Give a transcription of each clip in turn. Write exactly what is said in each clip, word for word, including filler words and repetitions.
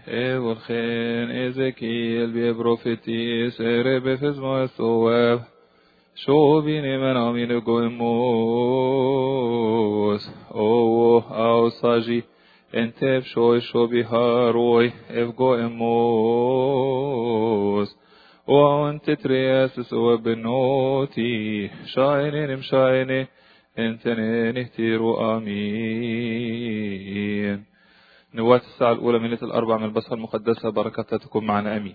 ולכן Ezekiel בפרופטיס ערב בפזמו הסובב שובי נמנה מן גוימוס או או סאג'י انتب شوي شو بهاروي افقو اموس وانت ترياس وبنوتي شاينين مشايني انتنين اهتيروا امين. نوات الساعة الاولى من ليلة الاربع من البصرة المقدسة بركاتها تكون معنا امين.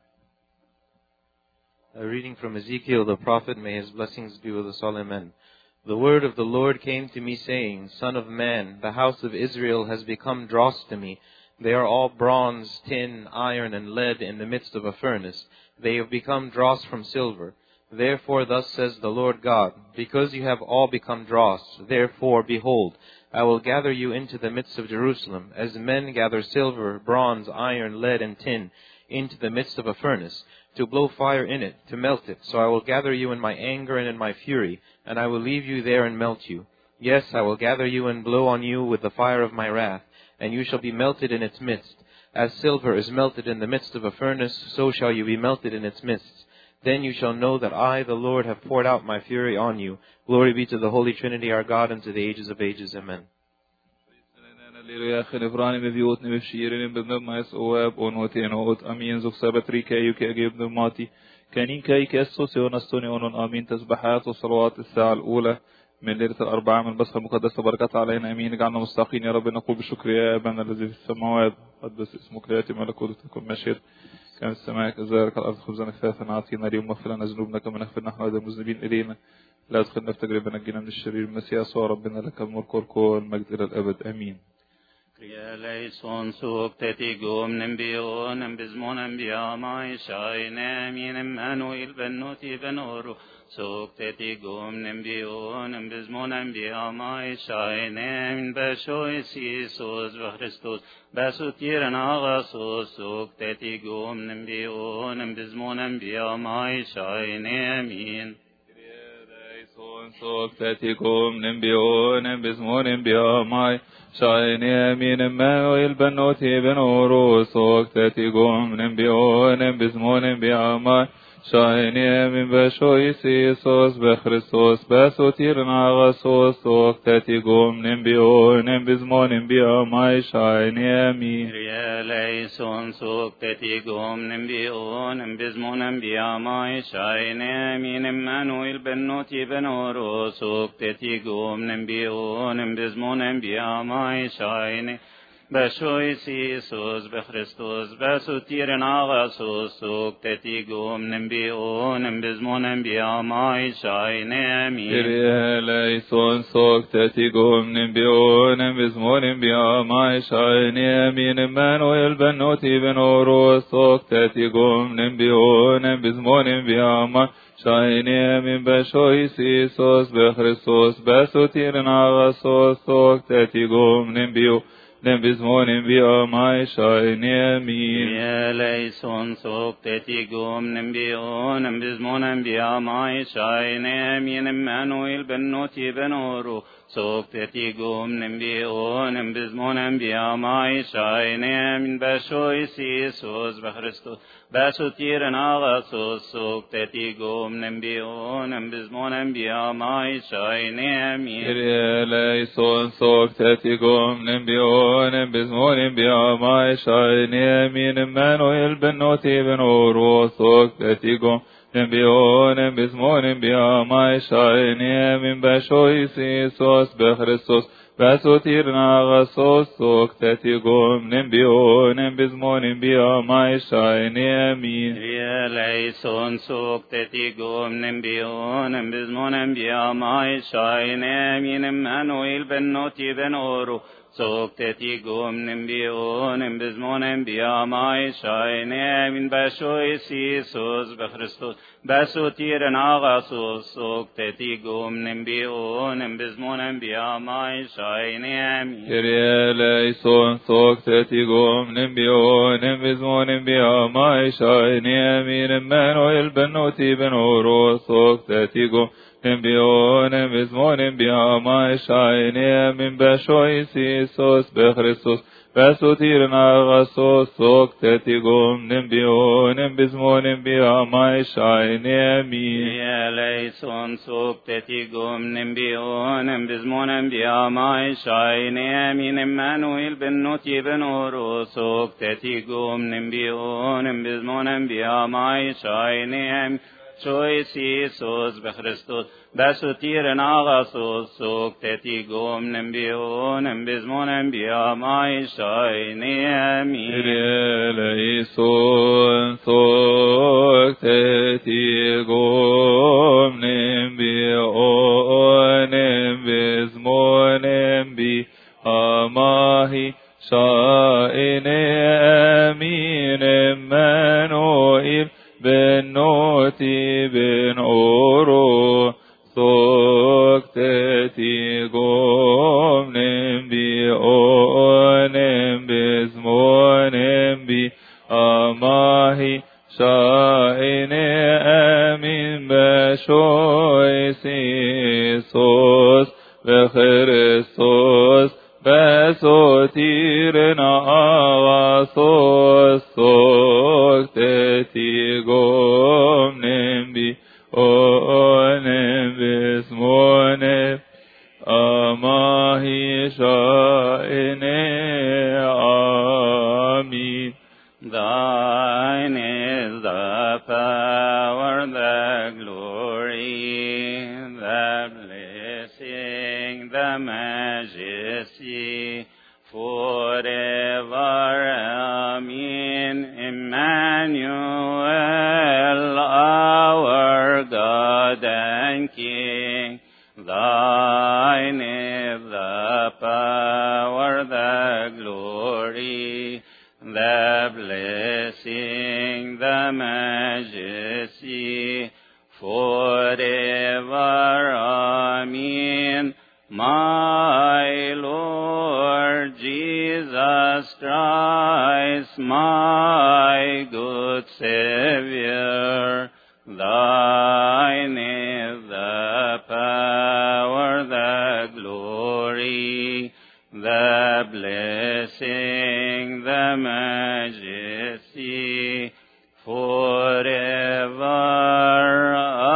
A reading from Ezekiel the prophet, may his blessings be with us all, amen. The word of the Lord came to me, saying, Son of man, the house of Israel has become dross to me. They are all bronze, tin, iron, and lead in the midst of a furnace. They have become dross from silver. Therefore thus says the Lord God, because you have all become dross, therefore, behold, I will gather you into the midst of Jerusalem, as men gather silver, bronze, iron, lead, and tin into the midst of a furnace, to blow fire in it, to melt it. So I will gather you in my anger and in my fury, and I will leave you there and melt you. Yes, I will gather you and blow on you with the fire of my wrath, and you shall be melted in its midst. As silver is melted in the midst of a furnace, so shall you be melted in its midst. Then you shall know that I, the Lord, have poured out my fury on you. Glory be to the Holy Trinity, our God, and to the ages of ages. Amen. Alleluia, خنفراني ببيوتني بشيرين ببنما يسواب ونوتين وقت أمين زوك سبتري كايو كأجيب نماتي كانين كاي كأسوس يونستوني ونون آمين تسبحات وصلوات الساعة الأولى من ليلة الأربعاء من البصرة المقدسة بركات علينا أمين. اجعلنا مستحقين يا رب نقول بشكر يا أبانا الذي في السماوات قدس اسمك ليأتي ملكوتك تكن مشيئتك كما السماء كذلك الأرض خبزنا كفافنا أعطينا اليوم واغفر لنا ذنوبنا كما نغفر نحن أيضا المذنبين إلينا لا تدخلنا في تجربة نجينا من الشرير المسيح يسوع ربنا لك الملك والمجد إلى الأبد آمين. Kriya leison sukteti gom nembio nembizmon nembia mai shai nemin Emmanuel benoti benoru sukteti gom nembio nembizmon nembia mai shai nemin beshoy sisos v'Christos besutiran agasos sukteti gom nembio nembizmon nembia mai shai nemin. sukteti gom nembio nembizmon nembia mai شايني أمين إمانويل بنوتي بنورو سوكتتي قوم نبيو نبزمو نبيعما شايني أمين بشوي سيسوس بخريستوس بسوتيرنا غسوس سوكتتي قوم نبيو نبزمو نبيعما شايني أمين رياليسون سوكتتي قوم نبيو نبزمو نبيعما شايني أمين إمانويل بنوتي بنورو سوكتتي قوم نبيو نبزمو نبيعما شايني بشوي سيسوس بخريستوس بسوتيرنا غسوس سوكتتي قوم نبيو نبزمو نبيا ماي شايني أمين. رياليسون سوكتتي قوم نبيو نبزمو نبيا ماي شايني أمين إمانويل بنوتي بنورو سوكتتي قوم نبيو نبزمو نبيا ماي شايني أمين بشوي سيسوس بخريستوس بسوتيرنا غسوس سوكتتي قوم نبيو نبزمو نبيا ماي شايني أمين. رياليسون سوكتتي قوم نبيو نبزمو نبيا ماي شايني أمين إمانويل بنوتي بنورو سوكتتي قوم نبيو نبزمو نبيا ماي شايني أمين بشوي سيسوس بخريستوس بسوتيرنا غسوس سوكتتي قوم نبيو نبزمو نبيا ماي شايني أمين. رياليسون سوكتتي قوم نبيو نبزمو نبيا ماي شايني أمين إمانويل بنوتي بنورو سوكتتي قوم نبيو نبزمو نبيا ماي شايني أمين بشوي سيسوس بخريستوس بسوتيرنا غسوس سوكتتي قوم نبيو نبزمو نبيا ماي شايني أمين. رياليسون سوكتتي قوم نبيو نبزمو نبيا ماي شايني أمين إمانويل بنوتي بنورو سوكتتي قوم نبيو نبزمو نبيا ماي شايني أمين بشوي سيسوس بخريستوس بسوتيرنا غسوس سوكتتي قوم نبيو نبزمو نبيا ماي شايني أمين. رياليسون سوكتتي قوم نبيو نبزمو نبيا ماي شايني أمين إمانويل بنوتي بنورو سوكتتي قوم نبيو نبزمو نبيا ماي شايني أمين بشوي سيسوس بخريستوس Besotirna gaso sok tetigum nimbionim bizmonim biamai shainemi. Eleison sok tetigum nimbionim bizmonim biamai shainemi. Emmanuel ben noti ben oro sok tetigum nimbionim bizmonim biamai shainemi. Choice Jesus bechristos besotirna gaso sok tetigum nimbionim bizmonim biamai shainemi. Eleison sok tetigum nimbionim bizmonim biamai shainemi. Emmanuel ben noti ben oro sok tetigum nimbionim bizmonim biamai shainemi. Beshois Isus bechristos besotirna agasos sok tetigum nimbionim bizmonim amahi shaine. Amen. Thine is the power, the glory, the blessing, the majesty, forever. Amen. Emmanuel, our God and King, thine is the power, the glory, the blessing, the majesty, forever. Amen. My Lord Jesus Christ, my good Savior, thine is the power, the glory, the blessing, the majesty, forever.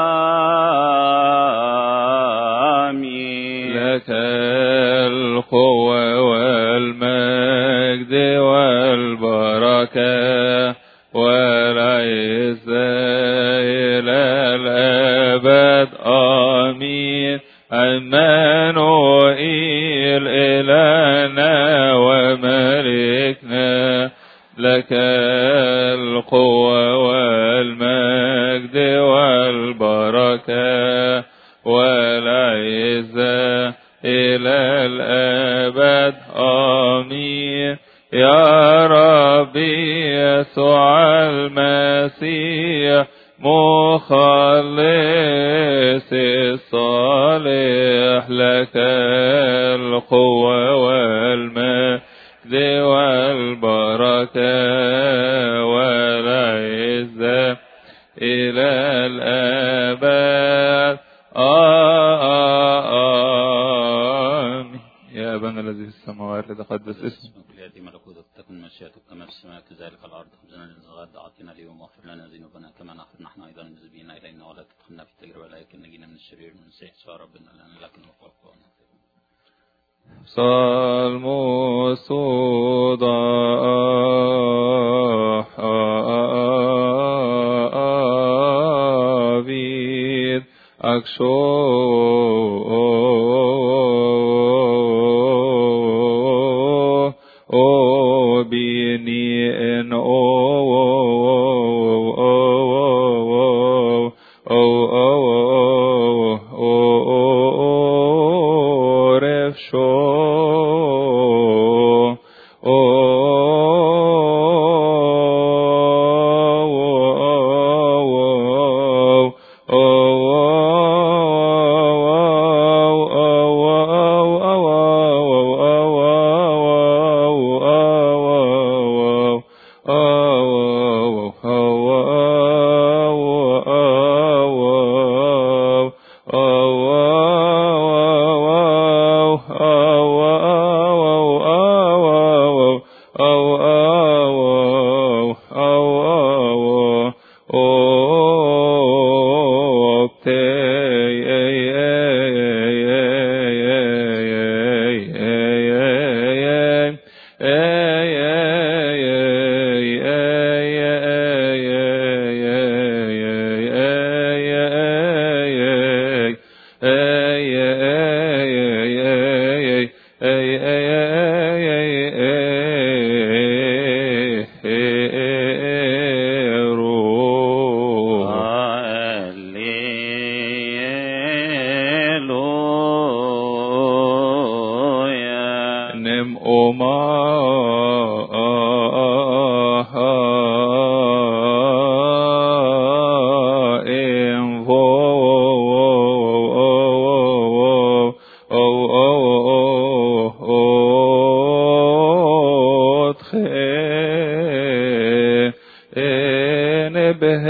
Amen. لك القوة والمجد والبركة والعزة إلى الأبد. آمين. عمانوئيل إلهنا وملكنا، لك القوة والمجد والبركة والعزة إلى الأبد. آمين. يا ربي يسوع المسيح مخلص الصالح، لك القوة والمجد والبركة والعزة إلى الأبد. آمين. يا أبانا الذي في السماوات لتقدس اسمك، ليأتي ملكوتك، تكن مشيئتك كما في السماء كذلك على الأرض. خبزنا الذي غدا أعطنا اليوم، واغفر لنا ذنوبنا كما نغفر نحن أيضا المذنبين إلينا، ولا تدخلنا في التجربة لكن نجينا من الشرير. من المسيح يسوع ربنا، لأن لك الملك والقوة. Salmo David Aksho O Bini En O Oh به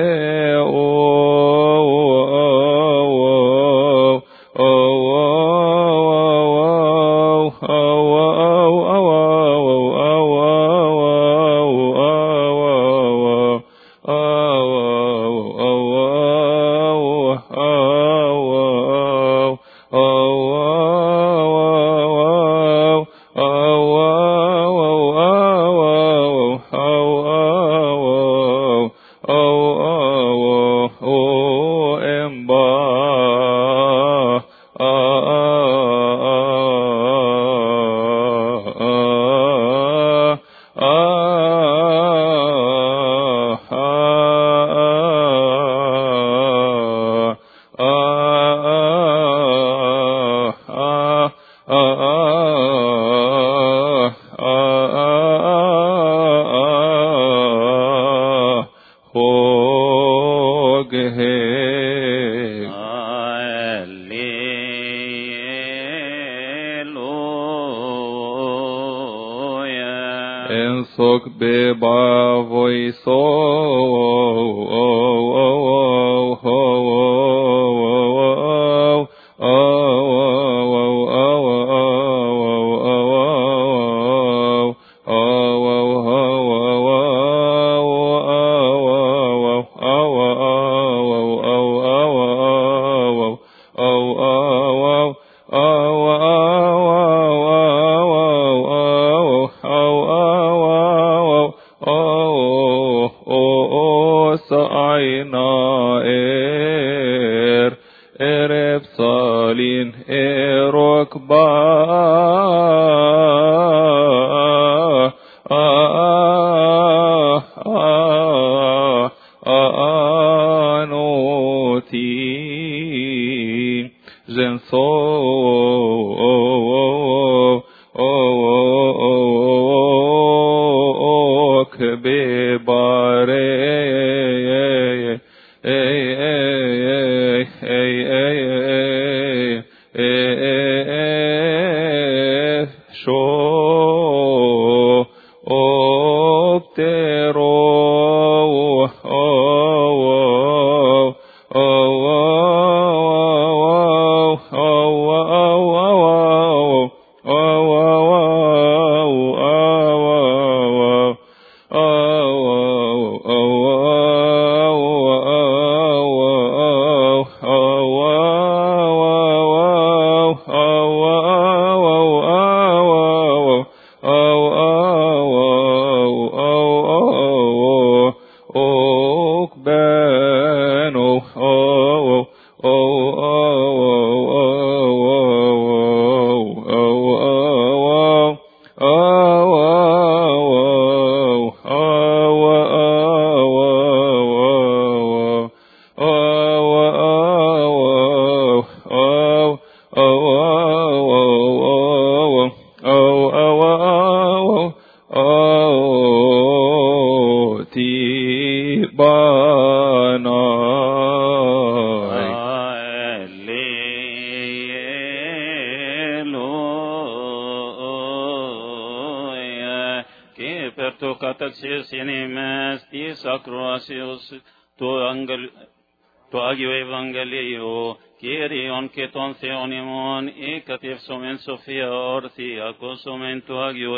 to agio evangelio, Kyrion keton theonimon, ekatif somen Sophia orthi, acosomen to agio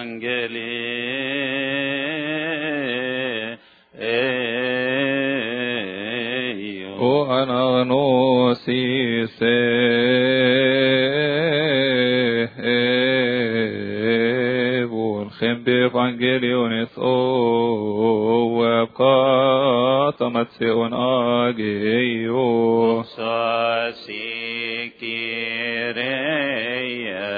evangelio. O anagnosi se evul evangelionis o webka tamatseon ageo sasiktireia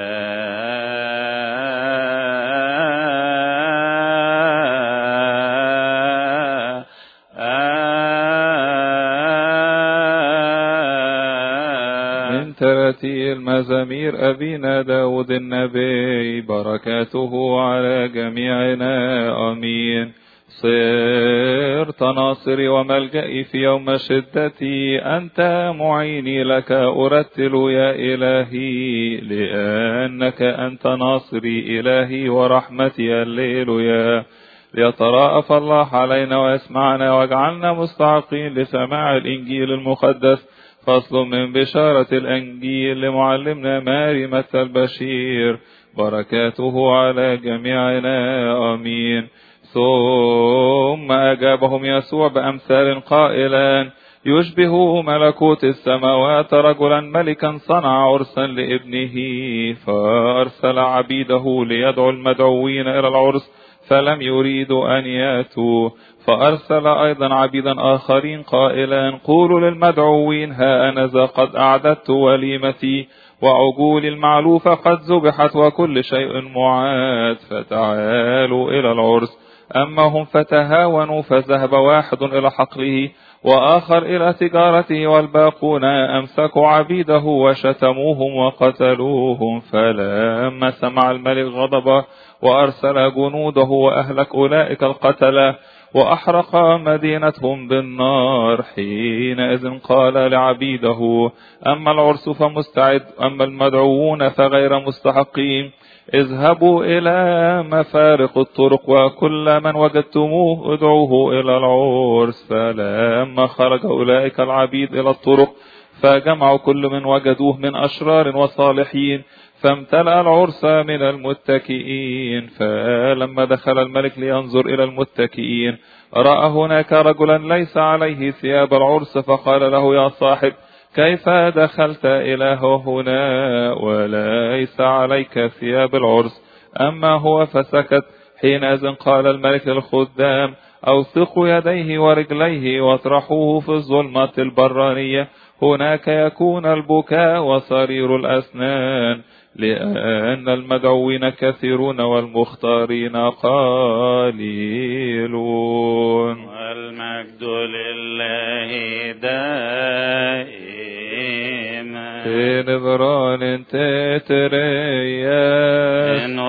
من ترتيل مزامير أبينا داود النبي بركاته على جميعنا آمين. صرت ناصري وملجئي في يوم شدتي، أنت معيني لك أرتل يا إلهي، لأنك أنت ناصري إلهي ورحمتي الليلويا. ليتراءف الله علينا ويسمعنا واجعلنا مستحقين لسماع الإنجيل المقدس. فصل من بشارة الإنجيل لمعلمنا ماري متى البشير، بركاته على جميعنا آمين. ثم أجابهم يسوع بأمثال قائلا: يشبه ملكوت السماوات رجلا ملكا صنع عرسا لابنه، فأرسل عبيده ليدعو المدعوين إلى العرس فلم يريدوا أن يأتوا. فأرسل أيضا عبيدا آخرين قائلا: قولوا للمدعوين ها أنذا قد أعددت وليمتي، وعجول المعلوفة قد ذبحت، وكل شيء معاد، فتعالوا إلى العرس. أما هم فتهاونوا، فذهب واحد إلى حقله وآخر إلى تجارته، والباقون أمسكوا عبيده وشتموهم وقتلوهم. فلما سمع الملك غضب وأرسل جنوده وأهلك أولئك القتلة وأحرق مدينتهم بالنار. حينئذ قال لعبيده: أما العرس فمستعد، أما المدعوون فغير مستحقين. اذهبوا إلى مفارق الطرق وكل من وجدتموه ادعوه إلى العرس. فلما خرج أولئك العبيد إلى الطرق فجمعوا كل من وجدوه من أشرار وصالحين، فامتلأ العرس من المتكئين. فلما دخل الملك لينظر إلى المتكئين رأى هناك رجلا ليس عليه ثياب العرس، فقال له: يا صاحب، كيف دخلت إلى هنا وليس عليك ثياب العرس؟ أما هو فسكت. حينئذ قال الملك للخدام: أوثقوا يديه ورجليه واطرحوه في الظلمة البرانية، هناك يكون البكاء وصرير الأسنان، لأن المدعوين كثيرون والمختارين قليلون. والمجد لله دائما. في نبران تتريا إن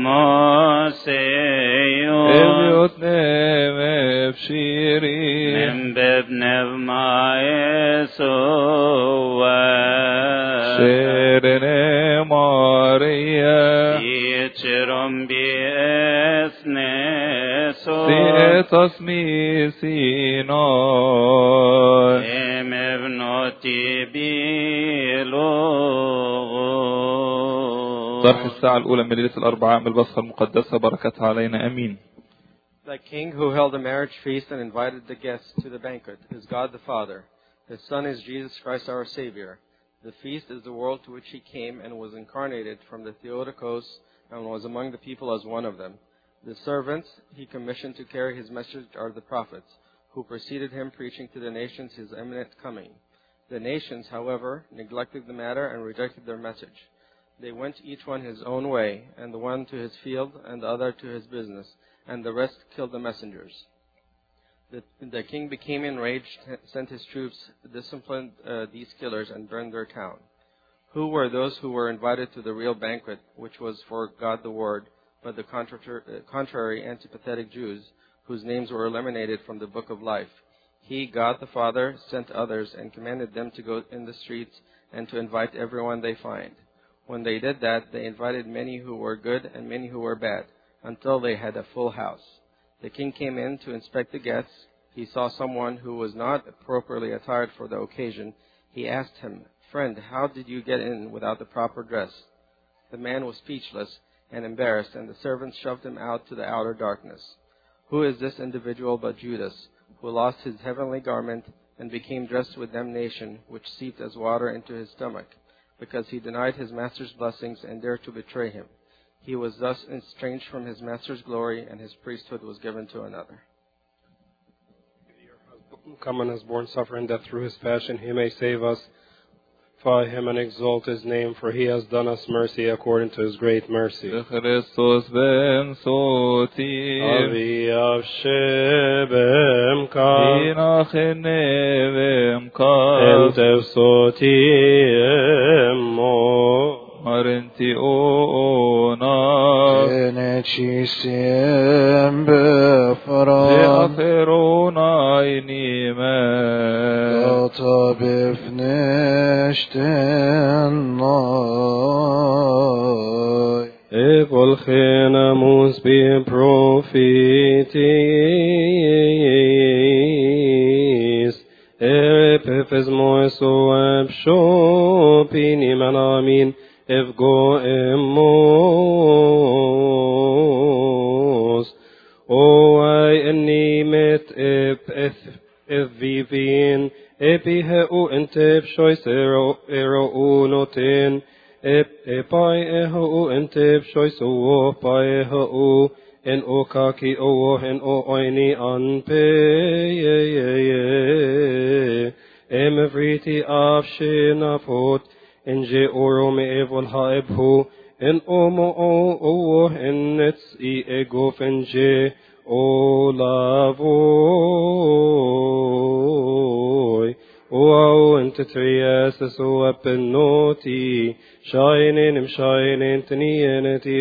أمسيو إبيوتنا مبشيري من بابن ما يسوع شيرنا ماريا يتشرم بإسنسو سيتصمي سيناي إم ابنتي بيلو. طرح الساعة الأولى من ليلة الأربعاء من البصخة المقدسة، بركتها علينا أمين. The king who held a marriage feast and invited the guests to the banquet is God the Father. His Son is Jesus Christ our Savior. The feast is the world to which he came and was incarnated from the Theotokos and was among the people as one of them. The servants he commissioned to carry his message are the prophets, who preceded him preaching to the nations his imminent coming. The nations, however, neglected the matter and rejected their message. They went each one his own way, and the one to his field and the other to his business, and the rest killed the messengers. The, the king became enraged, sent his troops, disciplined uh, these killers, and burned their town. Who were those who were invited to the real banquet, which was for God the Word, but the contra- contrary, antipathetic Jews, whose names were eliminated from the book of life? He, God the Father, sent others and commanded them to go in the streets and to invite everyone they find. When they did that, they invited many who were good and many who were bad, until they had a full house. The king came in to inspect the guests. He saw someone who was not appropriately attired for the occasion. He asked him, "Friend, how did you get in without the proper dress?" The man was speechless and embarrassed, and the servants shoved him out to the outer darkness. Who is this individual but Judas, who lost his heavenly garment and became dressed with damnation, which seeped as water into his stomach, because he denied his master's blessings and dared to betray him? He was thus estranged from his master's glory, and his priesthood was given to another. Come and has borne suffering, that through his passion he may save us. Glorify him and exalt his name, for he has done us mercy according to his great mercy. Christos ben sotim Avi av shebem ka Hinachin nevem ka entev sotim mo Marinti ona Enechisem befram Beaferona inime Gata befneşten nay Evol chenamus be prophet Etis, Epifes Moeso Ebsho, Pini Manamin, Evgo Emos, O I Animet Ep Evivin, Epiheu Entep Shois Ero Unotin, Ep Epai Ehu Entep Shois O Pai Ehu, En o kaki o en o oini anpe ye ye ye em evriti afshin afot en je oro me evol haebhu en omo o o en nets I ego fenje o lavoy o en tetrias so apenoti shining im shining tnieneti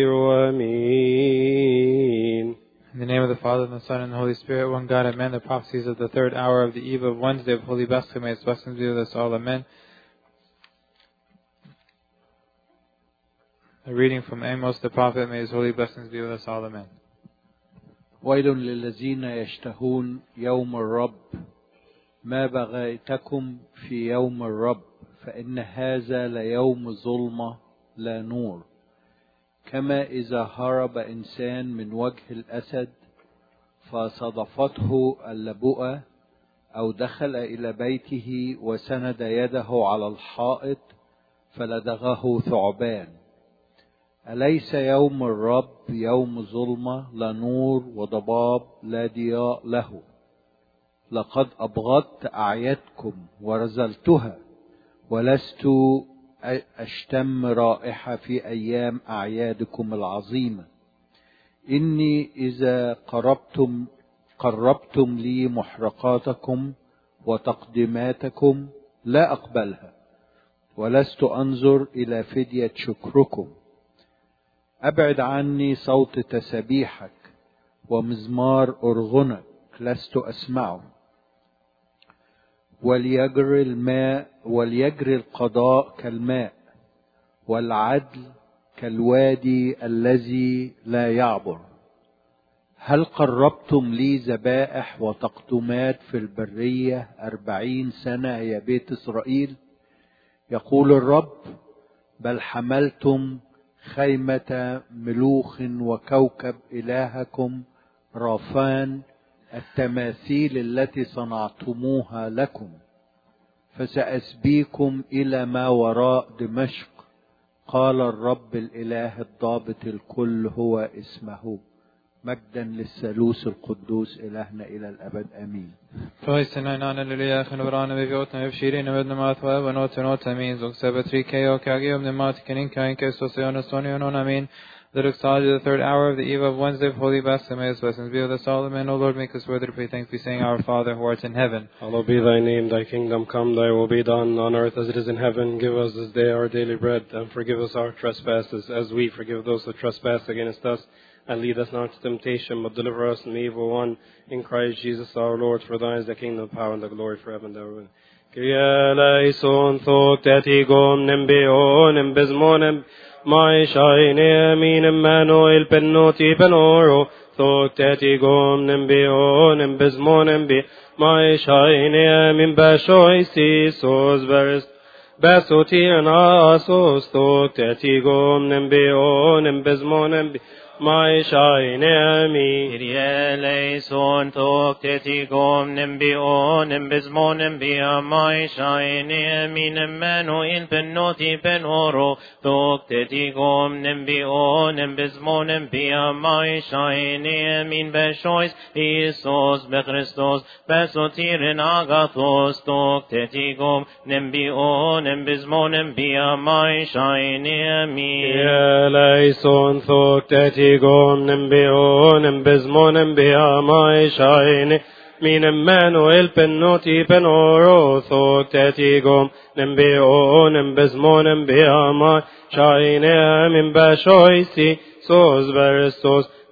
amin. In the name of the Father, and the Son, and the Holy Spirit, one God, amen. The prophecies of the third hour of the eve of Wednesday of Holy Bethlehem, may its blessings be with us all, amen. A reading from Amos the prophet, may his holy blessings be with us all, amen. ويل للذين يشتهون يوم الرب ما بغيتكم في يوم الرب فإن هذا ليوم ظلمة لا نور كما إذا هرب إنسان من وجه الأسد فصادفته اللبؤة أو دخل إلى بيته وسند يده على الحائط فلدغه ثعبان أليس يوم الرب يوم ظلمة لا نور وضباب لا ضياء له لقد أبغضت أعيادكم ورزلتها ولست أشتم رائحة في أيام أعيادكم العظيمة إني إذا قربتم قربتم لي محرقاتكم وتقديماتكم لا أقبلها ولست أنظر إلى فدية شكركم أبعد عني صوت تسبيحك ومزمار أرغنك لست أسمعه وليجري الماء وليجري القضاء كالماء والعدل كالوادي الذي لا يعبر هل قربتم لي ذبائح وتقدمات في البرية أربعين سنة يا بيت إسرائيل يقول الرب بل حملتم خيمة ملوخ وكوكب إلهكم رافان التماثيل التي صنعتموها لكم فسأسبيكم إلى ما وراء دمشق قال الرب الإله الضابط الكل هو اسمه مجدا للثالوث القدوس إلهنا إلى الأبد آمين. Förhöjsen halleluja, känner vi åt när vi skirin med den mat och även åt något amin så säger tre k och kage om den mat kan inte kan så så och så och amin. The Doxology, the third hour of the eve of Wednesday of Holy Bethlehem, may his blessings be with us all, amen. O Lord, make us worthy to pray thanks, we saying, Our Father, who art in heaven. Hallowed be thy name, thy kingdom come, thy will be done on earth as it is in heaven. Give us this day our daily bread, and forgive us our trespasses, as we forgive those who trespass against us. And lead us not to temptation, but deliver us from the evil one. In Christ Jesus our Lord, for thine is the kingdom, the power, and the glory forever and ever. Kyrie eleison, thok tetigom, nembeon, embezmonem, my shine, amin, Emmanuel, penoti, penoro, thok tetigom, nembeon, embezmonem, be, my shine, amin, bashoisi, sos verist, basotir, nasos, thok tetigom, nembeon, embezmonem, be, my shine, amin. Kyrie eleison, thok tetigom, nembeon, embezmonem, be, my shine, amin, Emmanuel, penoti, penoro, thok tetigom, nembeon, embezmonem, be, my shine, amin, bashois, Isos, bechristos, basotirin agathos, thok tetigom, nembeon, embezmonem, be, my shine, amin. Kyrie eleison, thok tetigom, Gom nembeon embezmon embea my shine min Emmanuel penoti penoro thok tetigom nembeon embezmon embea my shine min bashoisi sos verestos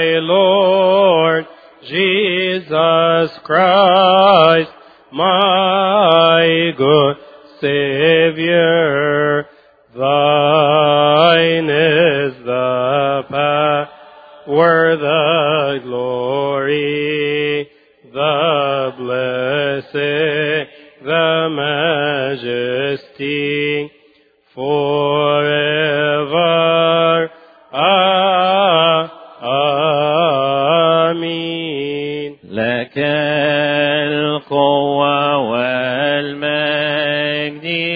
my Lord Jesus Christ, my good Savior. Thine is the power, the glory, the blessing, the majesty, forever. Amen. لك القوة والمجد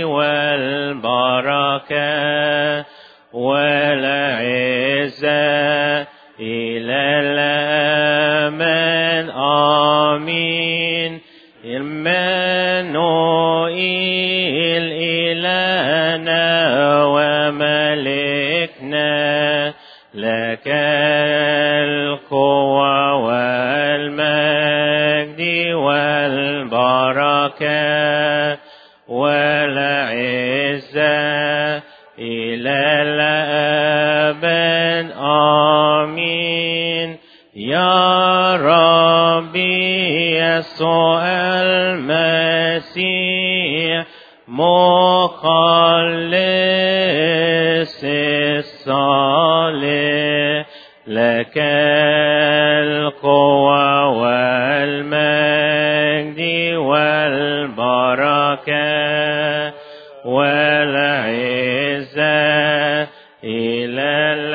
والبركة والعزة إلى الأبد. آمين. إمانوئيل إلهنا وملكنا، لك القوة والمجد والبركة والعزة إلى الأبد. آمين. يا ربي يسوع المسيح مخلص الصالح، لك القوة والمجد والبركة والعزة إلى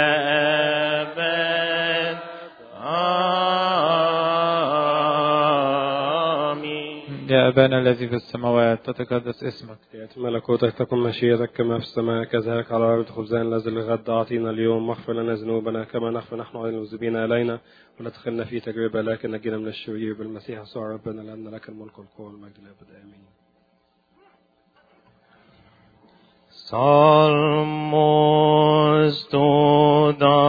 الأبد. آمين. يا أبانا الذي في السماوات، تتقدس اسمك، يأتي ملكوتك، تكن مشيئتك كما في السماء كذلك على الأرض. خبزنا الذي للغد أعطينا اليوم، واغفر لنا ذنوبنا كما نغفر نحن أيضا المذنبين إلينا، ولا تدخلنا في تجربة لكن نجينا من الشرير بالمسيح يسوع ربنا، لأن لك الملك والقوة والمجد للأبد. آمين. Salmos toda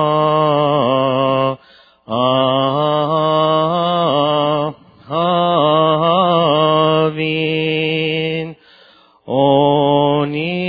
havin oni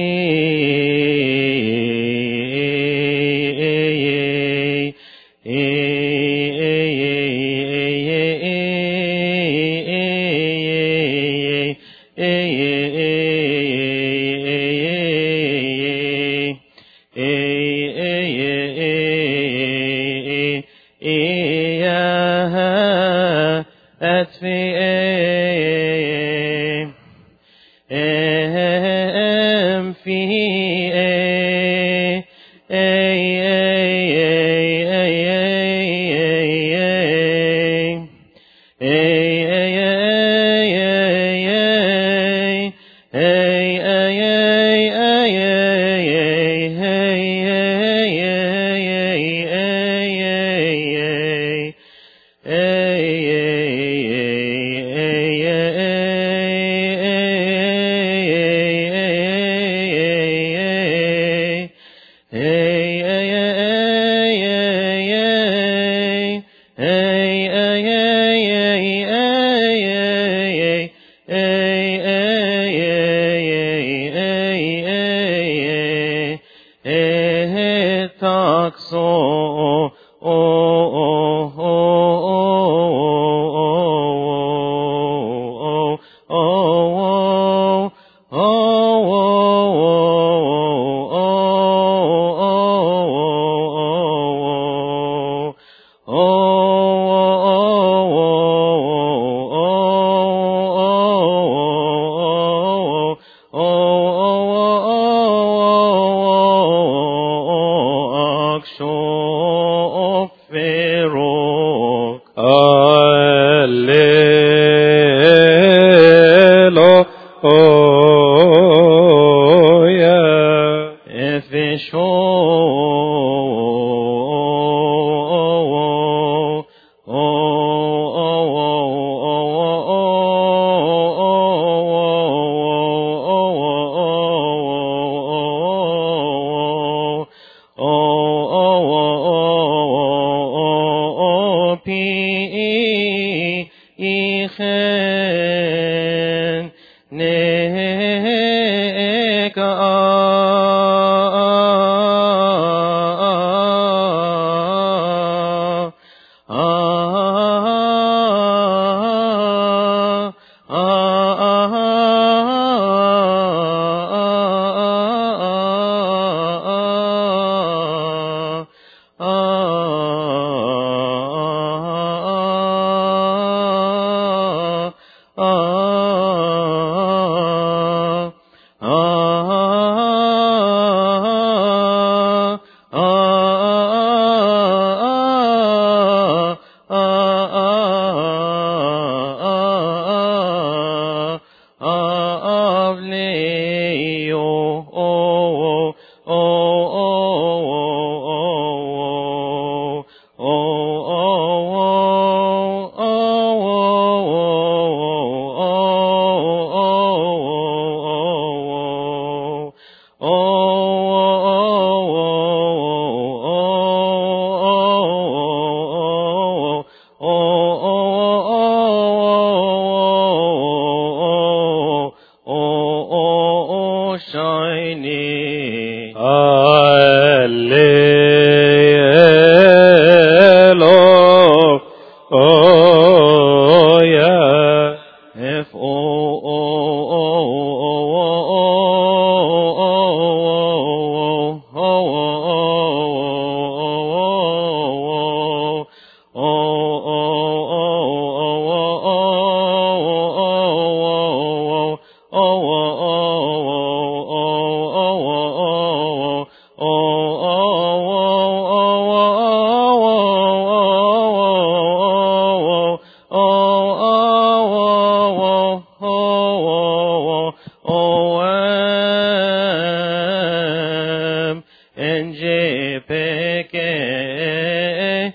oh, oh, oh, oh, oh, oh, em, en je peke,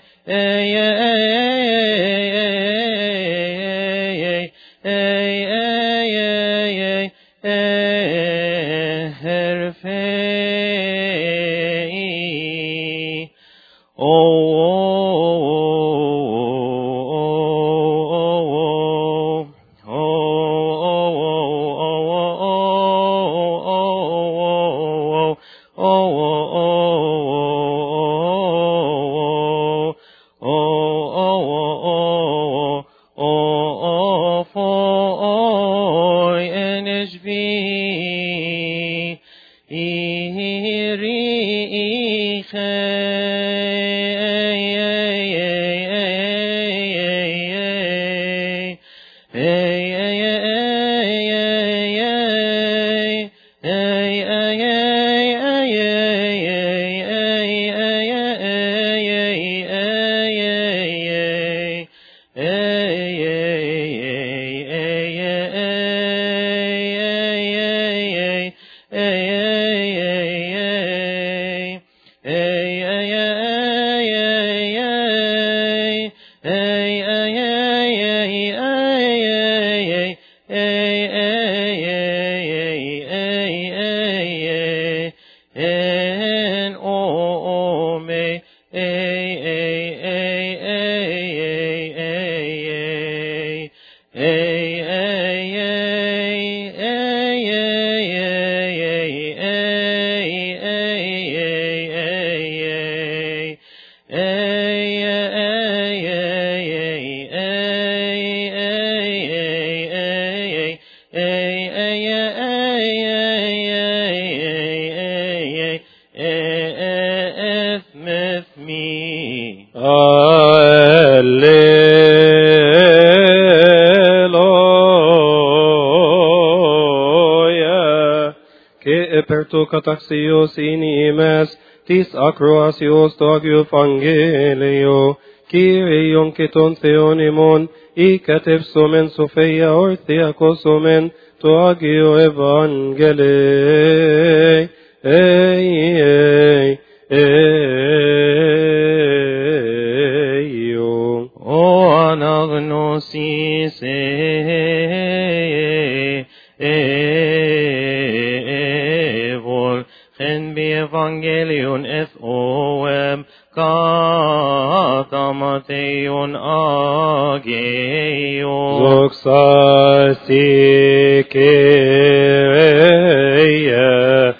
Kataxios inimes, tis acroasios to evangelio, Kyrion keton theonimon, ikatepsomen Sophia orthiakosomen, to agio evangeli, ei, ei, ei, yo. O anagnosis, ei, en bi evangelion eth oem katamateion ageion. Zoxasti Kyrie,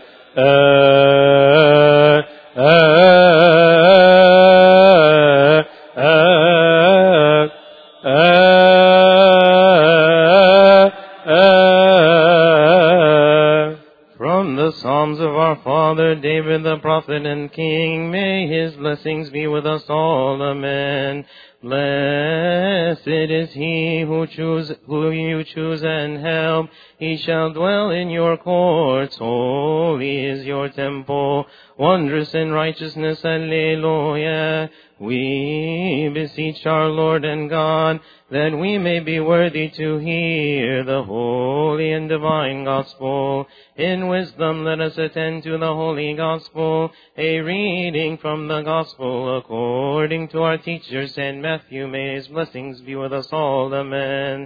Psalms of our father David the prophet and king, may his blessings be with us all. Amen. Blessed is he who choose, who you choose and help. He shall dwell in your courts. Holy is your temple. Wondrous in righteousness. Alleluia. We beseech our Lord and God that we may be worthy to hear the holy and divine gospel. In wisdom let us attend to the holy gospel, a reading from the gospel according to our teacher Saint Matthew. May his blessings be with us all. Amen.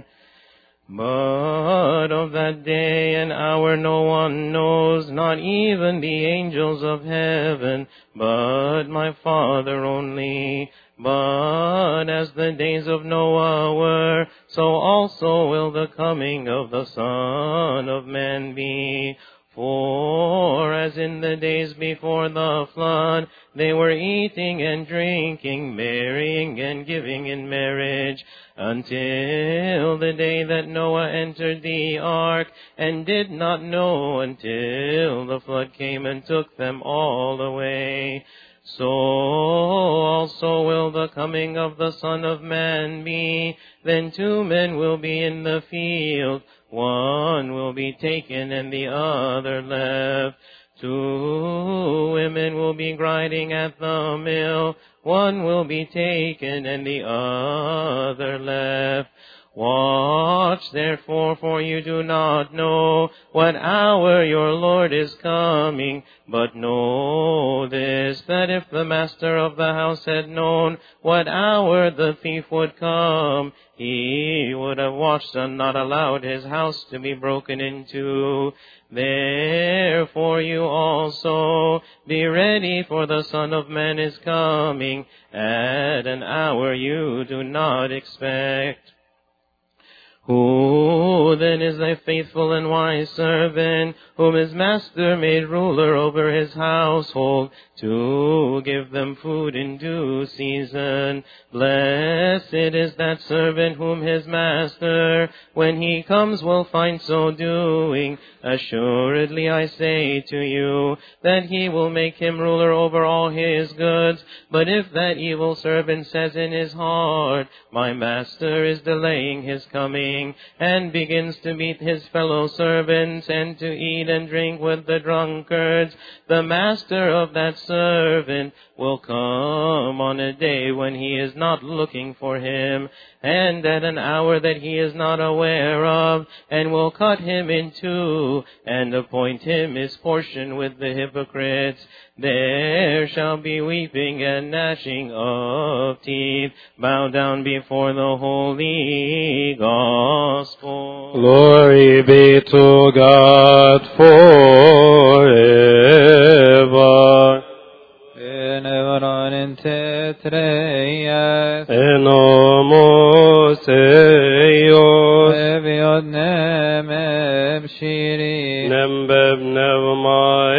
But of that day and hour no one knows, not even the angels of heaven, but my Father only. But as the days of Noah were, so also will the coming of the Son of Man be. For as in the days before the flood, they were eating and drinking, marrying and giving in marriage, until the day that Noah entered the ark, and did not know until the flood came and took them all away. So also will the coming of the Son of Man be. Then two men will be in the field, one will be taken and the other left. Two women will be grinding at the mill. One will be taken and the other left. Watch therefore, for you do not know what hour your Lord is coming. But know this, that if the master of the house had known what hour the thief would come, he would have watched and not allowed his house to be broken into. Therefore you also be ready, for the Son of Man is coming at an hour you do not expect. Who then is thy faithful and wise servant, whom his master made ruler over his household, to give them food in due season? Blessed is that servant whom his master, when he comes, will find so doing. Assuredly I say to you, that he will make him ruler over all his goods. But if that evil servant says in his heart, my master is delaying his coming, and begins to beat his fellow servants, and to eat and drink with the drunkards, the master of that servant will come on a day when he is not looking for him, and at an hour that he is not aware of, and will cut him in two, and appoint him his portion with the hypocrites. There shall be weeping and gnashing of teeth. Bow down before the holy gospel. Glory be to God forever. In Evaron in Tetreyas, En nomos Eios, Eviod Nemeb Shiri, Nembeb Nevma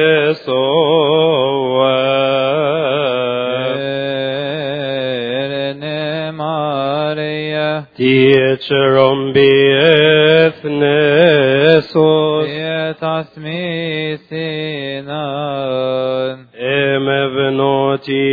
Esoa, Erene Maria, Tieterom Biethnesos, Yetasmi Sinan, Emevnoti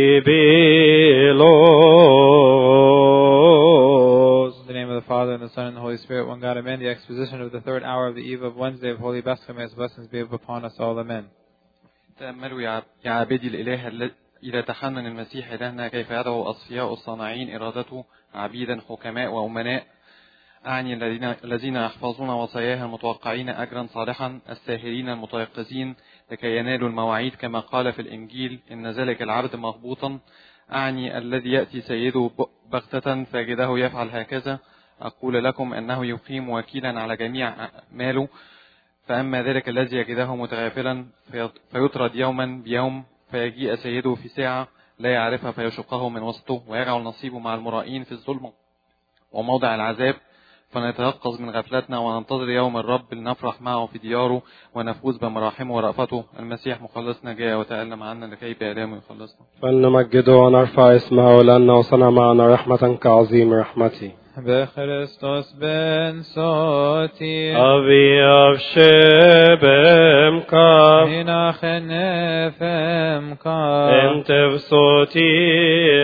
Bilos. In the name of the Father, and the Son, and the Holy Spirit, one God, amen. The exposition of the third hour of the eve of Wednesday of Holy Bethlehem, His blessings be upon us all, amen. تأملوا يا يا عبادي الإله الل- إلى تحنن المسيح إلهنا كيف يدعو أصفياء الصانعين إرادته عبيدا حكماء وأمناء، أعني الذين الذين يحفظون وصاياه المتوقعين أجرا صالحا، الساهرين المتيقظين لكي ينالوا المواعيد، كما قال في الإنجيل إن ذلك العبد مغبوطا. أعني الذي يأتي سيده بغتة فيجده يفعل هكذا. أقول لكم أنه يقيم وكيلا على جميع ماله. فأما ذلك الذي يجده متغافلا فيطرد يوما بيوم، فيجيء سيده في ساعة لا يعرفها فيشقه من وسطه، ويجعل نصيبه مع المرائين في الظلم وموضع العذاب. فنتيقظ من غفلتنا وننتظر يوم الرب لنفرح معه في دياره ونفوز بمراحمه ورأفته. المسيح مخلصنا جاء وتألم عنا لكي بآلامه يخلصنا. فلنمجده ونرفع اسمه لأنه صنع معنا رحمة كعظيم رحمته. بخريستوس بن صوتي أبي أفشبم كاف هناخ نفم كاف انت بصوتي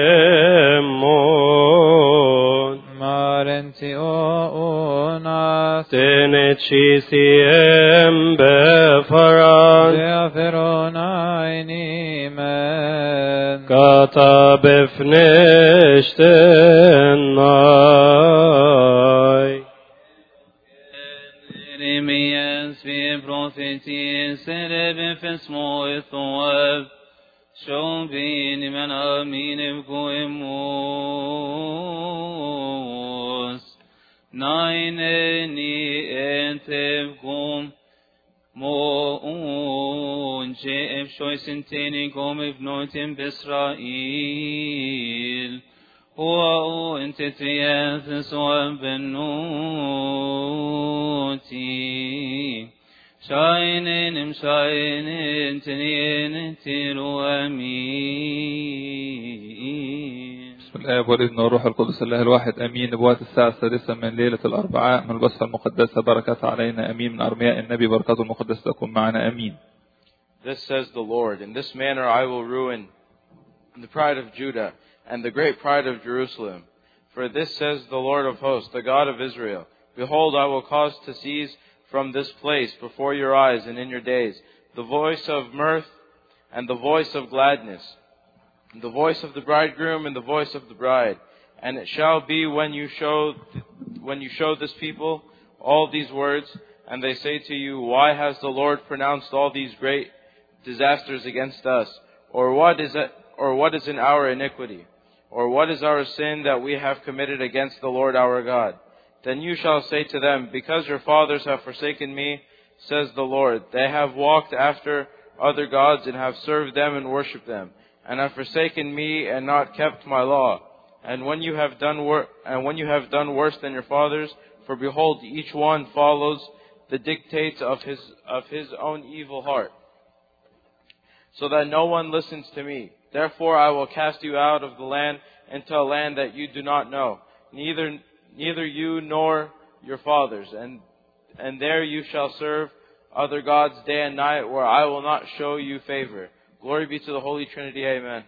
أمون مارنتي أوناس تنتشيسي أم بفران بيافرون عيني من كتب فنشتناي Jeremias في بروفيتي سرب في اسمه الثواب شو بين من آمين بكويموس ناينني انت بكم مؤون شئب شوي سنتيني قوم ابنوتين بإسرائيل هو انت تياث سواب النوتي شاينين مشاينين تنين تيرو امين. بسم الله والابن والروح القدس الله الواحد امين. نبوات الساعة السادسة من ليلة الاربعاء من البصرة المقدسة بركات علينا امين. من ارمياء النبي بركاته المقدسة تكون معنا امين. This says the Lord, in this manner I will ruin the pride of Judah and the great pride of Jerusalem. For this says the Lord of hosts, the God of Israel, behold, I will cause to cease from this place before your eyes and in your days the voice of mirth and the voice of gladness, the voice of the bridegroom and the voice of the bride. And it shall be when you show, when you show this people all these words, and they say to you, why has the Lord pronounced all these great disasters against us? Or what is it, or what is in our iniquity? Or what is our sin that we have committed against the Lord our God? Then you shall say to them, because your fathers have forsaken me, says the Lord, they have walked after other gods and have served them and worshipped them, and have forsaken me and not kept my law. And when you have done wor- and when you have done worse than your fathers, for behold, each one follows the dictates of his of his own evil heart, so that no one listens to me. Therefore I will cast you out of the land into a land that you do not know, neither neither you nor your fathers, and and there you shall serve other gods day and night, where I will not show you favor. Glory be to the Holy Trinity. Amen.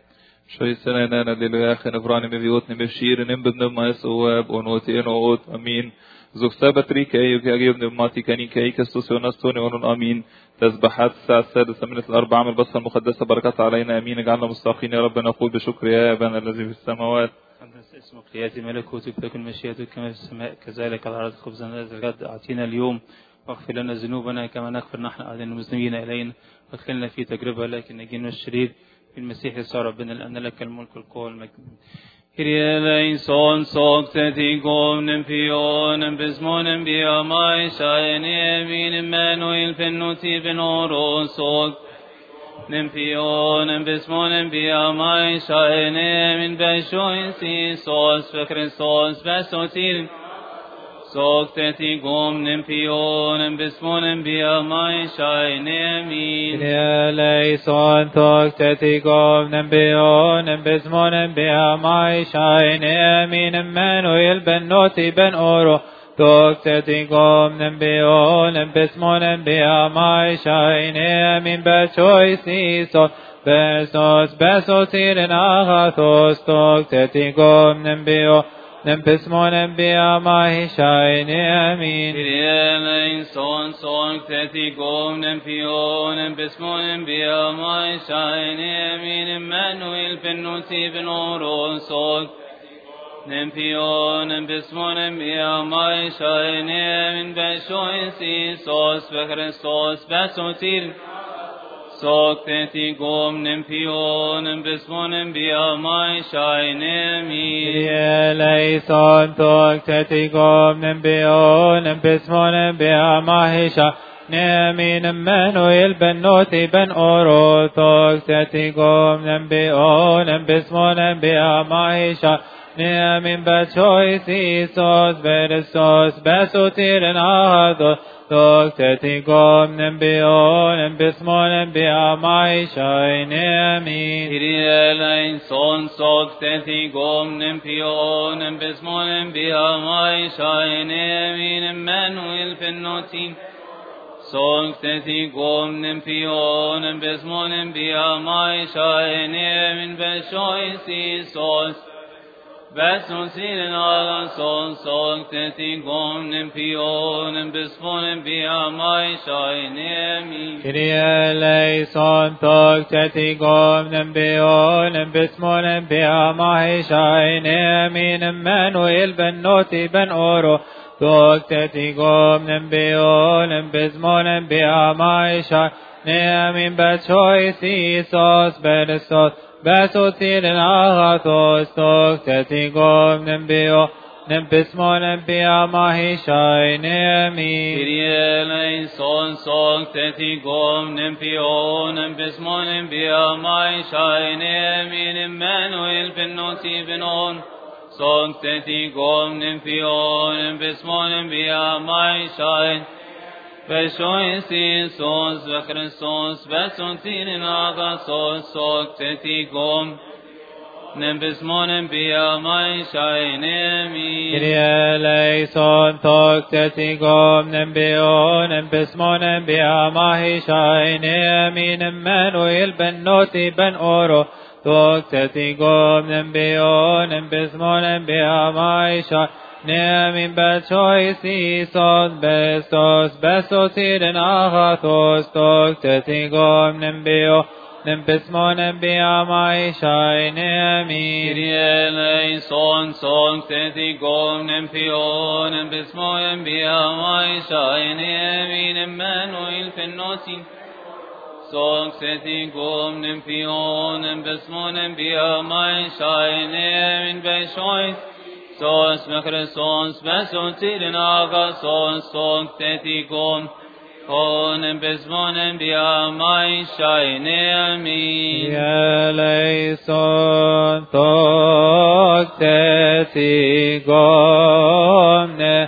زوكسابة ريكا يوكي أجيب نبماتي كاني كاي كستوسيونا ستوني ونون أمين تسبحات الساعة السادسة من الأربعة من البصرة المقدسة بركات علينا أمين اجعلنا مستحقين يا رب نقول بشكر يا أبانا الذي في السماوات قدس اسمك ليأتي ملكوتك تكن مشيئتك كما في السماء كذلك على الأرض خبزنا الغد أعطينا اليوم واغفر لنا ذنوبنا كما نغفر نحن أيضا المذنبين إلينا وادخلنا في تجربة لكن نجينا الشرير في المسيح يسوع ربنا لأن لك الملك والقوة والمجد. Kyrie eleison, socteticum, nympionem, pismonem, biamai, shaene, min, Emmanuel, penuti, benoro, soc, nympionem, pismonem, biamai, shaene, min, beshoin, sisos, fe Christos, besotir, socteticum, nympionem, pismonem, biamai, shaene, min. Kyrie eleison, socteticum, nympionem, pismonem, biamai, shaene, min, Emmanuel, benoti, ben oro, socteticum, nympionem, pismonem, biamai, shaene, min, beshoin, sisos, besos, besotir, agathos, socteticum, nympionem, Nempismonem biamai shaine amin. Kyrie eleison, socteticum, nympionem, pismonem, biamai, shaine amin, Emmanuel, penuti, benoro, soc, nympionem, pismonem, biamai, shaine amin, beshoin, sisos, fe Christos, besotir, socteticum, nympionem, pismonem, biamai, shaine amin. Kyrie eleison, socteticum, nympionem, pismonem, biamai, shaine amin, Emmanuel, benoti, ben oro, socteticum, nympionem, pismonem, biamai, shaine amin, beshoin, sisos, beresos, besotir, agathos, socteticum, nympionem, pismonem, biamai, shaine amin. Kyrie eleison, socteticum, nympionem, pismonem, biamai, shaine amin, Emmanuel, penuti, socteticum, nympionem, pismonem, biamai, shaine amin, beshoin, sisos, besotir, agathos, socteticum, nympionem, pismonem, biamai, shaine amin. Kyrie eleison, socteticum, nympionem, pismonem, biamai, shaine amin, Emmanuel, benoti, ben oro, socteticum, nympionem, pismonem, biamai, shaine amin, beshoin, sisos, beresos, besotir, agathos, socteticum, nympionem, pismonem, biamai, shaine amin. Kyrie eleison, socteticum, nympionem, pismonem, biamai, shaine amin, Emmanuel, penuti, benon, socteticum, nympionem, pismonem, biamai, shaine beshoin, sisos, fe Christos, besotir, agathos, socteticum, nymphismonem, biamai, shaine amin. Kyrie eleison, socteticum, nympionem, pismonem, biamai, shaine amin, Emmanuel, benoti, ben oro, socteticum, nympionem, pismonem, biamai, shaine Nemin bechoisi sod bestos besotiren agathos tok tetigom nembeo nembismo nembiamai shai nemin. Kyrie eleison son tetigom nempio nembismo nembiamai shai nemin. Emmanuel fennosin son tetigom nempio nembismo nembiamai shai nemin. Beshois Sos me Christos beson tirin aga sos son tetigom onem besmonem bia mai shaine amin. Eleison tok tetigom ne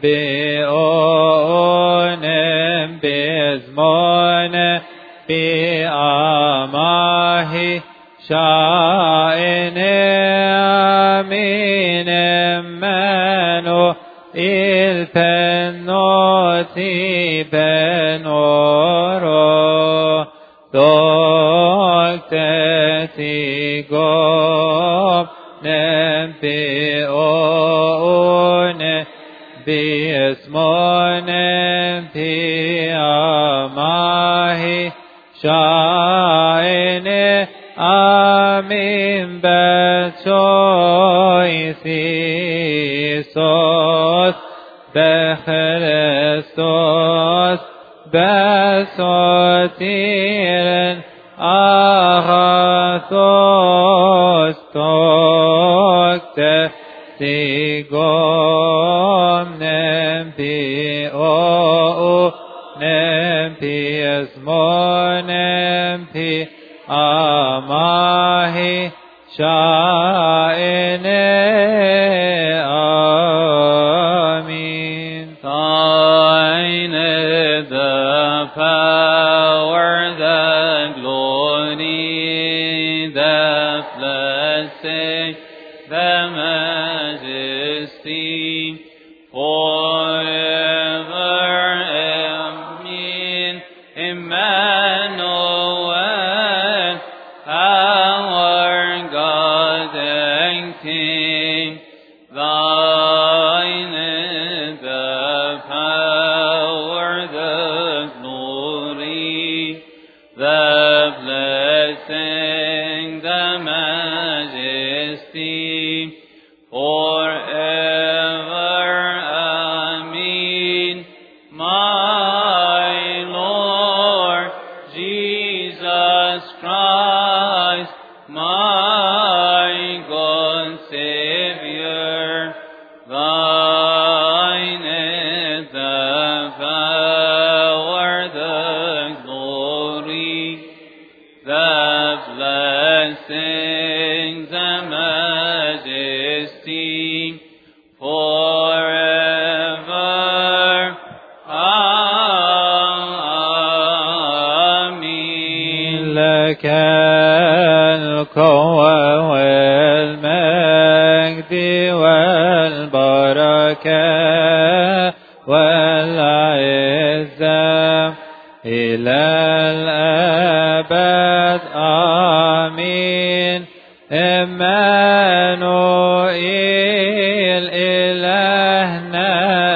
beonem besmone bia mahi shaine amin. Emmeno il pennoti penoro doctetigom nempione bismone piamahi shaine amin bechoisis bechristos besotiren agathos tokte tigom nempio nempiesmo nempi amahi shaine amin. Thine is the power, the glory, the blessing, the majesty, forever. Amen. Emmanuel, our God and King, thine is the power, the glory, the blessing, the majesty, forever. Amen. My Lord Jesus Christ, my God Savior, thine is the power, the glory, the blessing, the majesty, forever. Amen. لك القوة والمجد والبركة والعزة إلى الأبد. آمين. إمانوئيل إلهنا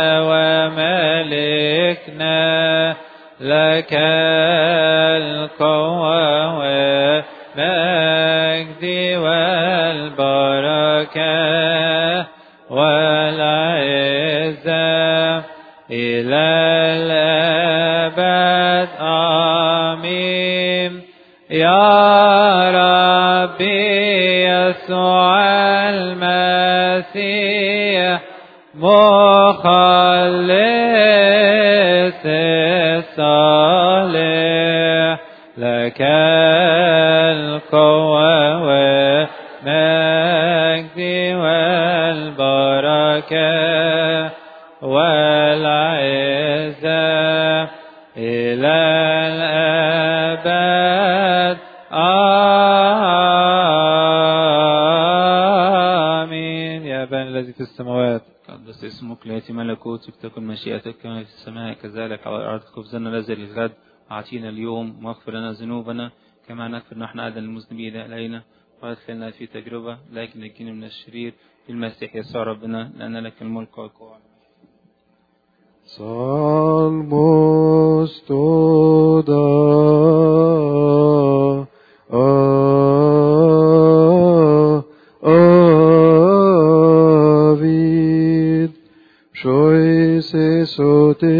وملكنا، لك القوة والمجد والبركة والعزة إلى الأبد. آمين. يا ربي يسوع المسيح مخلص الصالح، لك القوة والمجد والبركة والعزة إلى الأبد. آمين. يا أبانا الذي في السماوات، قدس اسمك، ليأتي ملكوتك، تكن مشيئتك كما في السماء كذلك على الأرض. خبزنا الذي للغد أعطينا اليوم، واغفر لنا ذنوبنا كما نغفر نحن أيضا المذنبين إلينا، ولا تدخلنا في تجربة لكن نجينا من الشرير. في المسيح يسوع ربنا، لأن لك الملك والقوة. Salmos toda avid shoise sote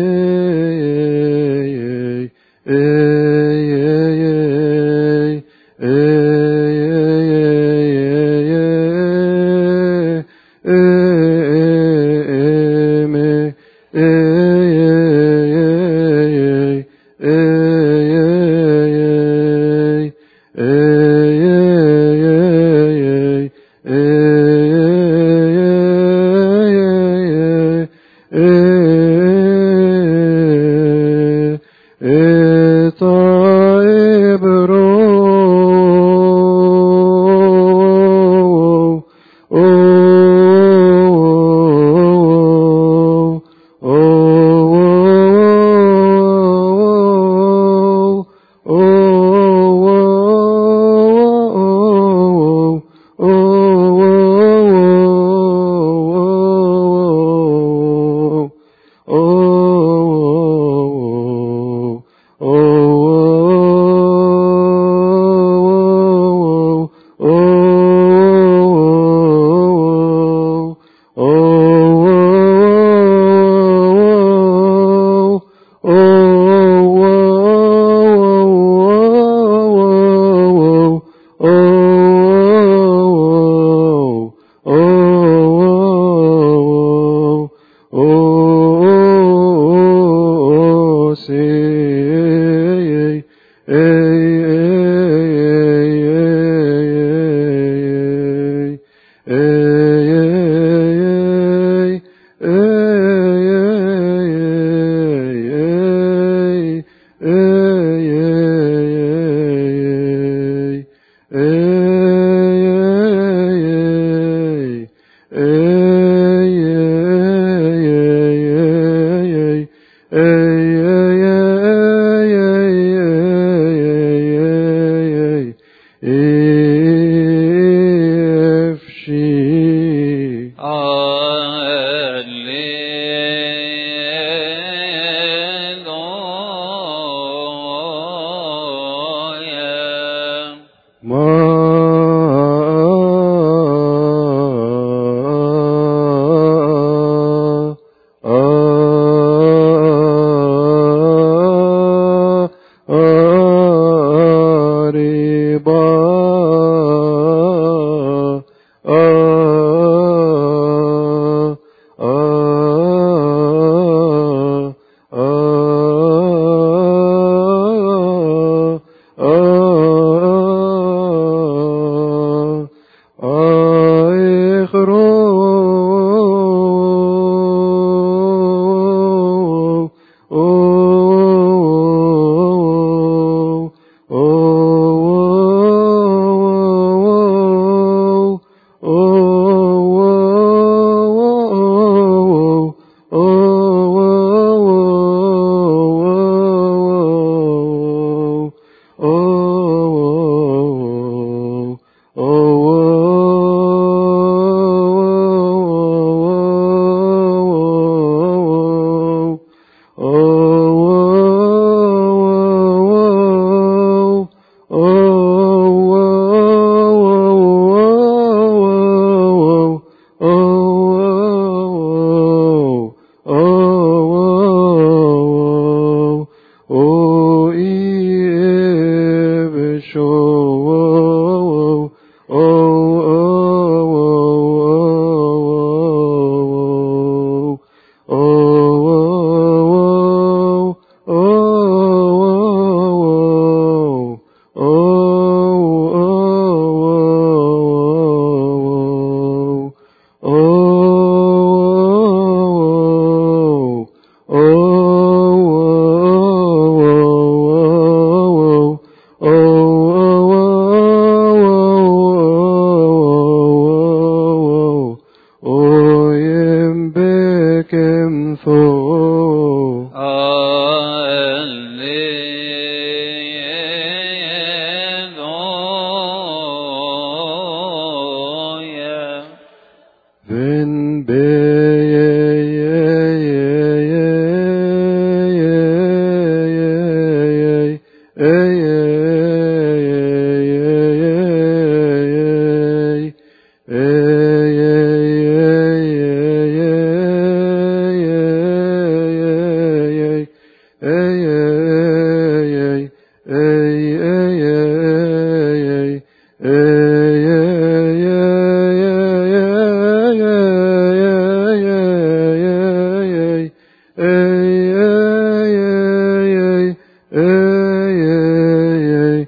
Ey, ey, ey, ey, ey, ey, ey,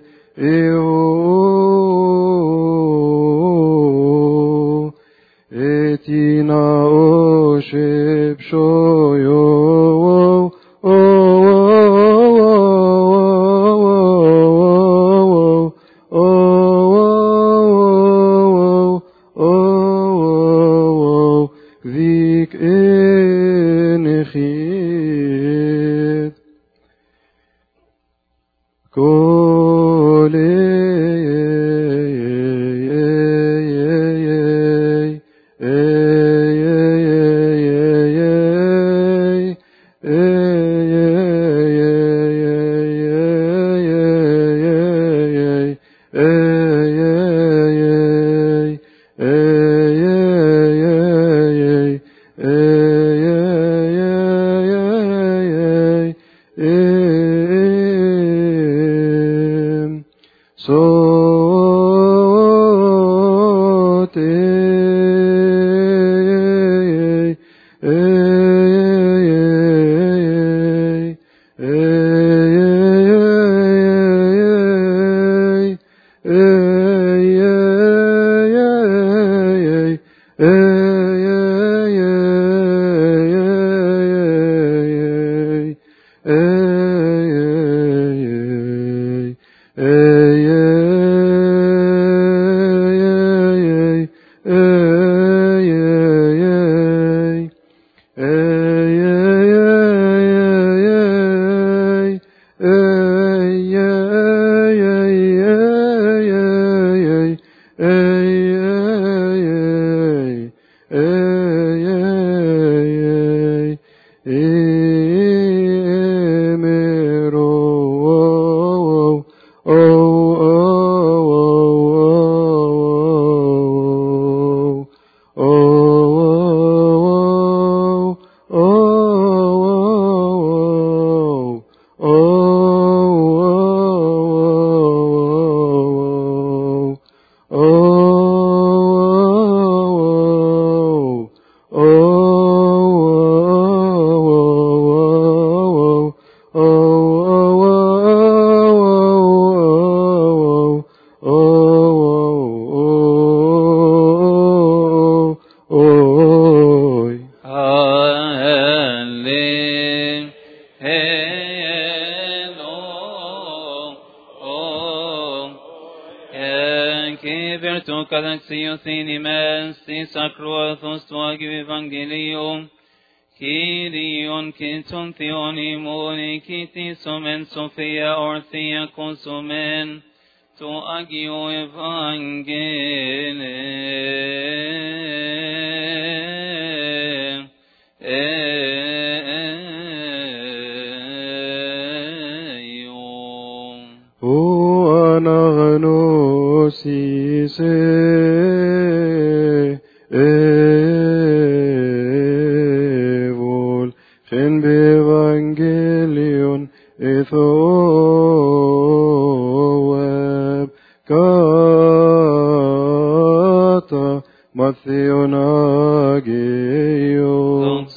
Eho. Etina oshib shoyo, oh, oh, oh, vik enechid. Kol Kyrion Kinton Theonimoni Kiti Somen Sophia Orthia Consumen to Agio Evangelium. O anagnosi se evol chen bevangelion ethoweb kata Mattheon ageo.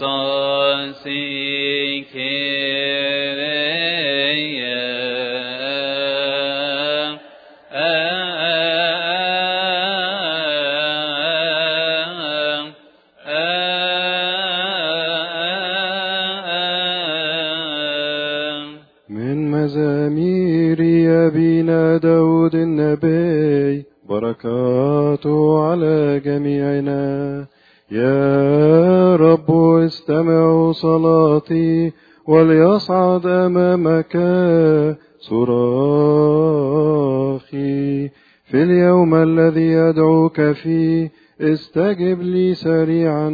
داود النبي بركاته على جميعنا. يا رب استمع صلاتي وليصعد أمامك صراخي في اليوم الذي أدعوك فيه. استجب لي سريعا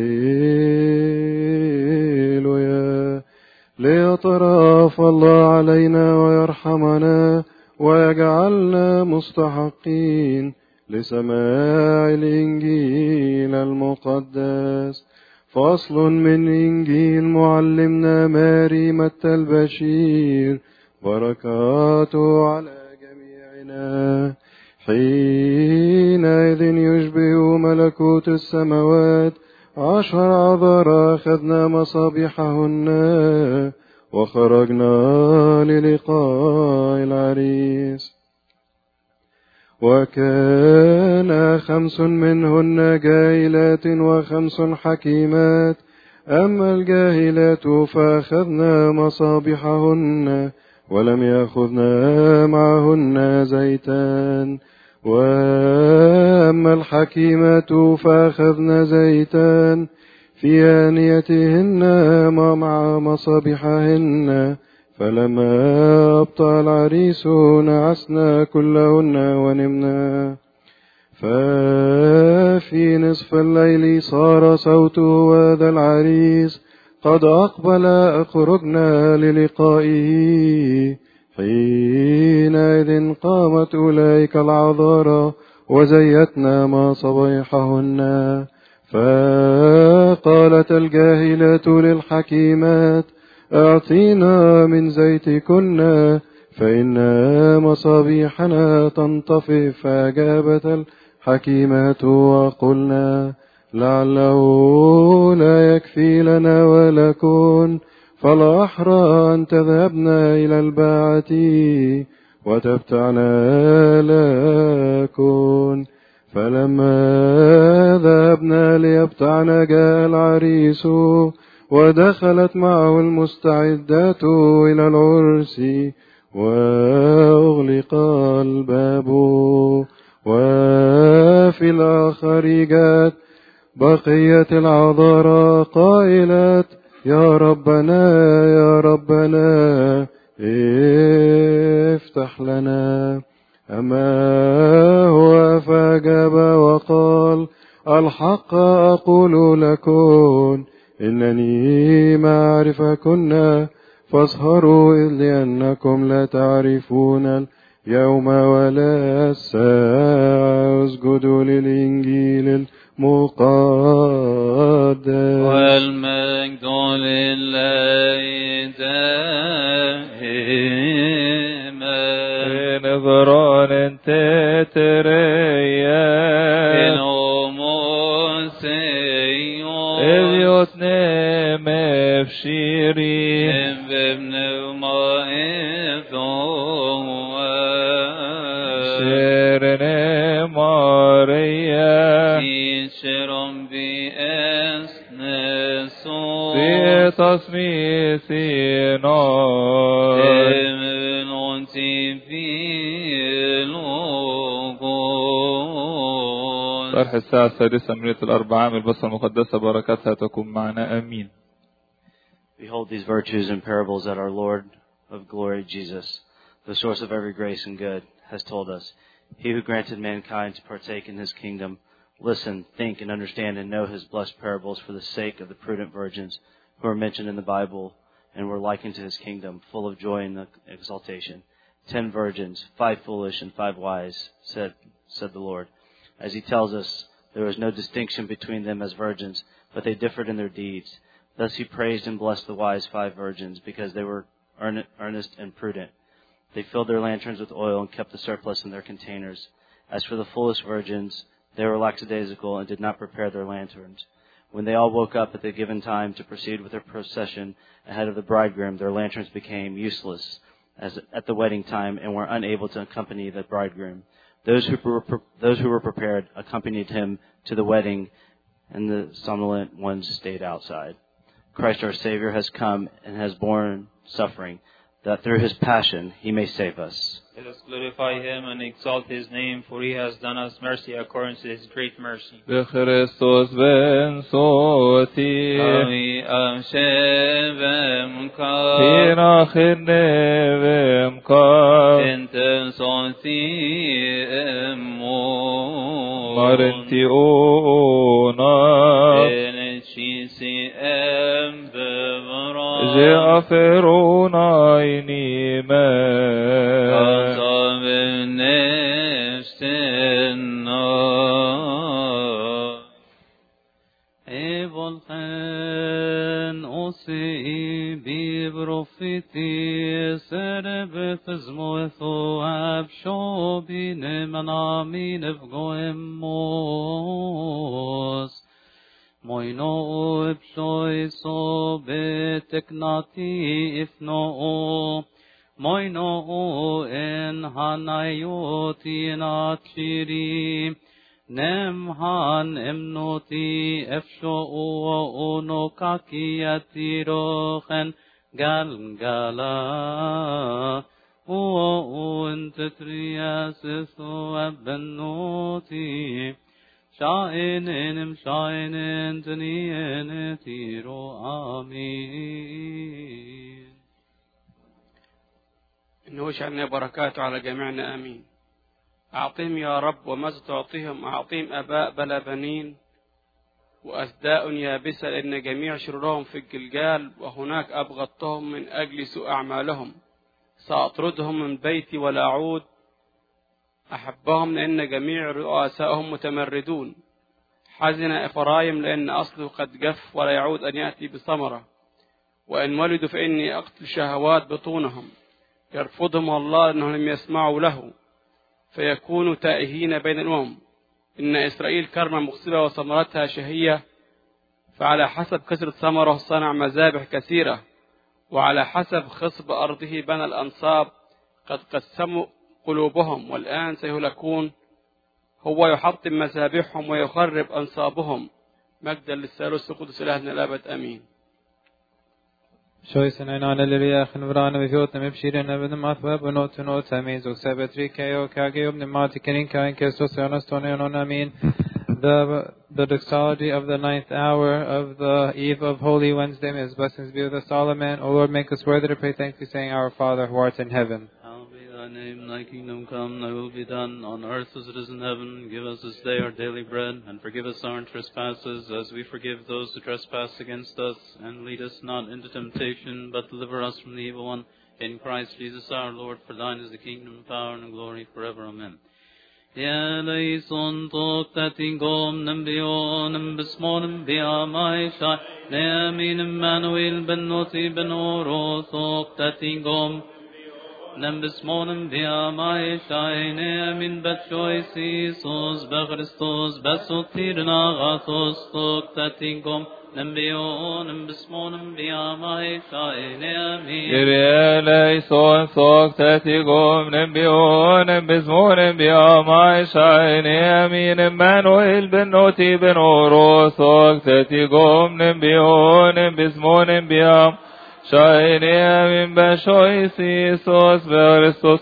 هللويا. ليطرف الله علينا ويرحمنا ويجعلنا مستحقين لسماع الإنجيل المقدس. فصل من إنجيل معلمنا ماري متى البشير بركاته على جميعنا. حينئذ يشبه ملكوت السماوات عشر عذر أخذنا مصابيحهن وخرجنا للقاء العريس. وكان خمس منهن جاهلات وخمس حكيمات. أما الجاهلات فأخذنا مصابيحهن ولم يأخذنا معهن زيتان. وأما الحكيمات فأخذنا زيتان في آنيتهن مع مصابيحهن. فلما أبطأ العريس نعسنا كلهن ونمنا. ففي نصف الليل صار صوت هذا العريس قد أقبل أخرجنا للقائه. حينئذ قامت أولئك العذارى وزيتنا مصابيحهن. فقالت الجاهلات للحكيمات أعطينا من زيتكن فإن مصابيحنا تنطفئ. فأجابت الحكيمات وقلنا لعله لا يكفي لنا ولكن فالأحرى أن تذهبنا إلى الباعة وتبتعنا لكن. فلما ذهبنا ليبتعنا جاء العريس ودخلت معه المستعدات إلى العرس وأغلق الباب. وفي الآخر جاءت بقية العذارى قائلات يا ربنا يا ربنا افتح لنا. أما هو فأجاب وقال الحق أقول لكم إنني ما أعرفكن فاسهروا إذ لأنكم لا تعرفون اليوم ولا الساعة. اسجدوا للإنجيل المقدس. والمجد لله دائما. نبران تتريا إذ يتنى مفشيرين بابن ما سيرنا ماريا يشرم بأسنسو في تصميسي نار امنونتي في لوغون. شرح الساعة السادسة من ليلة الأربعاء من البصرة المقدسة بركاتها تكون معنا آمين. Behold these virtues and parables that our Lord of glory Jesus, the source of every grace and good, has told us. He who granted mankind to partake in his kingdom, listen, think, and understand and know his blessed parables for the sake of the prudent virgins who are mentioned in the Bible and were likened to his kingdom, full of joy and exaltation. Ten virgins, five foolish and five wise, said, said the Lord. As he tells us, there was no distinction between them as virgins, but they differed in their deeds. Thus he praised and blessed the wise five virgins, because they were earnest and prudent. They filled their lanterns with oil and kept the surplus in their containers. As for the foolish virgins, they were lackadaisical and did not prepare their lanterns. When they all woke up at the given time to proceed with their procession ahead of the bridegroom, their lanterns became useless as at the wedding time and were unable to accompany the bridegroom. Those who were, those who were prepared accompanied him to the wedding, and the somnolent ones stayed outside. Christ our Savior has come and has borne suffering, that through his passion he may save us. Let us glorify him and exalt his name, for he has done us mercy according to his great mercy. بخريستوس بن صوتي أمي أمشي فينا خدني بمكار أنت صوتي أمو مرنتي أونا إنشيسي أم ببرا جاء فرعون عيني ما عصاب النفس النار إبن خان أصي ببروفيتي سرب فزموثو أبشو بين منامين فقوموس Moino ipsoi so beteknati ifno Moino en hanayoti natchiri Nemhan emnoti efsho ono kakiyati rochen galgala O entetrias so abnoti Shainin shainin tnien tiro amin إنه شأن بركاته على جميعنا آمين. أعطيهم يا رب وماذا تعطيهم أعطيهم أباء بلا بنين وأسداء يابسة لأن جميع شرورهم في الجلجال وهناك أبغضتهم من أجل سوء أعمالهم سأطردهم من بيتي ولا أعود أحبهم لأن جميع رؤسائهم متمردون حزن إفرايم لأن أصله قد جف ولا يعود أن يأتي بثمرة وإن ولدوا فإني أقتل شهوات بطونهم يرفضهم الله أنهم لم يسمعوا له فيكونوا تائهين بين الأمم إن إسرائيل كرمة مغصبة وثمرتها شهية فعلى حسب كثرة ثمره صنع مذابح كثيرة وعلى حسب خصب أرضه بنى الأنصاب قد قسموا قلوبهم والآن سيهلكون هو يحطم مذابحهم ويخرب أنصابهم مجدا للثالوث القدس إلهنا الأبد آمين. Choisen en alleluia genvrane vi fjorten med beskiden över dem att vara på något och något amin så sabbat rika och kage om dem mat kan kan kan så så stone on amin. The the doxology of the ninth hour of the eve of Holy Wednesday, may His blessings be with us all, amen. O Lord, make us worthy to pray thankfully, saying, Our Father who art in heaven. Thy name, thy kingdom come, thy will be done, on earth as it is in heaven. Give us this day our daily bread, and forgive us our trespasses, as we forgive those who trespass against us. And lead us not into temptation, but deliver us from the evil one. In Christ Jesus our Lord, for thine is the kingdom, power, and glory forever. Amen. Ya leison tok tatingom nambionem bismonem biamaisha neamin Emmanuel ben noti ben oro tok tatingom Nembismonem via mai shaine min betchoisi sos bechristos besotirna gatos tok tatingom nembio nembismonem via mai shaine amin. Kyrie eleison tok tatingom nembio nembismonem via mai shaine amin. Emmanuel ben noti ben oro tok tatingom nembio nembismonem via Shaine min beshoisi sos beristos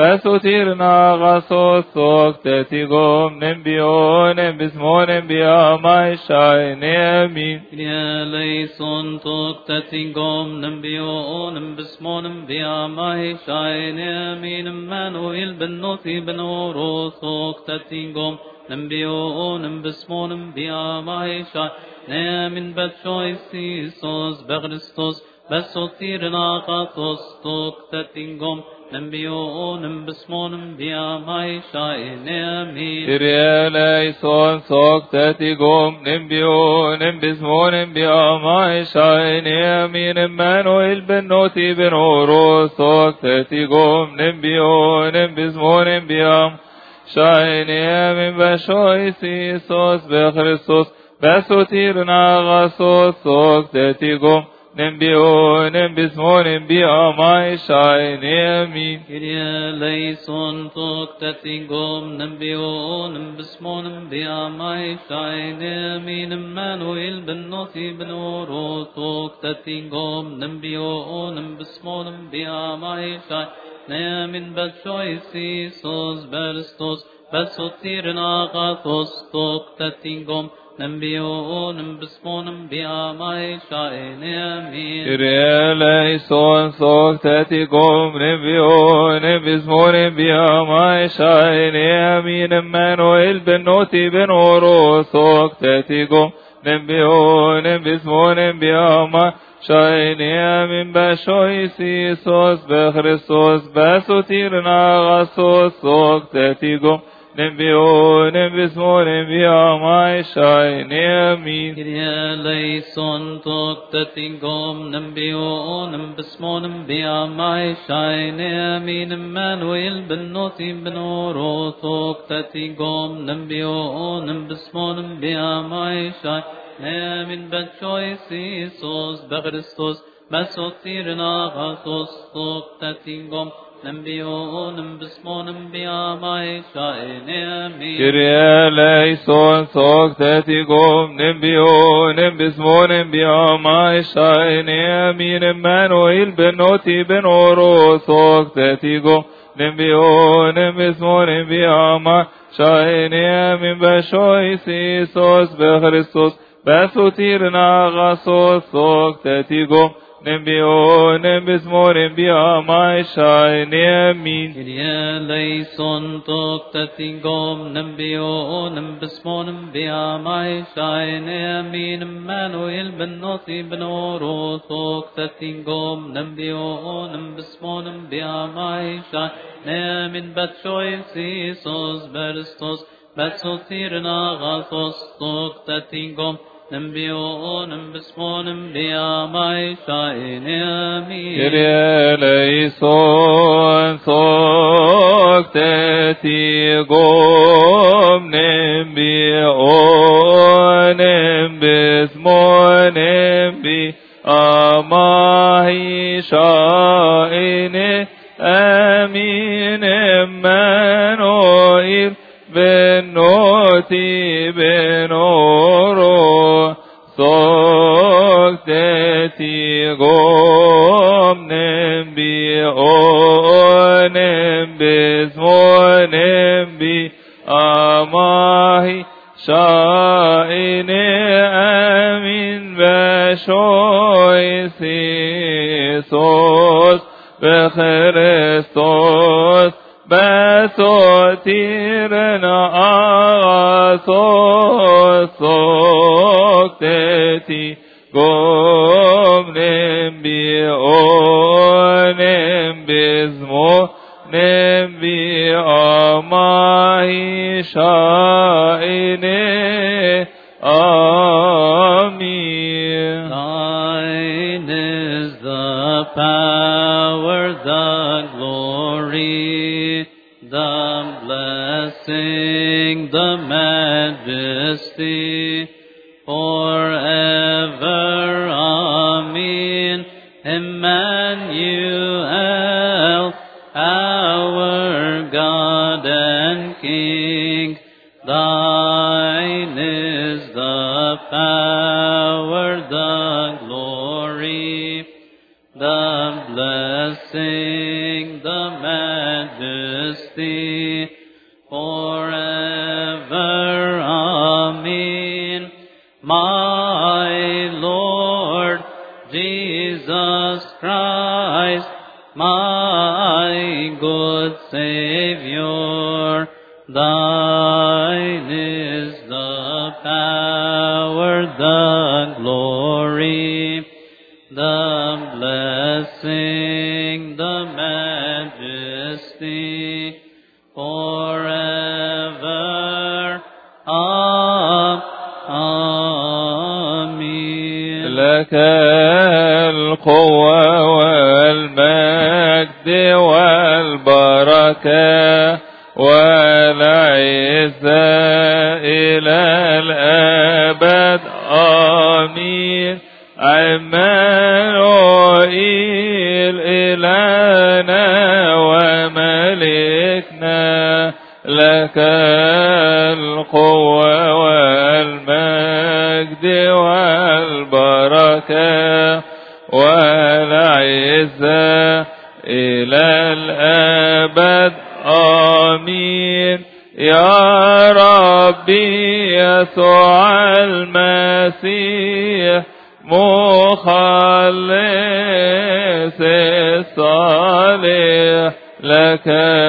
besotirna gasos tok tetigom nembionem bismonem biamai shaine amin. Kyrie eleison tok tetigom nembionem bismonem biamai shaine amin. Emmanuel ben noti ben oro tok tetigom nembionem bismonem biamai shaine amin. Beshoisi sos beristos Besotirna gatos tok tatingom nembionem bismonem biamai shaine amin. Kyrie eleison tok tatingom nembionem bismonem biamai shaine amin. Emmanuel ben noti ben oro tok tatingom nembionem bismonem biam shaine amin. Beshoisi sos bechristos besotirna gasos tok tatingom Nembionem bismonem biamai shaine amin. Kyrie eleison tok tatingom nembionem bismonem biamai shaine amin. Emmanuel ben noti ben oro tok tatingom nembionem bismonem biamai shaine amin. Beshoisi sos beristos besotirna gatos tok tatingom Nembionem bismonem biamai shaine amin. Kyrie eleison tok tatingom nembionem bismonem biamai shaine amin. Emmanuel ben noti ben oro tok tatingom nembionem bismonem biamai shaine amin. Beshoisi sos bechristos besotirna gasos tok tatingom Nembionem bismonem biamai shaine amin. Kyrie eleison tok tatingom nembionem bismonem biamai shaine amin. Emmanuel ben noti ben oro tok tatingom nembionem bismonem biamai shaine نامن بتشويسيسوس بخريستوس بسوتيرنا غاسوس تاتينغوم نبيون بسمون بياماي شاينامي كريا ليسون سوك تاتيغوم نبيون بسمون بياماي شاينامي نمانويل بنوتي بنورو سوك تاتيغوم نبيون بسمون بياماي شاينامي بشويسيسوس بخريستوس بسوتيرنا غاسوس سوك تاتيغوم نبيون بسمون بياماي شاينامين كريا ليسون توك تاتيغوم نبيون بسمون بياماي شاينامين مانويل بنوتي بنورو توك تاتيغوم نبيون بسمون بياماي شاينامين بتشويسيسوس برستوس بتسوتيرنا غاسوس توك تاتيغوم نبيون بسمون بياماي شاينامي كريا ليسون سوك تاتيغوم نبيون بسمون بياماي شاينامي آمين إمانوئيل بنوتي بنورو سوكتي قوم نبيون بسمون بي أماهي شائني آمين بشوي سيسوس بخريستوس بسوتيرنا آسوس سوكتي قوم نبيون بزمو نبي أماهي شائني آمين. Thine is the power, the glory, the blessing, the majesty, forever. Amen. Emmanuel, our God and King, thine is the power, the glory, the blessing, the majesty, forever. Amen. My Lord Jesus Christ, my good Savior, thine is the power, the glory, the blessing, the majesty, forever. Amen. لك القوة والمجد والبركة والعزة إلى الأبد. آمين. عمانوئيل إلهنا وملكنا، لك القوة والمجد والبركة والعزة إلى الأبد. آمين. يا ربي يسوع المسيح مخلص الصالح، لك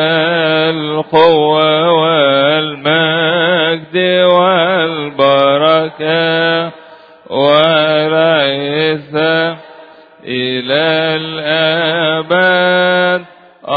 القوة والمجد والبركة والعزة إلى الأبد.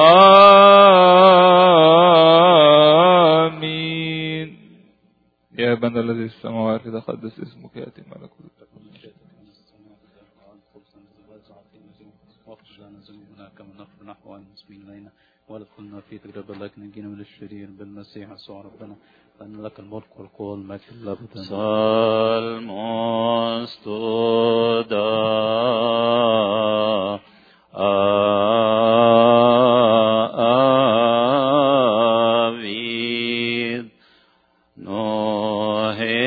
آمين. يا أبانا الذي في السماوات تقدس اسمك، يأتي ملكوتك. واغفر لنا ذنوبنا كما نغفر نحن المسلمين إلينا، ولا تدخلنا في تجربة لكن نجينا من الشرير بالمسيح يسوع ربنا، لأن لك الملك والقوة والمجد للأبد. Salmos toda avid nohe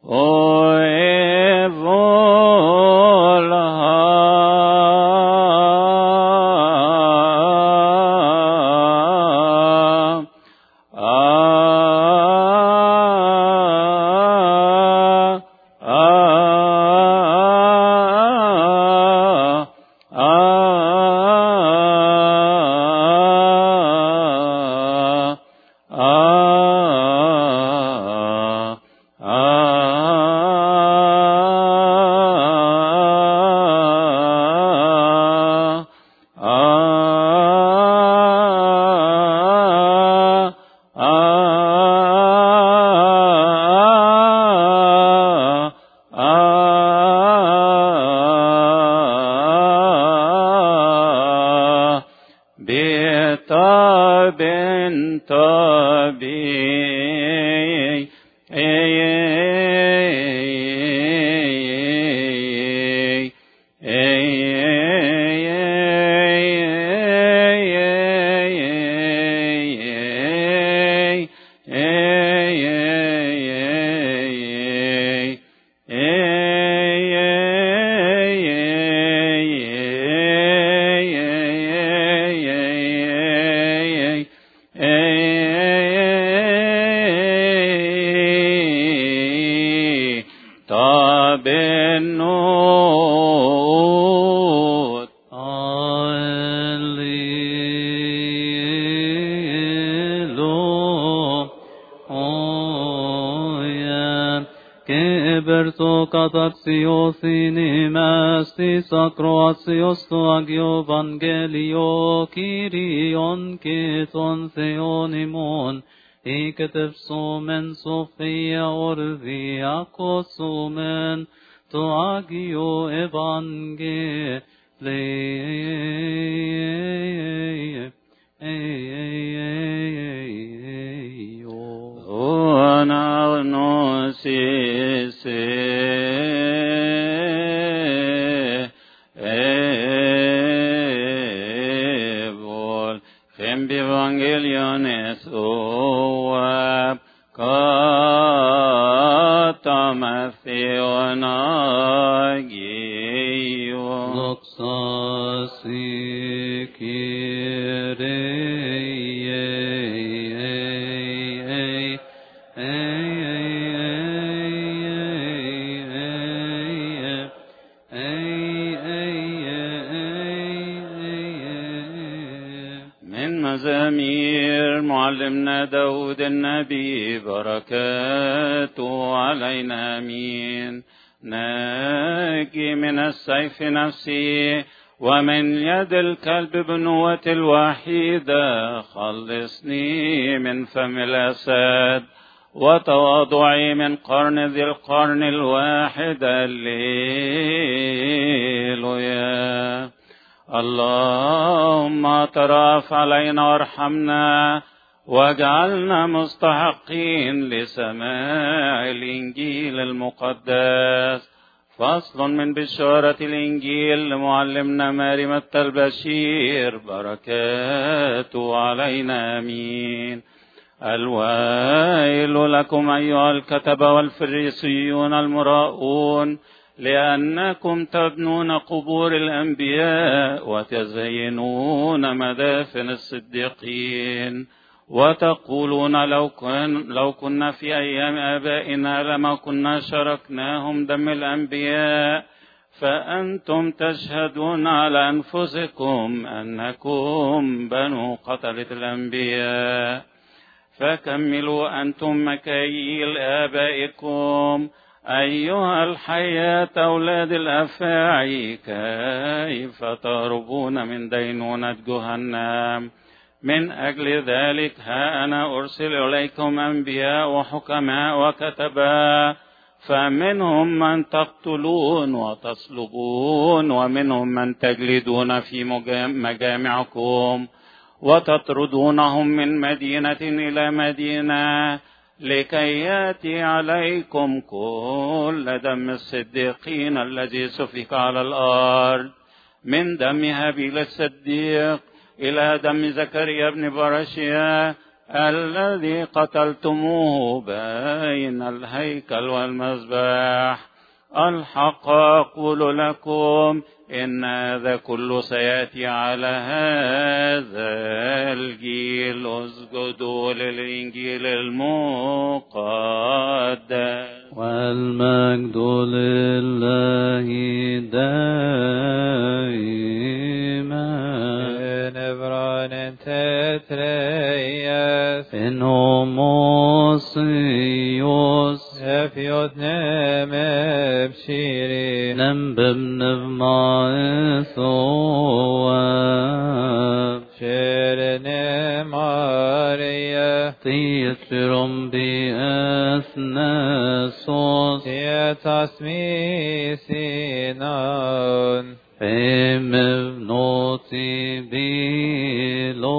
Καταξιός ημέστη ακροασιός του Αγίου Ευαγγέλιο Κύριον και των Θεών ημών εκετευσόμεν σοφία ορδία κοσούμεν το Άγιο Ευαγγέλιο. مزامير معلمنا داود النبي بركاته علينا آمين. ناجي من السيف نفسي ومن يد الكلب بنوة الوحيدة، خلصني من فم الأسد وتواضعي من قرن ذي القرن الواحد. الليلويا. اللهم تراف علينا وارحمنا واجعلنا مستحقين لسماع الإنجيل المقدس. فصل من بشارة الإنجيل لمعلمنا مريم البشير بركاته علينا آمين. الويل لكم أيها الكتبة والفريسيون المراؤون، لأنكم تبنون قبور الأنبياء وتزينون مدافن الصديقين، وتقولون لو, كن لو كنا في أيام آبائنا لما كنا شاركناهم دم الأنبياء. فأنتم تشهدون على أنفسكم أنكم بنو قتلة الأنبياء. فكملوا أنتم مكاييل آبائكم أيها الحياة أولاد الأفاعي، كيف تهربون من دينونة جهنم؟ من أجل ذلك ها أنا أرسل إليكم أنبياء وحكماء وكتباء، فمنهم من تقتلون وتصلبون، ومنهم من تجلدون في مجامعكم وتطردونهم من مدينة إلى مدينة، لكي يأتي عليكم كل دم الصديقين الذي سفك على الأرض، من دم هابيل الصديق إلى دم زكريا بن برشيا الذي قتلتموه بين الهيكل والمذبح. الحق أقول لكم إن هذا كله سيأتي على هذا الجيل. اسجدوا للإنجيل المقدس. والمجد لله دائما. نبران تتريس إن homoousios Efiot nem pshiri nem bibnev ma'ethoam Shirne Maria Tietrum bi ethnesos Tietas misinon Emev noti bilo.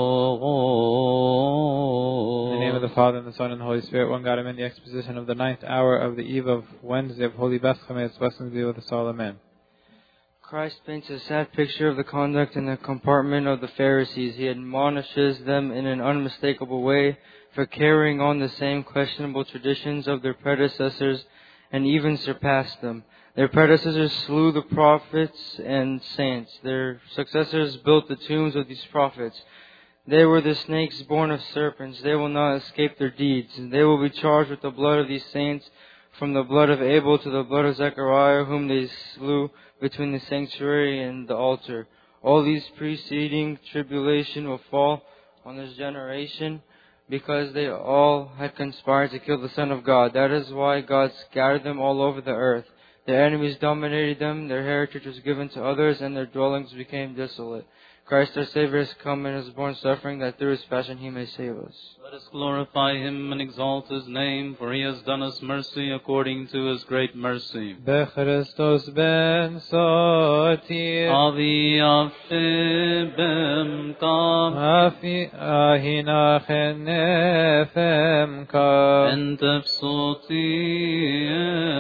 In the name of the Father, and the Son, and the Holy Spirit, one God, amen. The exposition of the ninth hour of the eve of Wednesday of Holy Bethlehem, may its blessings be with us all, amen. Christ paints a sad picture of the conduct in the compartment of the Pharisees. He admonishes them in an unmistakable way for carrying on the same questionable traditions of their predecessors and even surpassed them. Their predecessors slew the prophets and saints. Their successors built the tombs of these prophets. They were the snakes born of serpents. They will not escape their deeds. They will be charged with the blood of these saints, from the blood of Abel to the blood of Zechariah, whom they slew between the sanctuary and the altar. All these preceding tribulation will fall on this generation, because they all had conspired to kill the Son of God. That is why God scattered them all over the earth. Their enemies dominated them, their heritage was given to others, and their dwellings became desolate. Christ our Savior has come and has borne suffering, that through His passion He may save us. Let us glorify Him and exalt His name, for He has done us mercy according to His great mercy. Bechristos ben sotir Avi afshibem kam Afi ahinachen nefem kam Entefsoti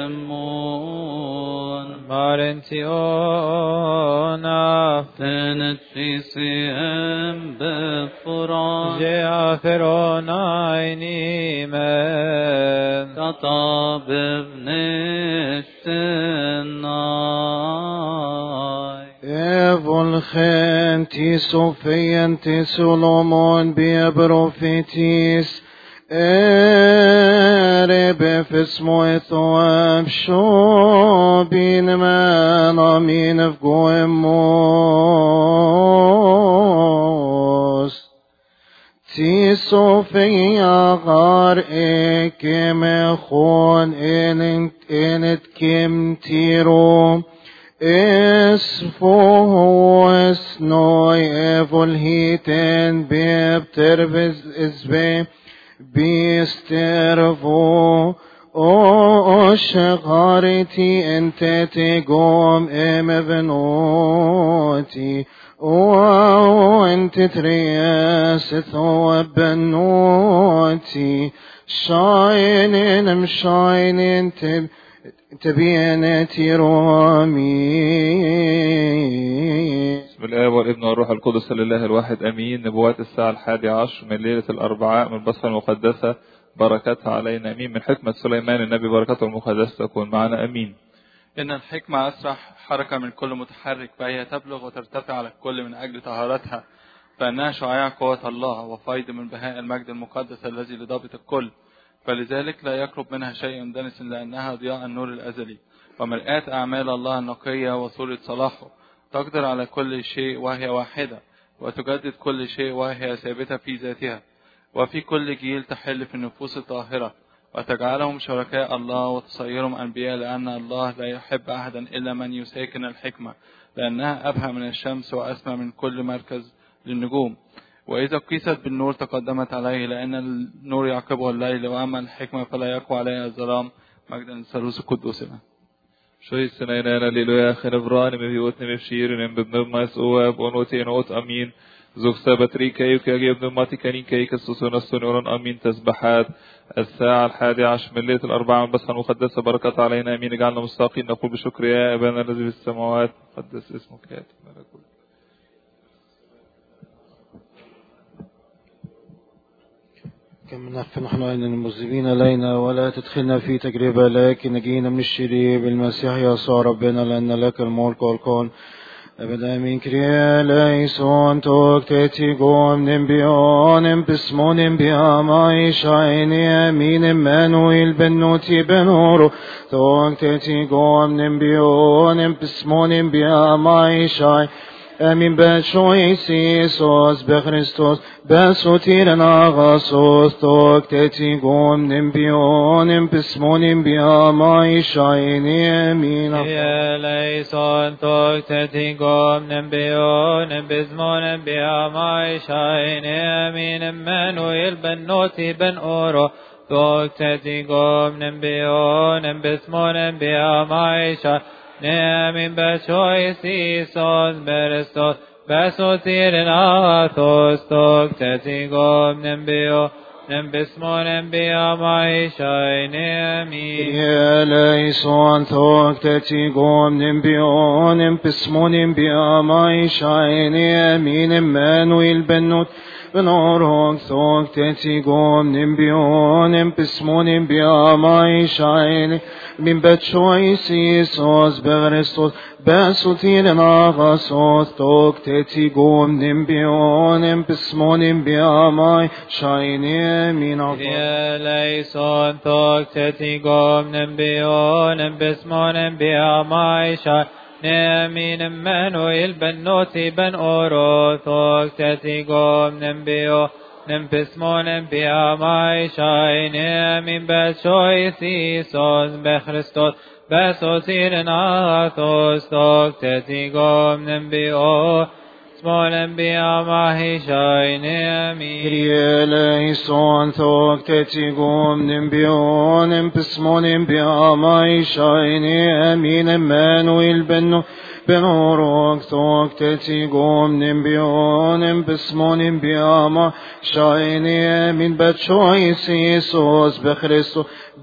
emon Marentiona Tenet fisiem befuran Jeacheron aini men Kata bevneshtenai Evolchen ti Sofian ti Solomon bia profetis Ere fismo ethoam shobin man amin of goemos Ti Sofia gar ekemechon enet enet kim tiro Esfo esnoi evol hiten beb terviz izbe Bistervo O shaghariti ente tegom emevenoti O ente trias thobenoti Shining I'm shining تبينتي رامي بسم الله والابن والروح القدس لله الواحد امين. نبوات الساعة الحادي عشر من ليلة الاربعاء من البصرة المقدسة بركتها علينا امين. من حكمة سليمان النبي بركته المقدسة تكون معنا امين. إن الحكمة أسرع حركة من كل متحرك، فهي تبلغ وترتفع على الكل من أجل طهارتها، فإنها شعاع قوة الله وفيض من بهاء المجد المقدس الذي لضابط الكل، فلذلك لا يقرب منها شيء دنس، لأنها ضياء النور الأزلي ومرآة أعمال الله النقية وصورة صلاحه. تقدر على كل شيء وهي واحدة، وتجدد كل شيء وهي ثابتة في ذاتها، وفي كل جيل تحل في النفوس الطاهرة، وتجعلهم شركاء الله وتصيرهم أنبياء، لأن الله لا يحب أحدا إلا من يساكن الحكمة، لأنها أبهى من الشمس وأسمى من كل مركز للنجوم. وإذا قيست بالنور تقدمت عليه، لأن النور يعقبه الليل، وأما الحكمة فلا يقوى عليها الظلام. مجدا للثالوث القدوس. Šoj se najnena liluja henevran me vjot me vširen em bebnem mas oab onoten ot amin. زوج سبت ريكا يوكا ابن ماتيكانين كيكا سوسونا سونورون امين. تسبحات الساعة الحادية عشر من ليلة الأربعاء من بصحة المقدسة بركات علينا امين. اجعلنا مستاقين نقول بشكر يا ابانا الذي في السماوات قدس اسمك ياتي ملكوتك. كم نحن نحن المذنبين علينا ولا تدخلنا في تجربة لكن نجينا من الشرير بالمسيح يسوع ربنا لأن لك الملك والكون أبدا من كريا ليسون توك تتي قوم نبيون بسمون بياماي شايني أمين مانويل بنوتي بنورو توك تتي قوم نبيون بسمون بياماي شاي أمين بشوي سيسوس بخريستوس بسوتيرنا غاسوس توك تتي قوم نبيون بسمون بياماي شايني أمين يا ليسون توك تتي قوم نبيون بزمون بياماي شايني أمين مانويل بنوتي بن أورو توك تتي قوم نبيون بزمون بياماي شايني نامين بشوي سيسوس برستوس بسوتيرنا غاسوس توك تتي قوم نبيون نبسمون بياماي شايني أمين يا ليسون توك تتي قوم نبيون بسمون بياماي شايني أمين مانويل بنوت بنورك توك تتي قوم نبيون بسمون بياماي شايني من بتشوي سيسوس بغرستوس بسوتيرنا غاسوس توك تتي قوم نبيون بسمون بياماي شايني أمين يا ليسون توك تتي قوم نبيون بسمون بياماي شايني أمين مانويل بنوتي بن أورو توك تتي قوم نبيون نبسمون بياماي شايني أمين بشوي سيسوس بخريستوس بسوتيرنا غاسوس توك تتي قوم نبيون سمون بياماي شايني أمين يا ليسون توك تتي قوم نبيون بسمون بياماي شايني أمين مانويل بنو بنورك توك تتي قوم نبيون بسمون بياما شايني أمين بتشوي سيسوس بخريستوس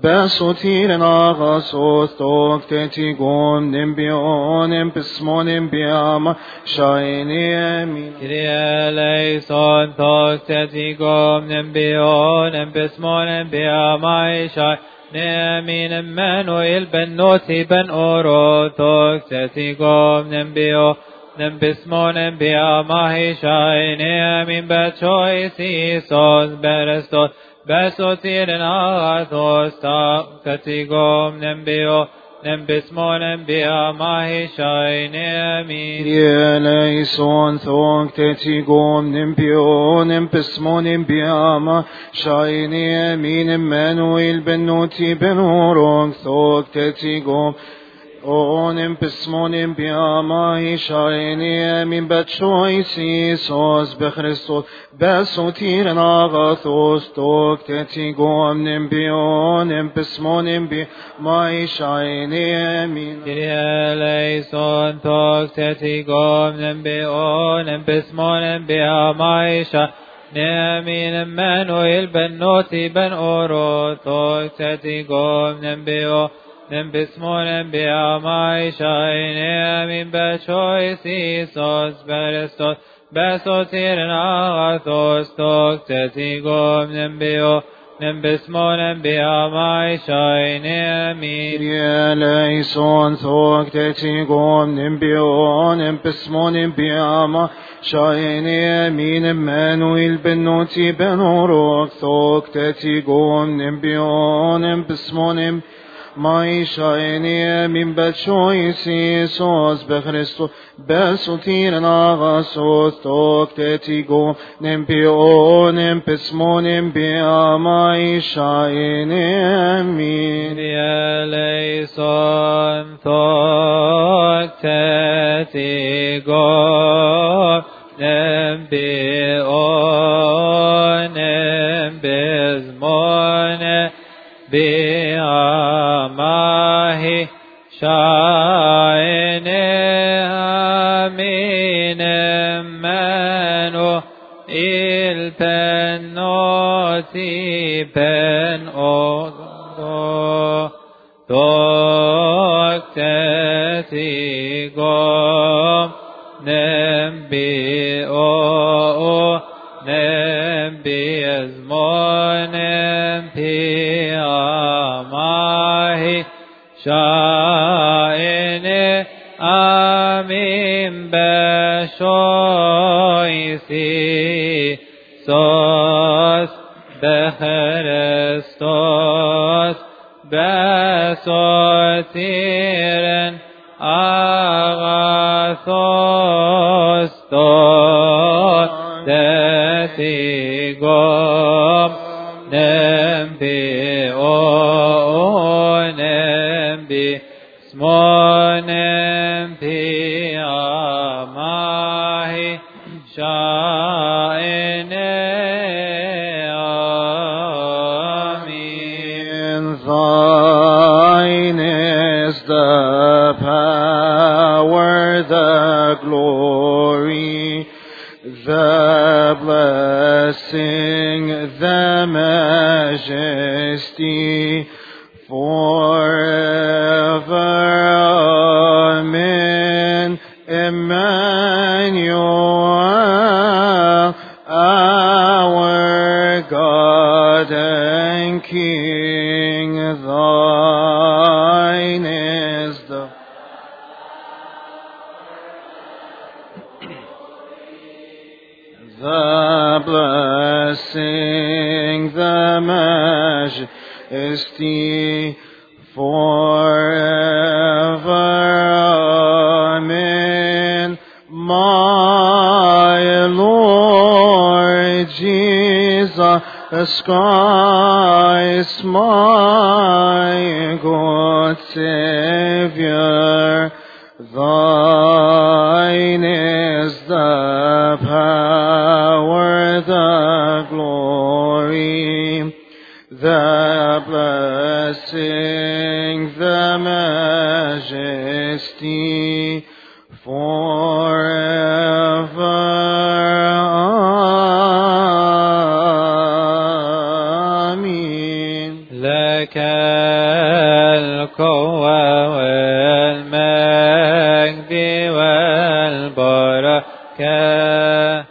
بسوتيرنا غاسوس توك تتي قوم نبيون بسمون بياما شايني أمين يا ليسون توك تتي قوم نبيون بسمون بياماي شايني أمين مانويل بنوتي بن أورو توك تتي قوم نبيون نبسمون بياماي شايني أمين بتشوي سيسوس برستوس بسوتيرنا غاسوس توك تتي قوم نبيون نبسمون بياماي شايني أمين يا ليسون توك تتي قوم نبيون بسمون بياما شايني أمين مانويل بنوتي بنورك توك تتي قوم اونم بسمونم بیامای شاینی امین بچوی سیسوس بخرستوس بسوتیر ناغاثوس توک تتی گومنم بیونم بسمونم بیامای شاینی امین Kyrie eleison توك تتي قومنم بيونم بسمونم بیامای نامين امانويل بنوتي بن اورو توك تتي قومنم بيونم نم بسمونم بیامای شاین امین بچوی سیسوس برستوس بسوتیر ناغاثوس توک تتی گومنم بیو نم بسمونم بیامای شاین امین Kyrie eleison توک تتی گومنم بیونم بسمونم بیامای شاین امین امانویل بنوتی بن اورو توک تتی گومنم بیونم بسمونم مای شاینی من بچوی سیسوس بخرستو بسوتیر ناغاسوس توک تتی گو نم بیونم پسمونم بیامای شاینی امین لیسون توک تتی گو نم بیونم بزمونه بیامای شاین امین منو ایل پنوتی پن اودو توک تتی گم نبی او نبی ازمان piyamahi shaine amin beshoisi sos bechristos besotiren agathos detigom nembi o nembi smonembi amahi shaine amin. Thine is the power, the glory, the blessing, the majesty, forever. Amen. Emmanuel, our God and King, thine is the the blessing, the majesty, forever. Amen. My Lord Jesus Christ, my good Savior, thine is the power, the glory, the blessing, the majesty, forever. Amen. لك القوة والمجد والبركة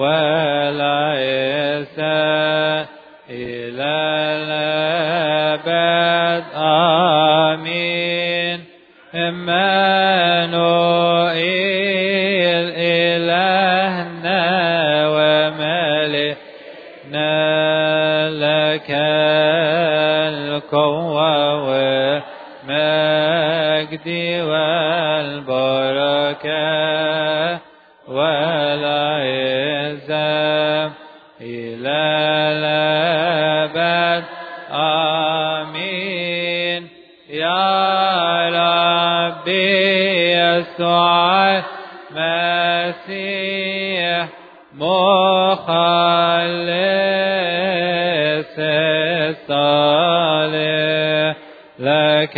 والعزة إلى الأبد. آمين. إمانوئيل إلهنا وملكنا، لك القوة والمجد والبركة والعزة إلى الأبد. آمين. يا ربي يسوع المسيح مخلص الصالح، لك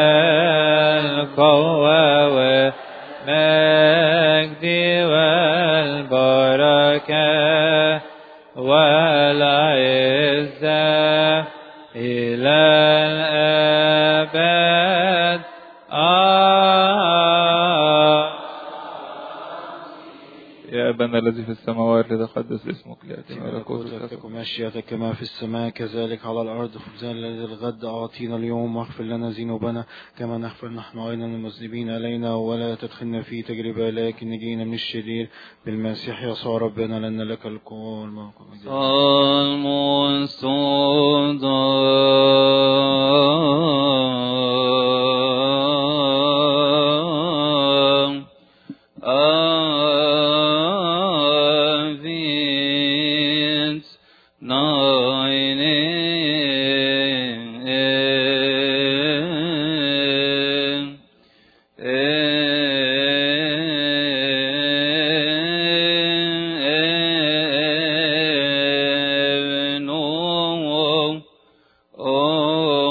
القوة والمجد والبركة والعزة إلى الأبد. آمين. يا أبانا الذي في السماوات لتقدس اسمك، ليأتي ملكوتك، تكن مشيئتك كما في السماء كذلك على الأرض. خبزنا الذي الغد أعطينا اليوم، واغفر لنا ذنوبنا كما نغفر نحن أيضا المذنبين علينا، ولا تدخلنا في تجربة لكن نجينا من الشرير بالمسيح يسوع ربنا، لأن لك القوة والملك. صالمون Oh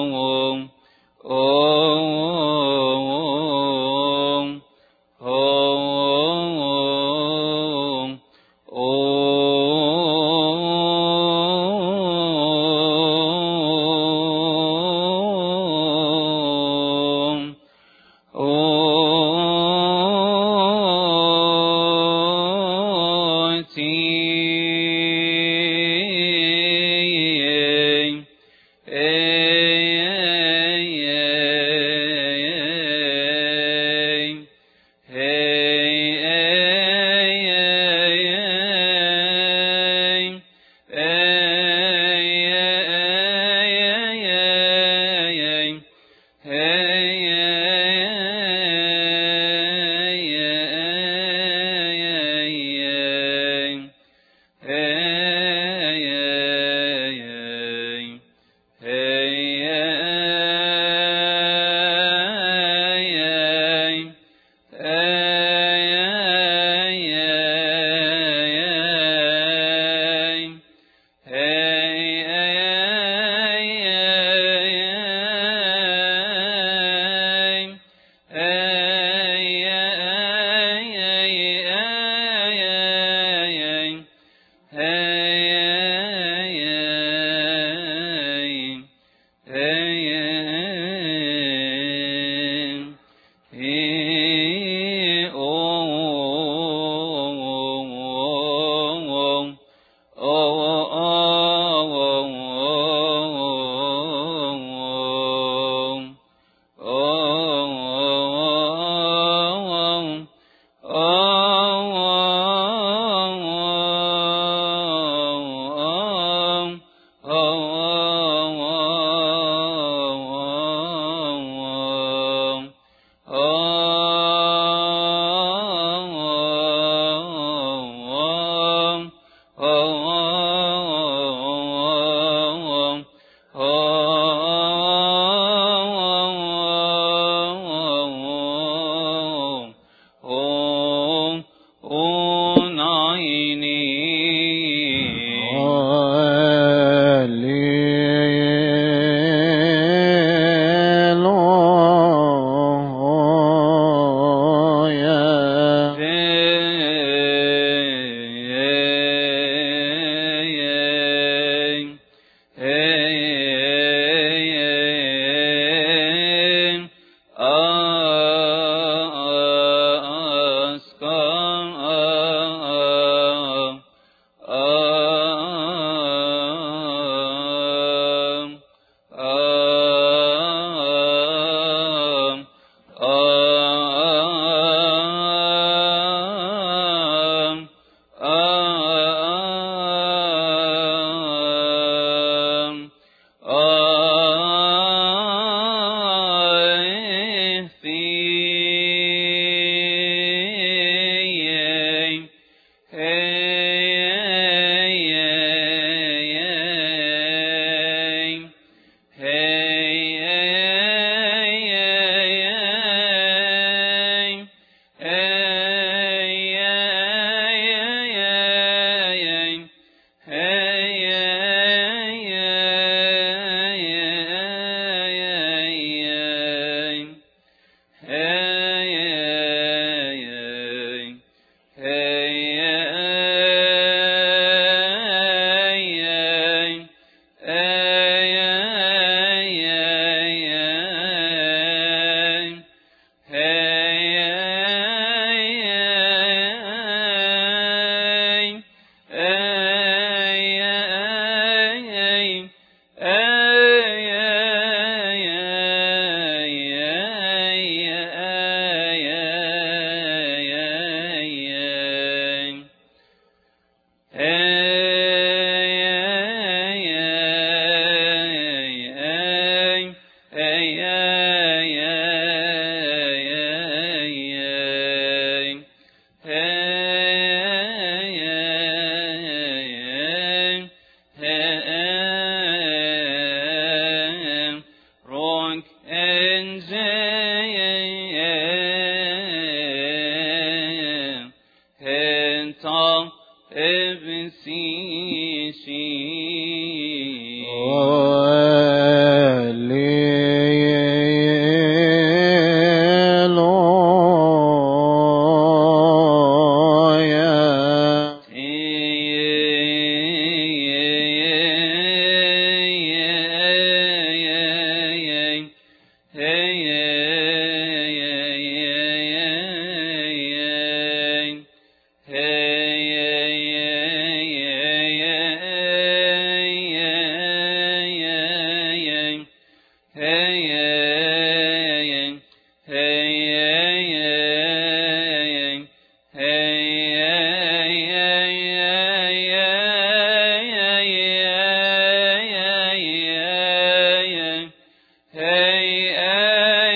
Hey, hey,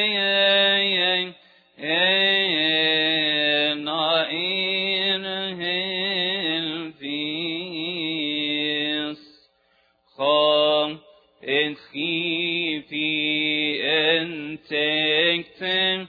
victim.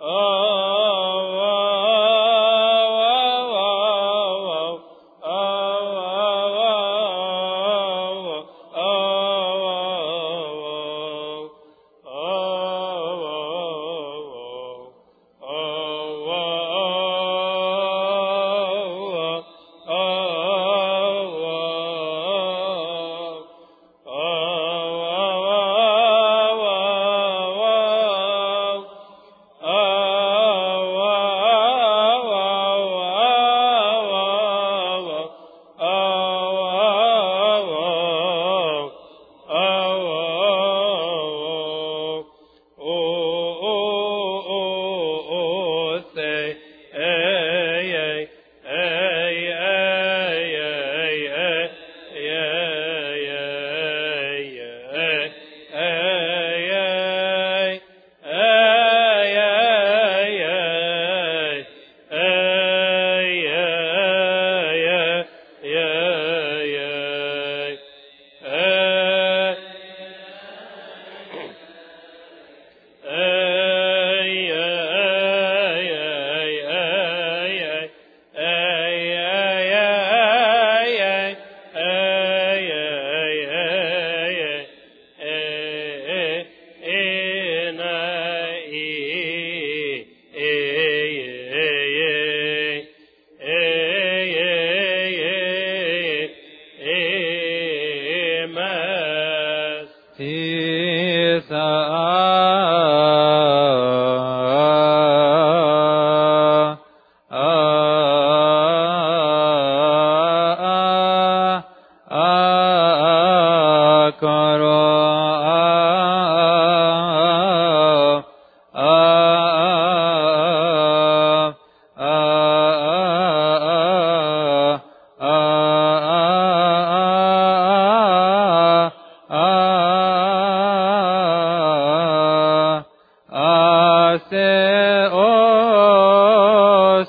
Oh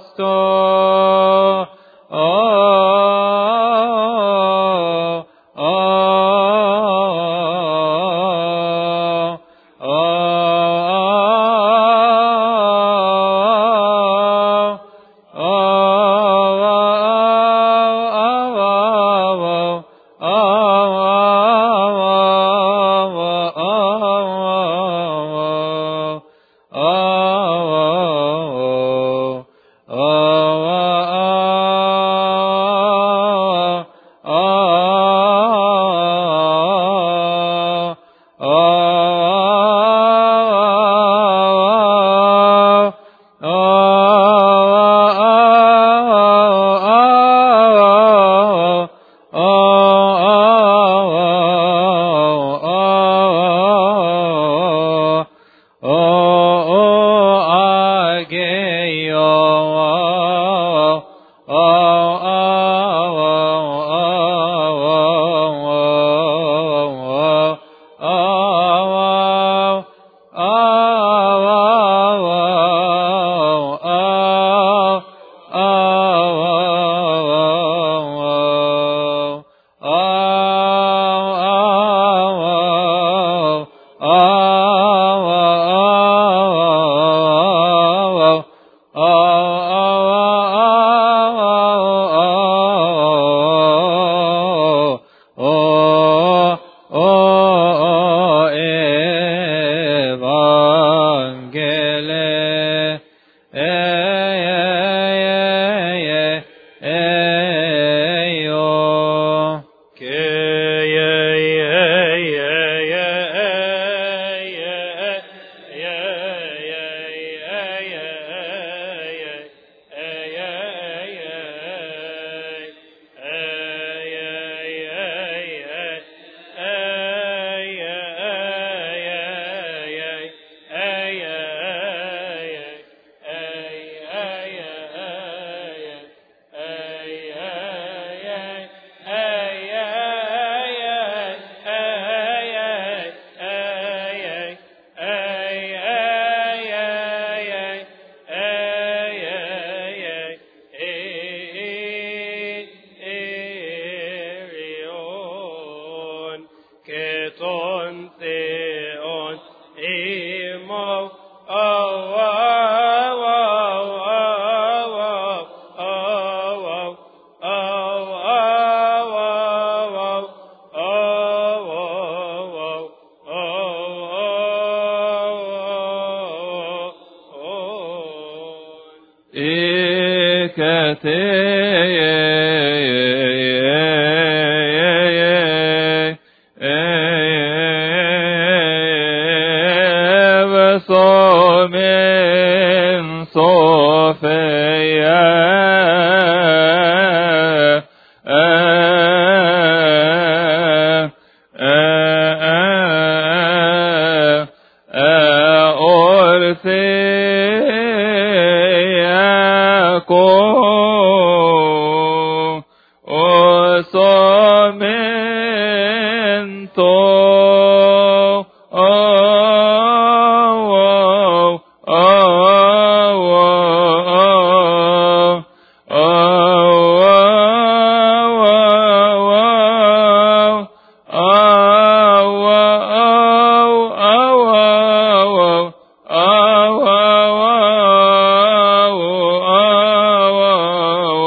Oh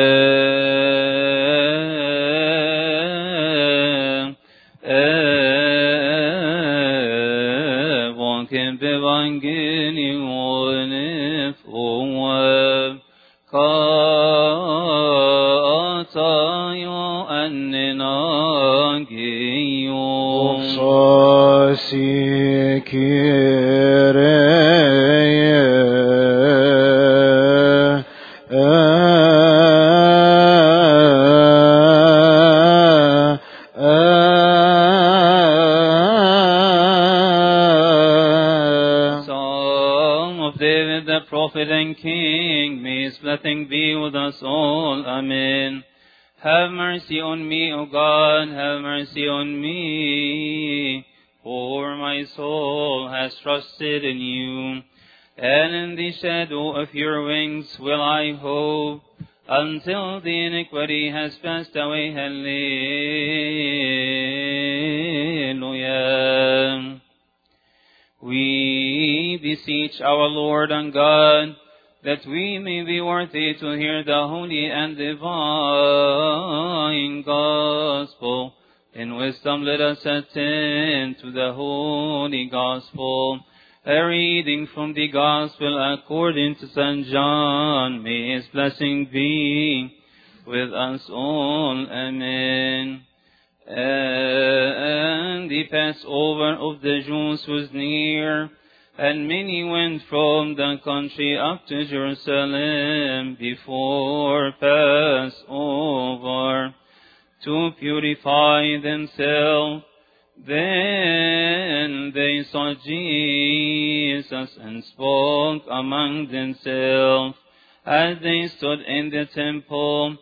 Vanken bevangenionen från katayo annenagio. Prophet and King, may His blessing be with us all. Amen. Have mercy on me, O God, have mercy on me, for my soul has trusted in you, and in the shadow of your wings will I hope, until the iniquity has passed away. Hallelujah. We beseech our Lord and God that we may be worthy to hear the holy and divine gospel. In wisdom let us attend to the holy gospel. A reading from the gospel according to Saint John. May His blessing be with us all. Amen. And the Passover of the Jews was near, and many went from the country up to Jerusalem before Passover to purify themselves. Then they saw Jesus and spoke among themselves as they stood in the temple.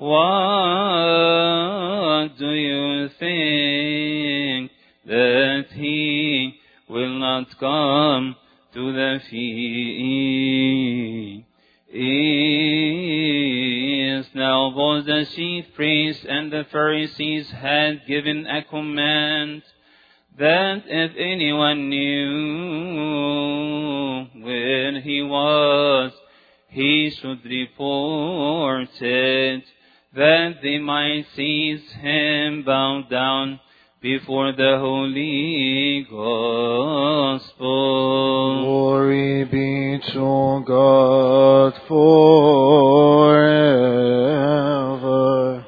What do you think? That He will not come to the feast? Now both the chief priests and the Pharisees had given a command that if anyone knew where He was, he should report it, that they might seize Him bowed down before the holy gospel. Glory be to God forever.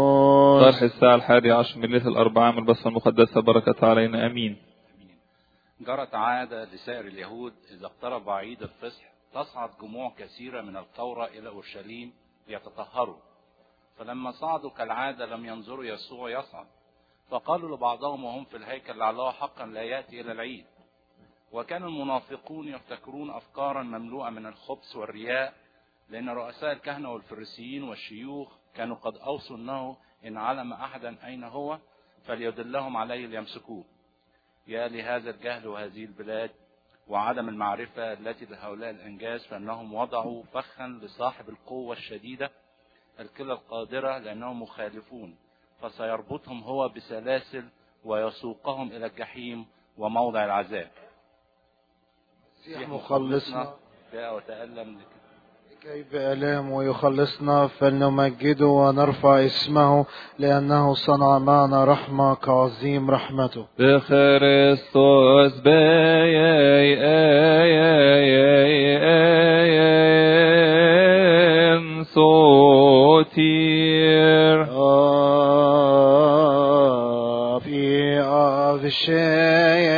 الساعة الحادية عشر من ليلة الأربعاء من البصرة المقدسة بركة علينا أمين. جرت عادة لسائر اليهود إذا اقترب عيد الفصح تصعد جموع كثيرة من القرى إلى أورشليم ليتطهروا، فلما صعدوا كالعادة لم ينظروا يسوع يصعد، فقالوا لبعضهم وهم في الهيكل لعله حقا لا يأتي إلى العيد. وكان المنافقون يفتكرون أفكارا مملوءة من الخبث والرياء، لأن رؤساء الكهنة والفريسيين والشيوخ كانوا قد أوصوا أنه إن علم أحدا أين هو فليدلهم عليه ليمسكوه. يا لهذا الجهل وهذه البلاد وعدم المعرفة التي لهؤلاء الأنجاز، فإنهم وضعوا فخا لصاحب القوة الشديدة الكلى القادرة لأنهم مخالفون، فسيربطهم هو بسلاسل ويسوقهم إلى الجحيم وموضع العذاب. مخلصنا جاء وتألم لكي بآلام ويخلصنا، فلنمجده ونرفع اسمه لأنه صنع معنا رحمة كعظيم رحمته. بخريستوس بيي ايين صوتير في أفشي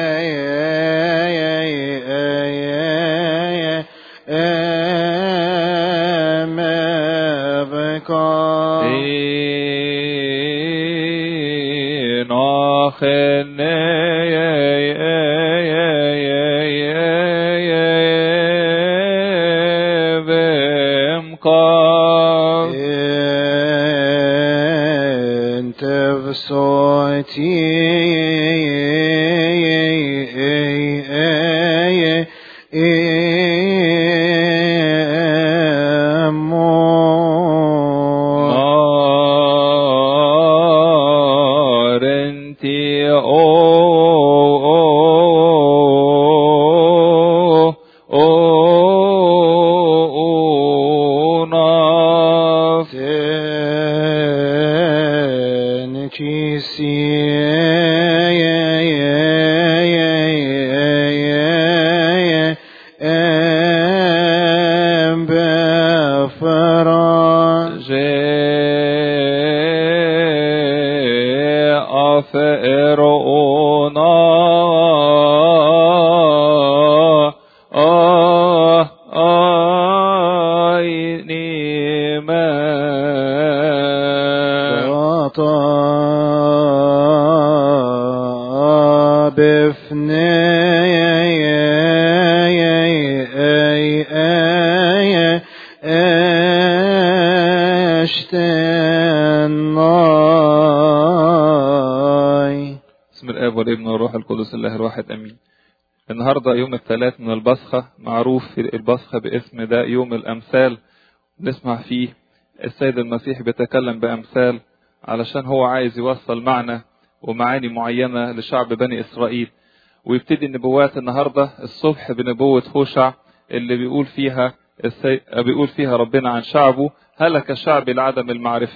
الله الواحد أمين. النهاردة يوم الثلاث من البصخة، معروف في البصخة باسم ده يوم الأمثال. نسمع فيه السيد المسيح بيتكلم بأمثال علشان هو عايز يوصل معنى ومعاني معينة لشعب بني إسرائيل. ويبتدي النبوات النهاردة الصبح بنبوة هوشع اللي بيقول فيها السي... بيقول فيها ربنا عن شعبه: هلك شعبي لعدم المعرفة.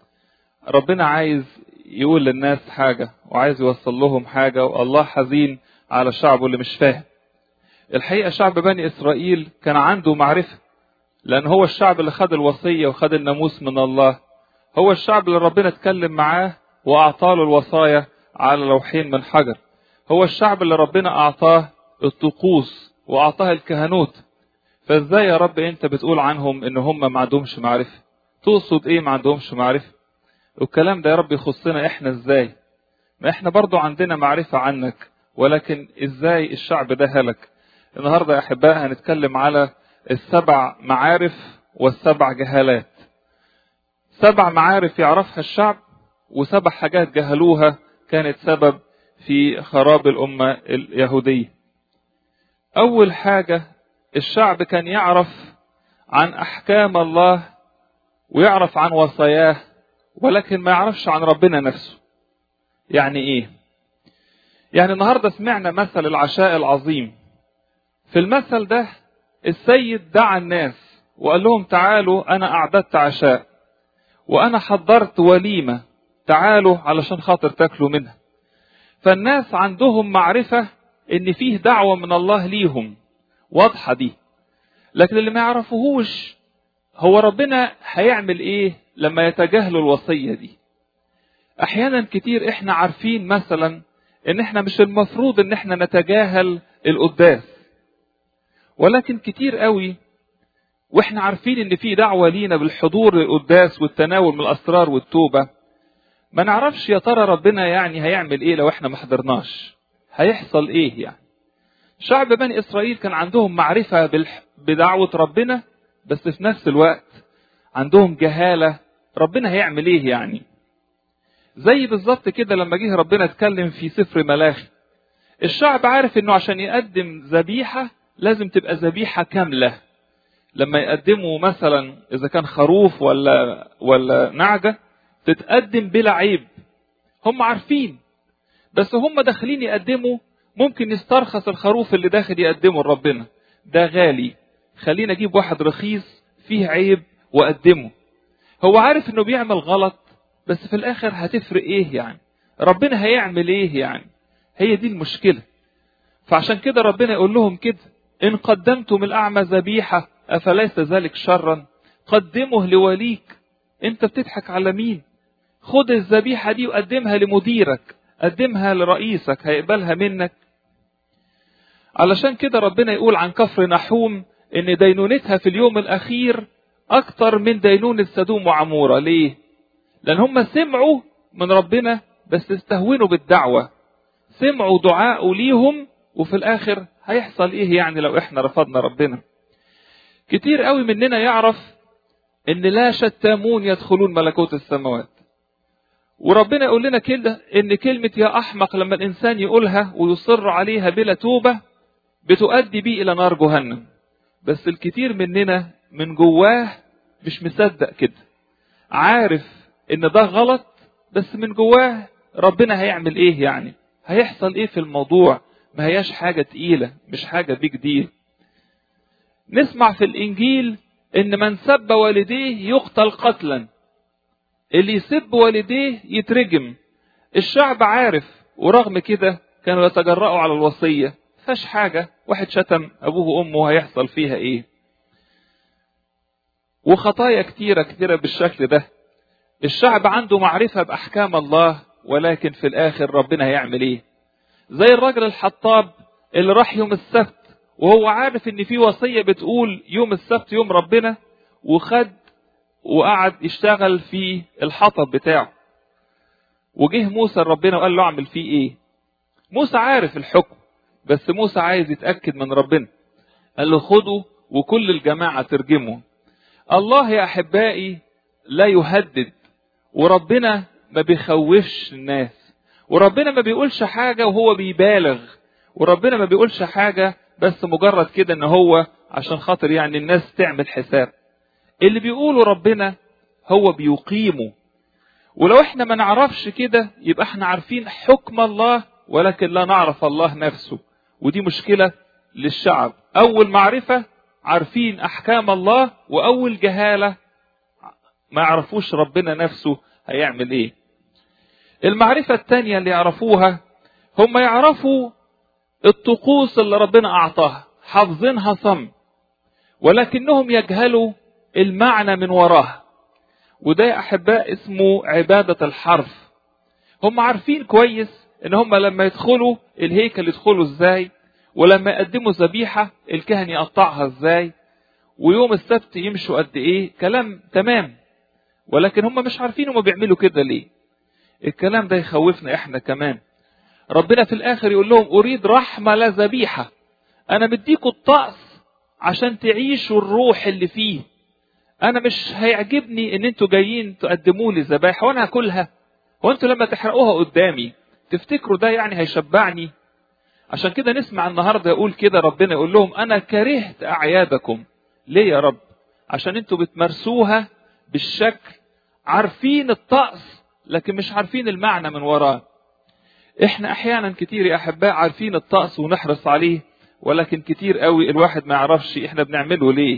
ربنا عايز يقول للناس حاجة وعايز يوصل لهم حاجة، والله حزين على شعبه اللي مش فاهم. الحقيقة شعب بني إسرائيل كان عنده معرفة، لأن هو الشعب اللي خد الوصية وخد الناموس من الله، هو الشعب اللي ربنا اتكلم معاه وأعطاه الوصايا على لوحين من حجر، هو الشعب اللي ربنا أعطاه الطقوس وأعطاه الكهنوت. فإزاي يا رب أنت بتقول عنهم إن هم ما عندهمش معرفة؟ تقصد إيه ما عندهمش معرفة؟ والكلام ده يا رب يخصنا إحنا إزاي؟ ما إحنا برضو عندنا معرفة عنك، ولكن إزاي الشعب ده هلك؟ النهاردة يا أحباء هنتكلم على السبع معارف والسبع جهالات. سبع معارف يعرفها الشعب، وسبع حاجات جهلوها كانت سبب في خراب الأمة اليهودية. أول حاجة الشعب كان يعرف عن أحكام الله ويعرف عن وصاياه، ولكن ما يعرفش عن ربنا نفسه. يعني إيه؟ يعني النهاردة سمعنا مثل العشاء العظيم. في المثل ده السيد دعا الناس وقال لهم: تعالوا أنا أعددت عشاء وأنا حضرت وليمة، تعالوا علشان خاطر تاكلوا منها. فالناس عندهم معرفة إن فيه دعوة من الله ليهم واضحة دي، لكن اللي ما يعرفوهوش هو ربنا هيعمل إيه لما يتجاهلوا الوصية دي. أحيانا كتير إحنا عارفين مثلا ان احنا مش المفروض ان احنا نتجاهل القداس، ولكن كتير قوي واحنا عارفين ان في دعوة لينا بالحضور للقداس والتناول من الاسرار والتوبة، ما نعرفش يا ترى ربنا يعني هيعمل ايه لو احنا ما حضرناش، هيحصل ايه يعني. شعب بني اسرائيل كان عندهم معرفة بدعوة ربنا، بس في نفس الوقت عندهم جهالة ربنا هيعمل ايه يعني. زي بالظبط كده لما جه ربنا اتكلم في سفر ملاخي، الشعب عارف انه عشان يقدم ذبيحة لازم تبقى ذبيحة كاملة. لما يقدموا مثلا اذا كان خروف ولا ولا نعجة تتقدم بلا عيب، هم عارفين، بس هم داخلين يقدموا ممكن يسترخص الخروف اللي داخل يقدمه لربنا، ده غالي، خلينا اجيب واحد رخيص فيه عيب وقدمه. هو عارف انه بيعمل غلط، بس في الاخر هتفرق ايه يعني، ربنا هيعمل ايه يعني، هي دي المشكلة. فعشان كده ربنا يقول لهم كده، ان قدمتم الاعمى ذبيحة افليس ذلك شرا، قدمه لوليك. انت بتضحك على مين؟ خد الذبيحة دي وقدمها لمديرك، قدمها لرئيسك، هيقبلها منك. علشان كده ربنا يقول عن كفر نحوم ان دينونتها في اليوم الاخير اكتر من دينونة سدوم وعمورة. ليه؟ لان هم سمعوا من ربنا بس استهونوا بالدعوة، سمعوا دعاء ليهم، وفي الاخر هيحصل ايه يعني لو احنا رفضنا ربنا. كتير قوي مننا يعرف ان لا شتامون يدخلون ملكوت السماوات، وربنا يقول لنا كده ان كلمة يا احمق لما الانسان يقولها ويصر عليها بلا توبة بتؤدي بيه الى نار جهنم. بس الكتير مننا من جواه مش مصدق كده، عارف ان ده غلط، بس من جواه ربنا هيعمل ايه يعني، هيحصل ايه في الموضوع، ما هياش حاجة تقيلة، مش حاجة بيج ديل. نسمع في الانجيل ان من سب والديه يقتل قتلا، اللي يسب والديه يترجم. الشعب عارف، ورغم كده كانوا يتجرأوا على الوصية، فاش حاجة، واحد شتم ابوه وامه هيحصل فيها ايه. وخطايا كتيرة كتيرة بالشكل ده. الشعب عنده معرفة بأحكام الله، ولكن في الآخر ربنا هيعمل ايه. زي الراجل الحطاب اللي راح يوم السبت وهو عارف ان في وصية بتقول يوم السبت يوم ربنا، وخد وقعد يشتغل في الحطب بتاعه. وجه موسى ربنا وقال له اعمل فيه ايه. موسى عارف الحكم، بس موسى عايز يتأكد من ربنا، قال له خده وكل الجماعة ترجمه. الله يا أحبائي لا يهدد، وربنا ما بيخوفش الناس، وربنا ما بيقولش حاجة وهو بيبالغ، وربنا ما بيقولش حاجة بس مجرد كده ان هو عشان خاطر يعني الناس تعمل حساب. اللي بيقوله ربنا هو بيقيمه. ولو احنا ما نعرفش كده يبقى احنا عارفين حكم الله ولكن لا نعرف الله نفسه، ودي مشكلة للشعب. اول معرفة عارفين احكام الله، واول جهالة ما يعرفوش ربنا نفسه هيعمل ايه. المعرفة التانية اللي يعرفوها، هم يعرفوا الطقوس اللي ربنا اعطاها، حافظينها صم، ولكنهم يجهلوا المعنى من وراها. وده يا احباء اسمه عبادة الحرف. هم عارفين كويس ان هم لما يدخلوا الهيكل يدخلوا ازاي، ولما يقدموا ذبيحة الكهن يقطعها ازاي، ويوم السبت يمشوا قد ايه، كلام تمام، ولكن هم مش عارفين هم بيعملوا كده ليه. الكلام ده يخوفنا احنا كمان. ربنا في الاخر يقول لهم اريد رحمة لا ذبيحة، انا مديكوا الطقس عشان تعيشوا الروح اللي فيه. انا مش هيعجبني ان انتوا جايين تقدموا لي ذبائح وانا هاكلها، وانتوا لما تحرقوها قدامي تفتكروا ده يعني هيشبعني. عشان كده نسمع النهارده يقول كده ربنا يقول لهم انا كرهت اعيادكم. ليه يا رب؟ عشان انتوا بتمارسوها بالشكل، عارفين الطقس لكن مش عارفين المعنى من وراه. احنا احيانا كتير يا احباء عارفين الطقس ونحرص عليه، ولكن كتير قوي الواحد ما يعرفش احنا بنعمله ليه.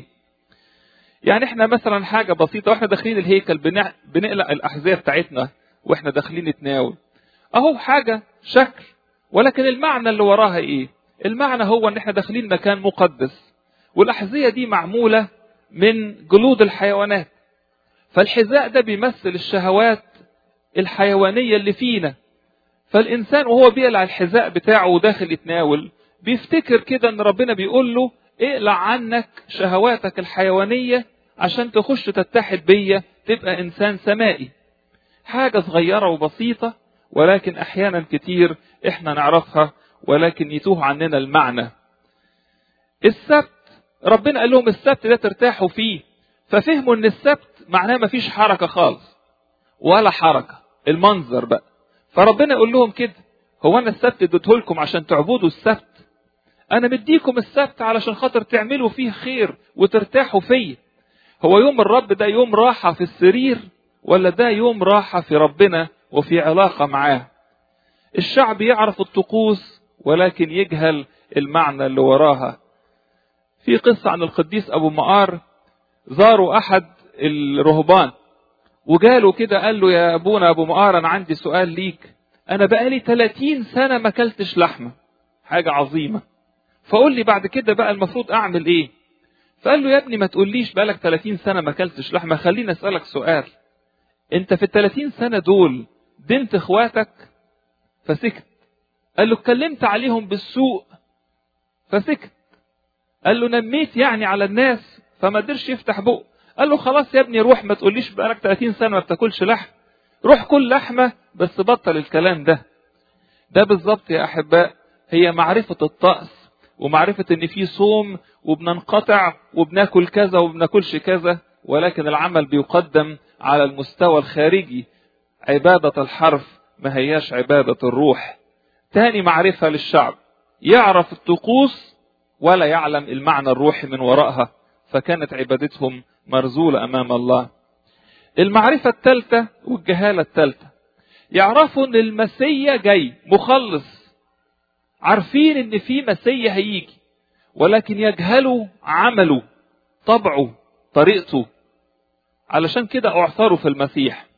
يعني احنا مثلا حاجة بسيطة واحنا داخلين الهيكل بنقلع الاحذية بتاعتنا واحنا داخلين نتناول، اهو حاجة شكل، ولكن المعنى اللي وراها ايه؟ المعنى هو ان احنا داخلين مكان مقدس، والاحذية دي معمولة من جلود الحيوانات، فالحذاء ده بيمثل الشهوات الحيوانية اللي فينا. فالإنسان وهو بيقلع الحذاء بتاعه وداخل يتناول بيفتكر كده ان ربنا بيقول له اقلع عنك شهواتك الحيوانية عشان تخش تتحد بيا تبقى إنسان سمائي. حاجة صغيرة وبسيطة، ولكن أحيانا كتير إحنا نعرفها ولكن يتوه عننا المعنى. السبت ربنا قال لهم السبت ده ترتاحوا فيه، ففهموا ان السبت معناه مفيش حركة خالص ولا حركة، المنظر بقى. فربنا يقول لهم كده، هو أنا السبت اديته لكم عشان تعبدوا السبت؟ أنا مديكم السبت علشان خاطر تعملوا فيه خير وترتاحوا فيه. هو يوم الرب ده يوم راحة في السرير ولا ده يوم راحة في ربنا وفي علاقة معاه؟ الشعب يعرف الطقوس ولكن يجهل المعنى اللي وراها. في قصة عن القديس أبو مقار، زاروا أحد الرهبان وقالوا كده، قال له يا أبونا أبو مقار أنا عندي سؤال ليك، أنا بقالي ثلاثين سنة ما كلتش لحمة، حاجة عظيمة، فقول لي بعد كده بقى المفروض أعمل إيه؟ فقال له يا ابني ما تقوليش بقالك ثلاثين سنة ما كلتش لحمة، خليني أسألك سؤال، أنت في الثلاثين سنة دول دنت إخواتك؟ فسكت. قال له اتكلمت عليهم بالسوء؟ فسكت. قال له نميت يعني على الناس؟ فما قدرش يفتح بقه. قال له خلاص يا ابني روح، ما تقوليش بقالك ثلاثين سنة ما بتاكلش لحم، روح كل لحمة بس بطل الكلام ده. ده بالظبط يا أحباء هي معرفة الطقس ومعرفة ان في صوم وبننقطع وبناكل كذا وبناكلش كذا، ولكن العمل بيقدم على المستوى الخارجي. عبادة الحرف ما هياش عبادة الروح. تاني معرفة للشعب، يعرف الطقوس ولا يعلم المعنى الروحي من وراءها، فكانت عبادتهم مرزولة أمام الله. المعرفة الثالثة والجهالة الثالثة، يعرفوا ان المسيح جاي مخلص، عارفين ان في مسيح هيجي، ولكن يجهلوا عمله، طبعه، طريقته. علشان كده اعثروا في المسيح.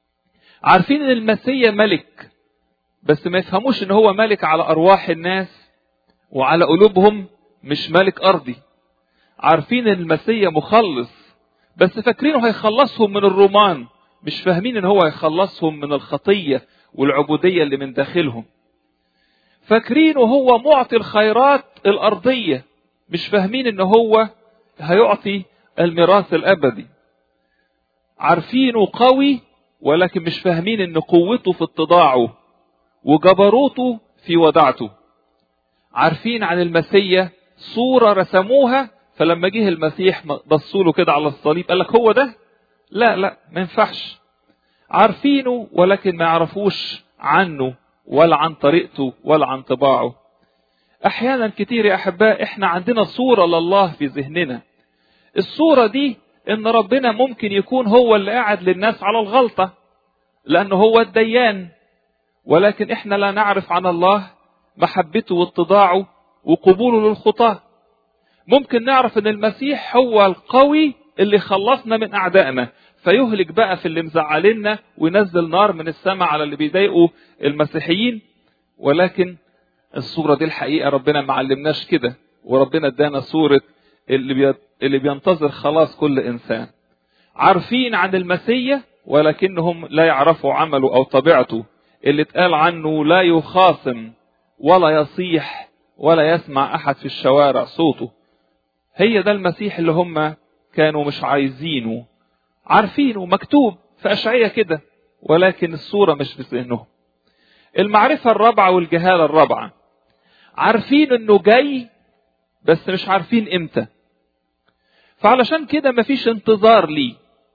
عارفين ان المسيح ملك، بس ما يفهموش ان هو ملك على ارواح الناس وعلى قلوبهم، مش ملك ارضي. عارفين ان المسيح مخلص، بس فاكرينه هيخلصهم من الرومان، مش فاهمين ان هو هيخلصهم من الخطية والعبودية اللي من داخلهم. فاكرينه هو معطي الخيرات الارضية، مش فاهمين ان هو هيعطي الميراث الابدي. عارفينه قوي، ولكن مش فاهمين ان قوته في اتضاعه وجبروته في ودعته. عارفين عن المسيح صورة رسموها، فلما جه المسيح بصوا له كده على الصليب قال لك هو ده؟ لا لا ما ينفعش. عارفينه ولكن ما يعرفوش عنه ولا عن طريقته ولا عن طباعه. احيانا كتير يا احباء احنا عندنا صورة لله في ذهننا، الصورة دي ان ربنا ممكن يكون هو اللي قاعد للناس على الغلطة لانه هو الديان، ولكن احنا لا نعرف عن الله محبته واتضاعه وقبوله للخطاة. ممكن نعرف ان المسيح هو القوي اللي خلصنا من اعدائنا، فيهلك بقى في اللي مزعلنا وينزل نار من السماء على اللي بيضايقوا المسيحيين، ولكن الصورة دي الحقيقة ربنا ما علمناش كده، وربنا ادانا صورة اللي بي... اللي بينتظر خلاص كل انسان. عارفين عن المسيح ولكنهم لا يعرفوا عمله او طبيعته، اللي اتقال عنه لا يخاصم ولا يصيح ولا يسمع احد في الشوارع صوته. هي ده المسيح اللي هم كانوا مش عايزينه. عارفينه مكتوب في أشعية كده، ولكن الصورة مش في ذهنهم. المعرفة الرابعة والجهالة الرابعة، عارفين انه جاي بس مش عارفين امتى، فعلشان كده مفيش انتظار ليه.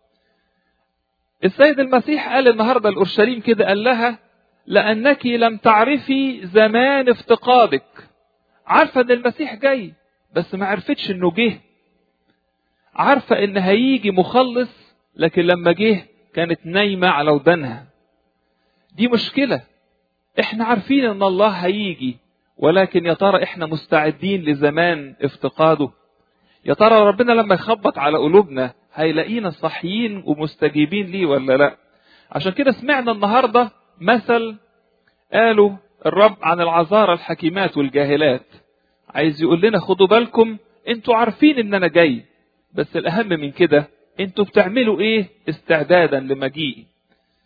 السيد المسيح قال النهاردة لأورشليم كده، قال لها لأنك لم تعرفي زمان افتقادك. عارفة ان المسيح جاي بس ما عرفتش انه جه. عارفة ان هيجي مخلص، لكن لما جه كانت نايمة على ودانها. دي مشكلة. احنا عارفين ان الله هيجي، ولكن يا ترى احنا مستعدين لزمان افتقاده؟ يا ترى ربنا لما يخبط على قلوبنا هيلاقينا صحيين ومستجيبين ليه ولا لا؟ عشان كده سمعنا النهاردة مثل قالوا الرب عن العذارى الحكيمات والجاهلات، عايز يقول لنا خدوا بالكم، انتوا عارفين ان انا جاي، بس الاهم من كده انتوا بتعملوا ايه استعدادا لمجيئي.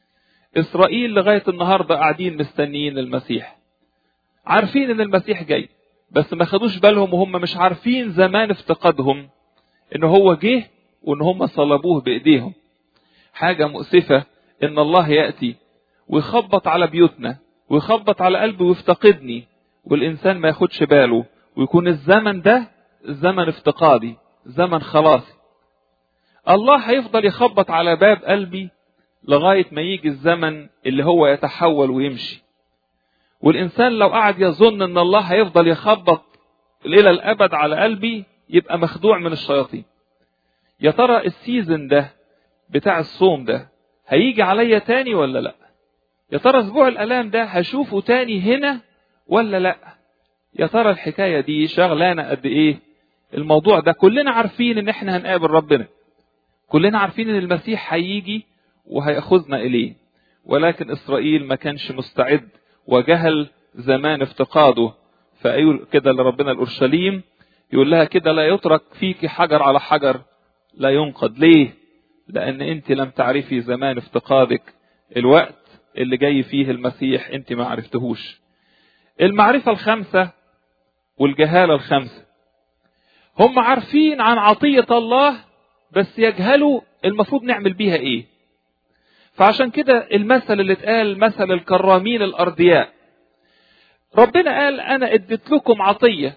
إسرائيل لغاية النهاردة قاعدين مستنيين المسيح، عارفين ان المسيح جاي، بس ما خدوش بالهم وهم مش عارفين زمان افتقادهم ان هو جه وان هم صلبوه بايديهم. حاجة مؤسفة ان الله يأتي ويخبط على بيوتنا ويخبط على قلبي ويفتقدني، والإنسان ما ياخدش باله، ويكون الزمن ده زمن افتقادي، زمن خلاصي. الله هيفضل يخبط على باب قلبي لغاية ما يجي الزمن اللي هو يتحول ويمشي. والإنسان لو قعد يظن ان الله هيفضل يخبط إلى الأبد على قلبي يبقى مخدوع من الشياطين. يا ترى السيزن ده بتاع الصوم ده هيجي عليا تاني ولا لا؟ يا ترى اسبوع الالام ده هشوفه تاني هنا ولا لا؟ يا ترى الحكاية دي شغلانة قد ايه؟ الموضوع ده كلنا عارفين ان احنا هنقابل ربنا، كلنا عارفين ان المسيح هيجي وهيأخذنا اليه، ولكن اسرائيل ما كانش مستعد وجهل زمان افتقاده. فأيقول كده لربنا الأورشليم، يقول لها كده لا يترك فيك حجر على حجر لا ينقض. ليه؟ لأن أنت لم تعرفي زمان افتقادك، الوقت اللي جاي فيه المسيح أنت ما عرفتهوش. المعرفة الخمسة والجهالة الخمسة، هم عارفين عن عطية الله بس يجهلوا المفروض نعمل بيها ايه. فعشان كده المثل اللي اتقال مثل الكرامين الأرضياء، ربنا قال أنا اديت لكم عطية.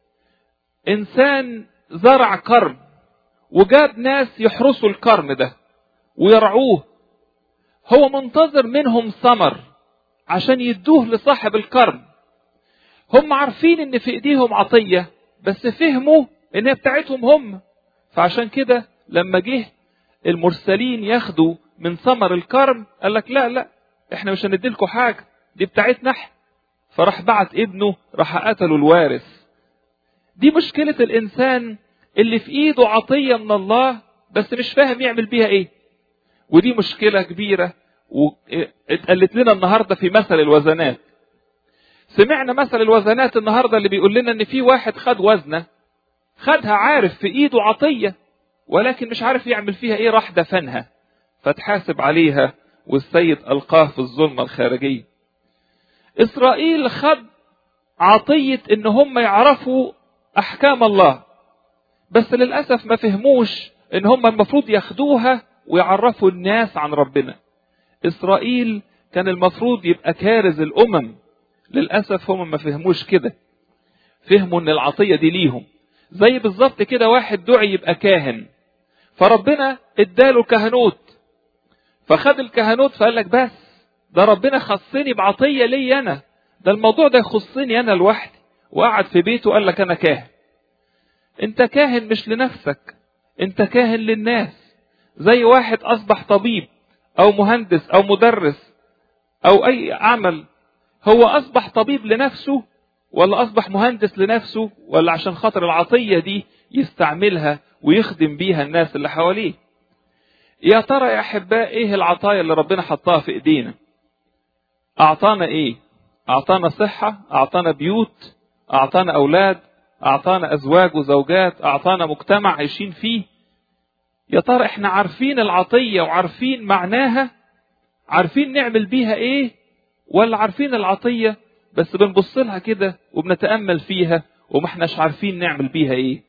إنسان زرع كرم وجاب ناس يحرسوا الكرم ده ويرعوه، هو منتظر منهم ثمر عشان يدوه لصاحب الكرم. هم عارفين ان في ايديهم عطية بس فهموا انها بتاعتهم هم. فعشان كده لما جه المرسلين ياخدوا من ثمر الكرم قال لك لا لا احنا مش هنديلكوا حاجة، دي بتاعتنا احنا. فراح بعت ابنه، راح قتلوا الوارث. دي مشكلة الانسان اللي في ايده عطية من الله بس مش فاهم يعمل بيها ايه. ودي مشكلة كبيرة واتقالت لنا النهاردة في مثل الوزنات. سمعنا مثل الوزنات النهاردة اللي بيقول لنا ان في واحد خد وزنة، خدها عارف في ايده عطية ولكن مش عارف يعمل فيها ايه، راح دفنها فتحاسب عليها والسيد ألقاه في الظلمة الخارجية. إسرائيل خد عطية ان هم يعرفوا احكام الله بس للأسف ما فهموش ان هم المفروض ياخدوها ويعرفوا الناس عن ربنا. إسرائيل كان المفروض يبقى كارز الأمم، للأسف هم ما فهموش كده، فهموا ان العطية دي ليهم. زي بالظبط كده واحد دعي يبقى كاهن، فربنا اداله كهنوت، فخد الكهنوت فقال لك بس ده ربنا خصني بعطية لي انا، ده الموضوع ده يخصني انا لوحدي، وقعد في بيته وقال لك انا كاهن. انت كاهن مش لنفسك، انت كاهن للناس. زي واحد اصبح طبيب او مهندس او مدرس او اي عمل، هو اصبح طبيب لنفسه ولا اصبح مهندس لنفسه، ولا عشان خاطر العطية دي يستعملها ويخدم بيها الناس اللي حواليه؟ يا ترى يا احباء ايه العطايا اللي ربنا حطها في ايدينا؟ اعطانا ايه؟ اعطانا صحة، اعطانا بيوت، اعطانا اولاد، اعطانا ازواج وزوجات، اعطانا مجتمع عايشين فيه. يا ترى احنا عارفين العطية وعارفين معناها، عارفين نعمل بيها ايه، ولا عارفين العطية بس بنبص لها كده وبنتأمل فيها وما احناش عارفين نعمل بيها ايه؟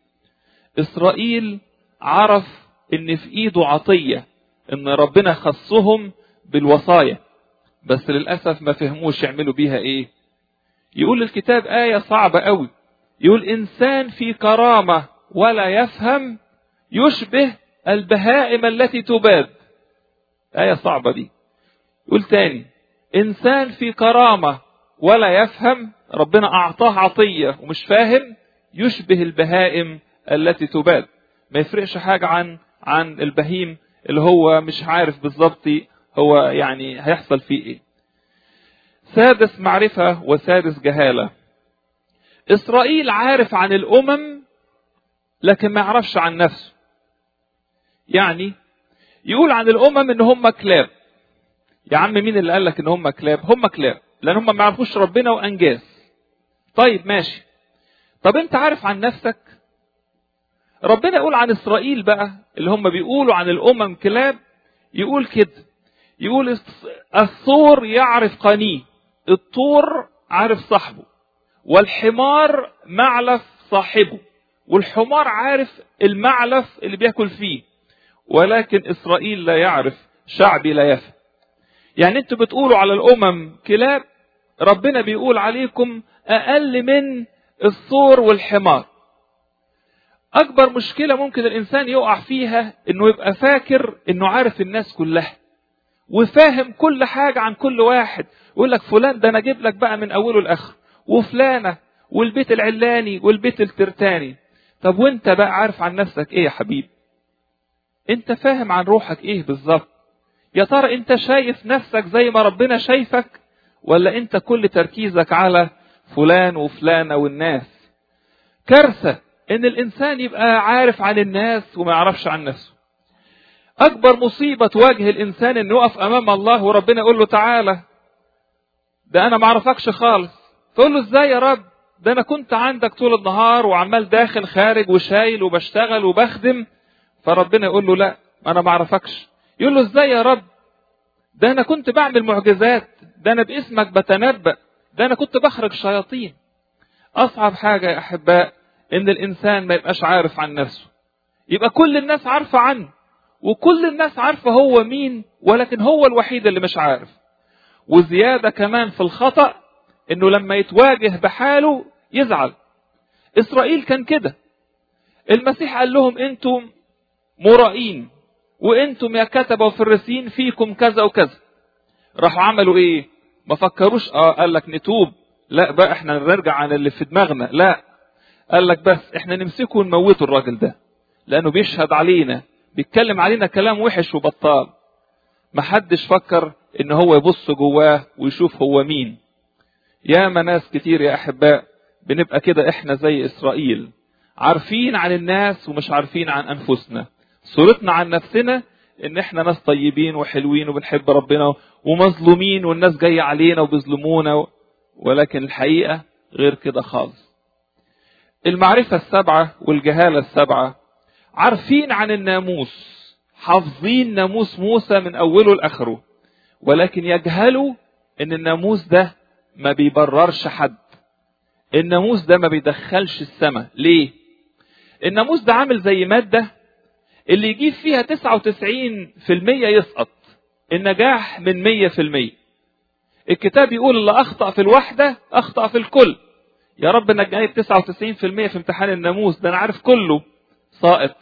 إسرائيل عرف ان في ايده عطية، ان ربنا خصهم بالوصايا، بس للأسف ما فهموش يعملوا بيها ايه. يقول الكتاب آية صعبة قوي، يقول إنسان في كرامة ولا يفهم يشبه البهائم التي تباد. آية صعبة دي. يقول تاني، إنسان في كرامة ولا يفهم، ربنا أعطاه عطية ومش فاهم، يشبه البهائم التي تباد. ما يفرقش حاجة عن عن البهيم اللي هو مش عارف بالظبط هو يعني هيحصل فيه ايه. سادس معرفة وسادس جهالة. إسرائيل عارف عن الأمم لكن ما يعرفش عن نفسه. يعني يقول عن الأمم ان هم كلاب. يا عم مين اللي قال لك ان هم كلاب؟ هم كلاب لان هم ما يعرفوش ربنا وانجاز. طيب ماشي، طب انت عارف عن نفسك؟ ربنا يقول عن إسرائيل بقى اللي هم بيقولوا عن الأمم كلاب، يقول كده، يقول الثور يعرف قنيه، الطور عارف صاحبه، والحمار معلف صاحبه، والحمار عارف المعلف اللي بياكل فيه، ولكن إسرائيل لا يعرف، شعبي لا يفهم. يعني انتوا بتقولوا على الأمم كلاب، ربنا بيقول عليكم أقل من الثور والحمار. أكبر مشكلة ممكن الإنسان يقع فيها إنه يبقى فاكر إنه عارف الناس كلها وفاهم كل حاجة عن كل واحد، يقول لك فلان ده أنا أجيب لك بقى من أوله لآخره، وفلانة والبيت العلاني والبيت الترتاني. طب وانت بقى عارف عن نفسك ايه يا حبيب؟ انت فاهم عن روحك ايه بالظبط؟ يا ترى انت شايف نفسك زي ما ربنا شايفك، ولا انت كل تركيزك على فلان وفلانة والناس؟ كارثة ان الانسان يبقى عارف عن الناس وما يعرفش عن نفسه. اكبر مصيبة تواجه الانسان انه يقف امام الله وربنا يقول له تعالى ده انا ما اعرفكش خالص. تقول له ازاي يا رب؟ ده انا كنت عندك طول النهار وعمال داخل خارج وشايل وبشتغل وبخدم. فربنا يقول له لا انا ما اعرفكش. يقول له ازاي يا رب؟ ده انا كنت بعمل معجزات، ده انا باسمك بتنبأ، ده انا كنت بخرج شياطين. اصعب حاجة يا احباء ان الانسان ما يبقاش عارف عن نفسه، يبقى كل الناس عارفة عنه وكل الناس عارفة هو مين، ولكن هو الوحيد اللي مش عارف. وزيادة كمان في الخطأ انه لما يتواجه بحاله يزعل. اسرائيل كان كده. المسيح قال لهم انتم مرائين وانتم يا كتبة وفريسيين فيكم كذا وكذا. راحوا عملوا ايه؟ ما فكروش اه قال لك نتوب، لا بقى احنا نرجع عن اللي في دماغنا، لا قال لك بس احنا نمسكه ونموته الراجل ده لانه بيشهد علينا، بيتكلم علينا كلام وحش وبطال. ما حدش فكر ان هو يبص جواه ويشوف هو مين. يا ناس كتير يا احباء بنبقى كده احنا زي اسرائيل، عارفين عن الناس ومش عارفين عن انفسنا. صورتنا عن نفسنا ان احنا ناس طيبين وحلوين وبنحب ربنا ومظلومين والناس جاية علينا وبيظلمونا، ولكن الحقيقة غير كده خالص. المعرفة السبعة والجهالة السبعة، عارفين عن الناموس، حافظين ناموس موسى من اوله لاخره، ولكن يجهلوا ان الناموس ده ما بيبررش حد، الناموس ده ما بيدخلش السماء. ليه؟ الناموس ده عامل زي مادة اللي يجيب فيها تسعة وتسعين في المية يسقط، النجاح من مية في المية. الكتاب يقول اللي اخطأ في الواحدة اخطأ في الكل. يا رب انك جايب تسعة وتسعين في المية في امتحان الناموس ده، انا عارف كله ساقط.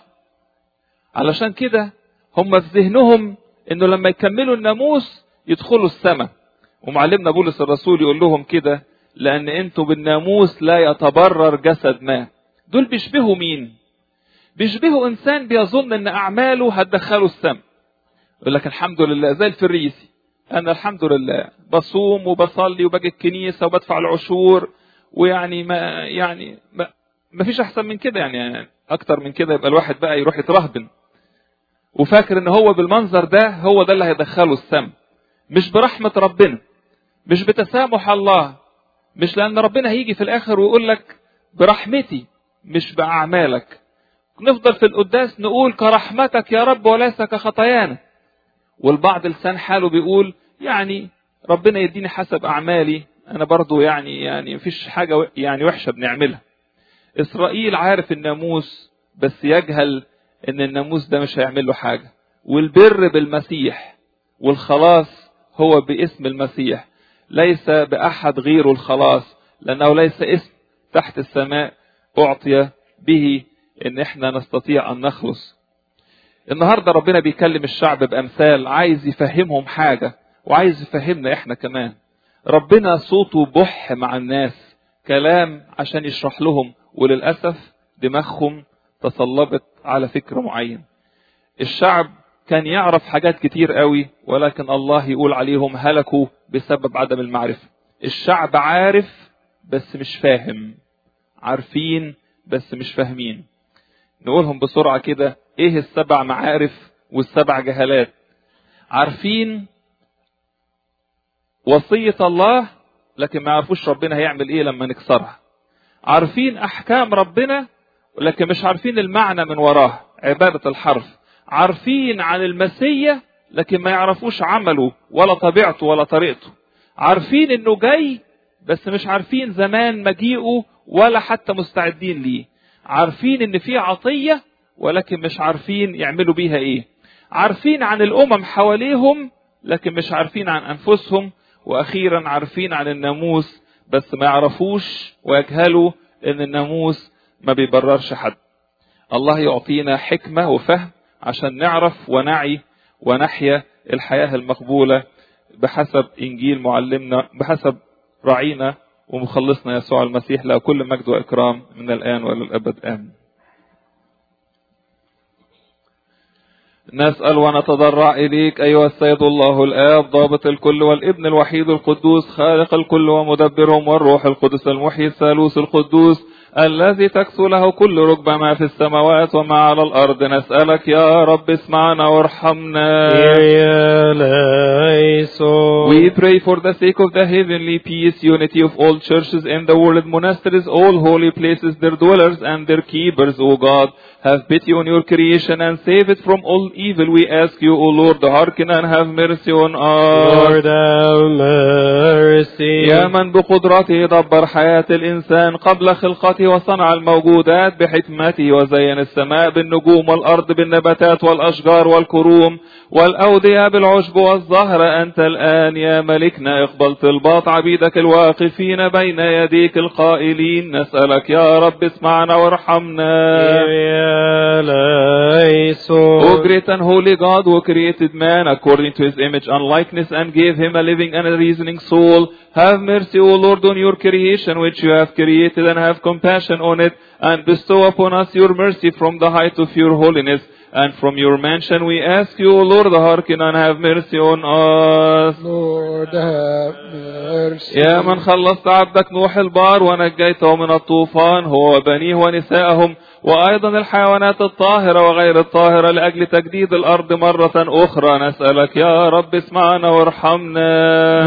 علشان كده هم في ذهنهم انه لما يكملوا الناموس يدخلوا السماء. ومعلمنا بولس الرسول يقول لهم كده لان انتوا بالناموس لا يتبرر جسد ما. دول بيشبهوا مين؟ بيشبهوا انسان بيظن ان اعماله هتدخله السماء. يقول لك الحمد لله زي الفريسي، انا الحمد لله بصوم وبصلي وباجي الكنيسه وبدفع العشور، ويعني ما يعني ما, ما فيش احسن من كده. يعني, يعني اكتر من كده يبقى الواحد بقى يروح يترهبن وفاكر ان هو بالمنظر ده هو ده اللي هيدخله السماء. مش برحمة ربنا، مش بتسامح الله، مش لان ربنا هيجي في الاخر ويقول لك برحمتي مش باعمالك. نفضل في القداس نقول كرحمتك يا رب وليس كخطايانا، والبعض لسان حاله بيقول يعني ربنا يديني حسب اعمالي، انا برضو يعني يعني مفيش حاجة يعني وحشة بنعملها. اسرائيل عارف الناموس بس يجهل ان الناموس ده مش هيعمل له حاجة. والبر بالمسيح والخلاص هو باسم المسيح، ليس بأحد غيره الخلاص، لأنه ليس اسم تحت السماء أعطي به إن احنا نستطيع أن نخلص. النهاردة ربنا بيكلم الشعب بأمثال، عايز يفهمهم حاجة وعايز يفهمنا احنا كمان. ربنا صوته بح مع الناس، كلام عشان يشرح لهم، وللأسف دماغهم تصلبت على فكر معين. الشعب كان يعرف حاجات كتير قوي، ولكن الله يقول عليهم هلكوا بسبب عدم المعرفة. الشعب عارف بس مش فاهم، عارفين بس مش فاهمين. نقولهم بسرعة كده، ايه السبع معارف والسبع جهالات؟ عارفين وصية الله لكن ما يعرفوش ربنا هيعمل ايه لما نكسرها. عارفين احكام ربنا لكن مش عارفين المعنى من وراه، عبادة الحرف. عارفين عن المسيح لكن ما يعرفوش عمله ولا طبيعته ولا طريقته. عارفين انه جاي بس مش عارفين زمان مجيئه ولا حتى مستعدين ليه. عارفين ان في عطية ولكن مش عارفين يعملوا بيها ايه. عارفين عن الامم حواليهم لكن مش عارفين عن انفسهم. واخيرا عارفين عن الناموس بس ما يعرفوش ويجهلوا ان الناموس ما بيبررش حد. الله يعطينا حكمة وفهم عشان نعرف ونعي ونحيا الحياة المقبولة بحسب انجيل معلمنا، بحسب راعينا ومخلصنا يسوع المسيح، له كل مجد واكرام من الان والى الابد امين. نسأل ونتضرع إليك أيها السيد الله الآب ضابط الكل والابن الوحيد القدوس خالق الكل ومدبرهم، والروح القدس المحيي الثالوث القدوس الذي تكسو له كل ركبة ما في السماوات وما على الأرض. نسألك يا رب اسمعنا وارحمنا. We pray for the sake of the heavenly peace, unity of all churches in the world, monasteries, all holy places, their dwellers and their keepers, O God. Have pity on your creation and save it from all evil. We ask you, O Lord, hearken and have mercy on us. Lord, have mercy. يا من بقدرته دبر حياة الإنسان قبل خلقته وصنع الموجودات بحكمته، وزين السماء بالنجوم والأرض بالنباتات والأشجار والكروم والأودية بالعشب والزهر. أنت الآن يا ملكنا اقبل طلبات عبيدك الواقفين بين يديك القائلين. نسألك يا رب اسمعنا وارحمنا. O great and holy God, who created man according to his image and likeness and gave him a living and a reasoning soul, have mercy, O Lord, on your creation which you have created, and have compassion on it, and bestow upon us your mercy from the height of your holiness. And from your mansion we ask you, O Lord, hearken and have mercy on us. Lord, have mercy. يا من خلصت عبدك نوح البار ونجيته من الطوفان هو وبنيه ونسائهم وأيضا الحيوانات الطاهرة وغير الطاهرة لأجل تجديد الأرض مرة أخرى. نسألك يا رب اسمعنا وارحمنا.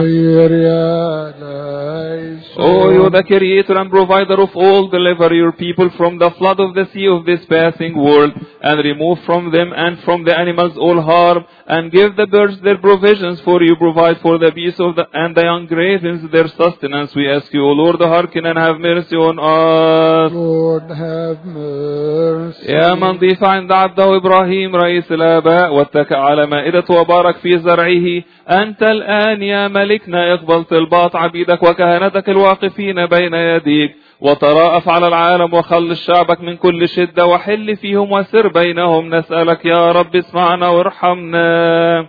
O you, the creator and provider of all, deliver your people from the flood of the sea of this passing world, and remove from them and from the animals all harm, and give the birds their provisions, for you provide for the beasts of the, and the young ravens their sustenance. We ask you, O Lord, hearken and have mercy on us. Lord, have mercy. يا من ضيف عند عبده إبراهيم رئيس الآباء واتكأ على مائدة وبارك في زرعه، أنت الآن يا ملكنا اقبل طلبات عبيدك وكهنتك الواقفين بين يديك، وتراءف على العالم وخلص شعبك من كل شدة وحل فيهم وسر بينهم. نسألك يا رب اسمعنا وارحمنا.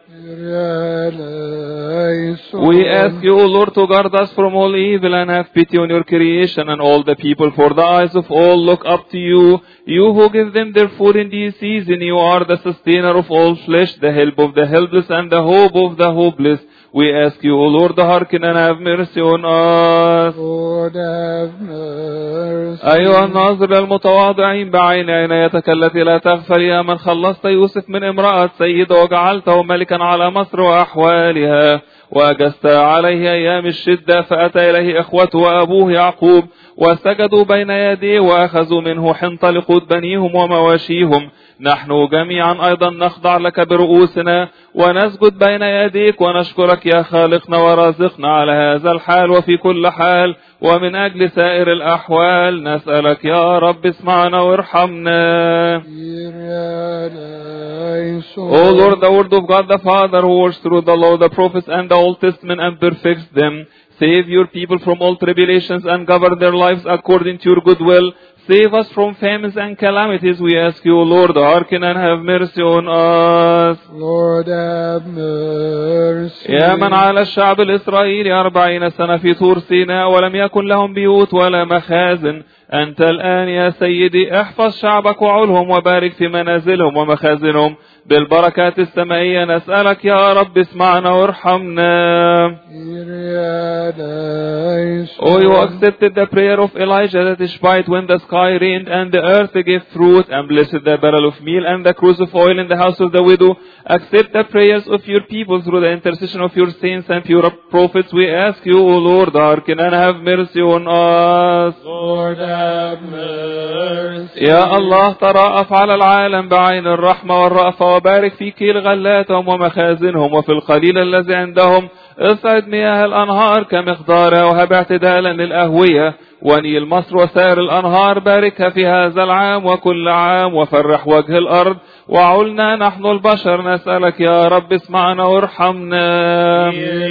We ask you, O Lord, to guard us from all evil and have pity on your creation and all the people, for the eyes of all look up to you. You who give them their food in due season, you are the sustainer of all flesh, the help of the helpless and the hope of the hopeless. We ask you, O Lord, hearken and have mercy on us. Lord, have mercy. أيها الناظر المتواضعين بعين عنايتك التي لا تغفل، يا من خلصت يوسف من امرأة سيدة وجعلته ملكا على مصر وأحوالها، وأجزت عليه أيام الشدة، فأتى إليه إخوته وأبوه يعقوب وسجدوا بين يديه وأخذوا منه حنطة لقوت بنيهم ومواشيهم. نحن جميعا أيضا نخضع لك برؤوسنا ونسجد بين يديك ونشكرك يا خالقنا ورازقنا على هذا الحال وفي كل حال ومن أجل سائر الأحوال. نسألك يا رب اسمعنا وارحمنا. O Lord, the word of God the Father, who works through the law, the prophets and the Old Testament and perfects them, save your people from all tribulations and govern their lives according to your good will. Save us from famines and calamities, we ask you, Lord, hearken and have mercy on us. Lord, have mercy. يا من على الشعب الإسرائيلي أربعين سنة في طور سيناء ولم يكن لهم بيوت ولا مخازن، أنت الآن يا سيدي احفظ شعبك وعلهم وبارك في منازلهم ومخازنهم بالبركات السمائية. نسألك يا رب اسمعنا وارحمنا. Oh, you accepted the prayer of Elijah that despite when the sky rained and the earth gave fruit, and blessed the barrel of meal and the cruse of oil in the house of the widow. Accept the prayers of your people through the intercession of your saints and pure prophets. We ask you, O Lord, hearken and have mercy on us. Lord, have have mercy. يا الله ترأف على العالم بعين الرحمة والرأفة وبارك في كيل غلاتهم ومخازنهم وفي القليل الذي عندهم. اصعد مياه الأنهار كمقدارها وهب اعتدالا للأهوية. ونيل مصر وسائر الأنهار باركها في هذا العام وكل عام وفرح وجه الأرض. وعلنا نحن البشر نسألك يا رب اسمعنا وارحمنا.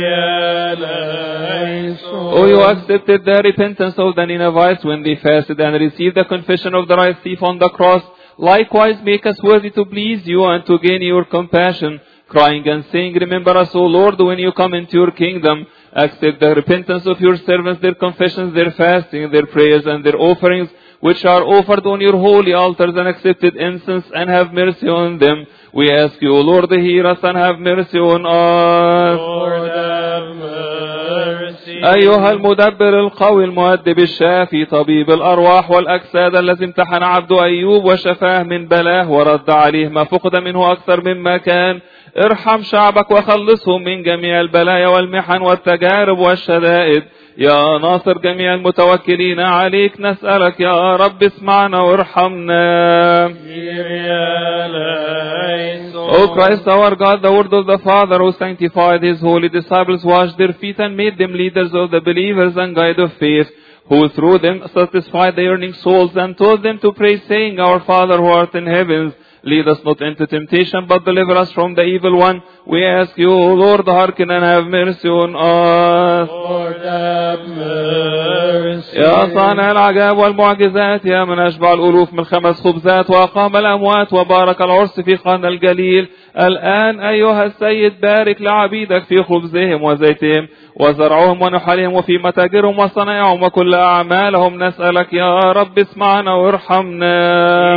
Oh, you accepted the repentance of the Ninevites when they fasted and received the confession of the right thief on the cross. Likewise make us worthy to please you and to gain your compassion, crying and saying, remember us, O Lord, when you come into your kingdom. Accept the repentance of your servants, their confessions, their fasting, their prayers, and their offerings, which are offered on your holy altars and accepted incense, and have mercy on them. We ask you, O Lord, hear us and have mercy on us. Lord, have mercy. أيها المدبر القوي المؤدب الشافي طبيب الأرواح والأجساد الذي امتحن عبد أيوب وشفاه من بلاه ورد عليه ما فقد منه أكثر مما كان. ارحم شعبك وخلصهم من جميع البلايا والمحن والتجارب والشدائد. يا ناصر جميع المتوكلين عليك نسألك يا رب اسمعنا وارحمنا. O Christ our God, the word of the Father who sanctified his holy disciples, washed their feet and made them leaders of the believers and guide of faith, who through them satisfied the yearning souls and taught them to pray, saying, Our Father who art in heavens, lead us not into temptation, but deliver us from the evil one. We ask you, O Lord, hearken and have mercy on us. Lord, have mercy. يا صانع العجائب والمعجزات، يا من أشبع الألوف من خمس خبزات وأقام الأموات وبارك العرس في قنا الجليل. الآن أيها السيد بارك لعبيدك في خبزهم وزيتهم وزرعهم ونحلهم وفي متاجرهم وصنائعهم وكل أعمالهم. نسألك يا رب اسمعنا وارحمنا.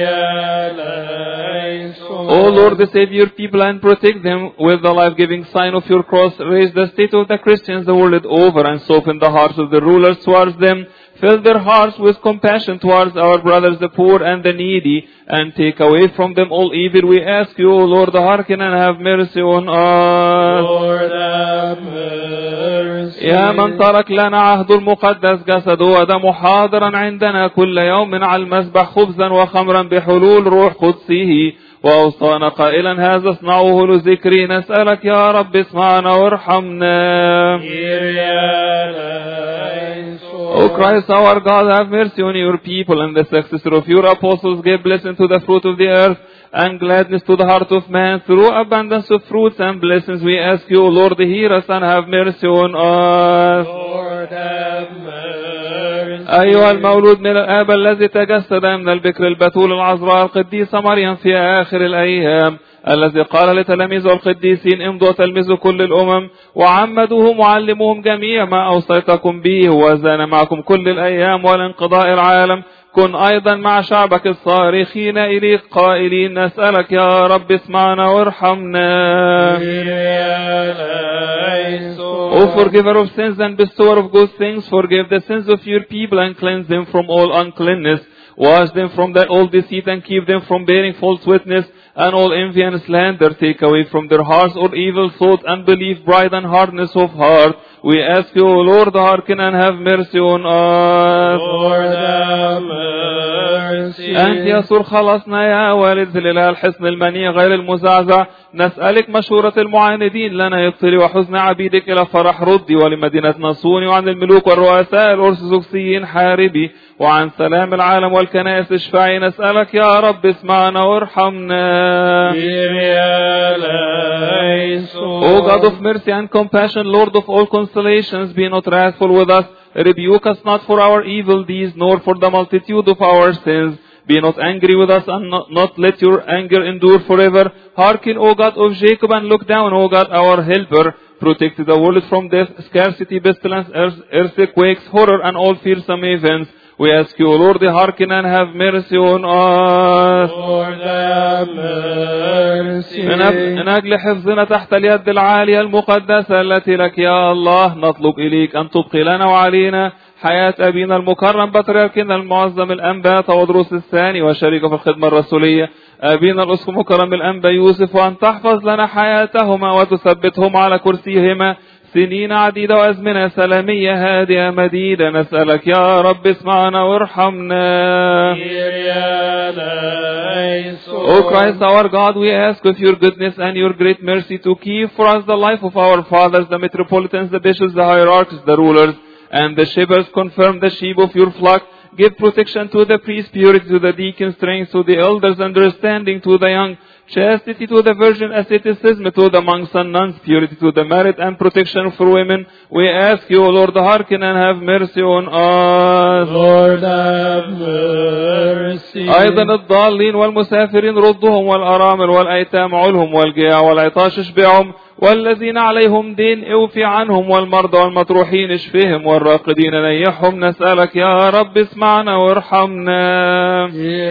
O Lord, save your people and protect them with the life-giving sign of your cross. Raise the state of the Christians the world over and soften the hearts of the rulers towards them. Fill their hearts with compassion towards our brothers, the poor and the needy, and take away from them all evil. We ask you, O Lord, hearken and have mercy on us. Lord, have mercy. يا من ترك لنا عهد المقدس جسده ودمه حاضرا عندنا كل يوم على المذبح خبزا وخمرا بحلول روح قدسه، وأوصانا قائلا هذا اصنعوه لذكري. نسألك يا رب اسمعنا وارحمنا. O Christ our God, have mercy on your people and the successor of your apostles. Give blessing to the fruit of the earth and gladness to the heart of man through abundance of fruits and blessings. We ask you, O Lord, hear us and have mercy on us. Lord, have mercy. أيها المولود من الآب الذي تجسد من البكر البتول العذراء القديسة مريم في آخر الأيام، الذي قال لتلاميذه القديسين امضوا تلمذوا كل الأمم وعمدوهم وعلموهم جميع ما أوصيتكم به، وزان معكم كل الأيام والانقضاء العالم. كن أيضا مع شعبك الصارخين إليك قائلين نسألك يا رب اسمعنا وارحمنا. O forgiver of sins and bestower of good things, forgive the sins of your people and cleanse them from all uncleanness. Wash them from the all deceit and keep them from bearing false witness and all envy and slander. Take away from their hearts all evil thought, unbelief, pride and hardness of heart. We ask you, O Lord, hearken and have mercy on us. Lord, have mercy. أنت يسوع خلصنا يا والد الإله الحصن المنيع غير المزعزع. نسألك مشورة المعاندين لنا يبطل وحزن عبيدك إلى فرح ردي، ولمدينة نصوني وعن الملوك والرؤساء الأرثوذكسيين حاربي، وعن سلام العالم والكنائس اشفعي. نسألك يا رب اسمعنا وارحمنا. O God of mercy and compassion, Lord of all consolations, be not wrathful with us. Rebuke us not for our evil deeds, nor for the multitude of our sins. Be not angry with us, and not, not let your anger endure forever. Hearken, O God of Jacob, and look down, O God, our helper. Protect the world from death, scarcity, pestilence, earthquakes, horror, and all fearsome events. We ask you, O Lord, hearken and have mercy on us. Lord, have mercy. من أجل حفظنا تحت اليد العالية المقدسة التي لك يا الله، نطلب إليك أن تبقي لنا وعلينا حياة أبينا المكرم بطريركنا المعظم الأنبا تودروس الثاني وشريكه في الخدمة الرسولية أبينا الأسقف المكرم الأنبا يوسف، وأن تحفظ لنا حياتهما وتثبتهم على كرسيهما سنين عديدة وأزمنة سلامية هادئة مديدة، نسألك يا رب اسمعنا وارحمنا. O Christ our God, we ask of your goodness and your great mercy to keep for us the life of our fathers, the metropolitans, the bishops, the hierarchs, the rulers, and the shepherds. Confirm the sheep of your flock. Give protection to the priests, purity to the deacons, strength to the elders, understanding to the young, chastity to the virgin, asceticism to the monks and nuns, purity to the married, and protection for women. We ask you, O Lord, hearken and have mercy on us. Lord, have mercy. أيضا الضالين والمسافرين ردهم، والأرامل والأيتام علهم، والجياع والعطاش اشبعهم، والذين عليهم دين اوفي عنهم، والمرضى والمطروحين اشفهم، والراقدين نيحهم. نسألك يا رب اسمعنا وارحمنا.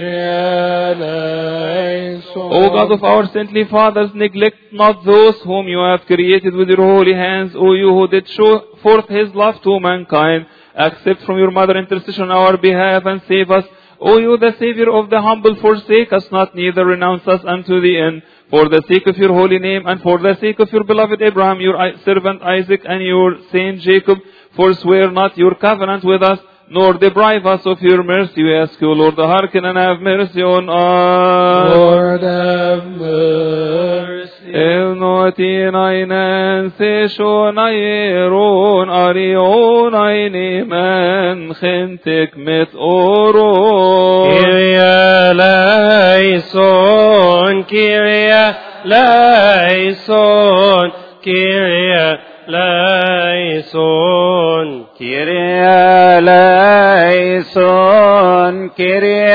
O God of our saintly fathers, neglect not those whom you have created with your holy hands. O you who did show forth his love to mankind, accept from your mother intercession on our behalf and save us. O you, the Savior of the humble, forsake us not, neither renounce us unto the end. For the sake of your holy name, and for the sake of your beloved Abraham, your servant Isaac, and your saint Jacob, forswear not your covenant with us, nor deprive us of your mercy. We ask you, Lord, hearken and have mercy on us. Lord, have mercy. Evnotin aynen seşon ayron arion aynimen khentek met oron. Kyrie eleison, Kyrie eleison, Kyrie eleison, Kyrie eleison, Kyrie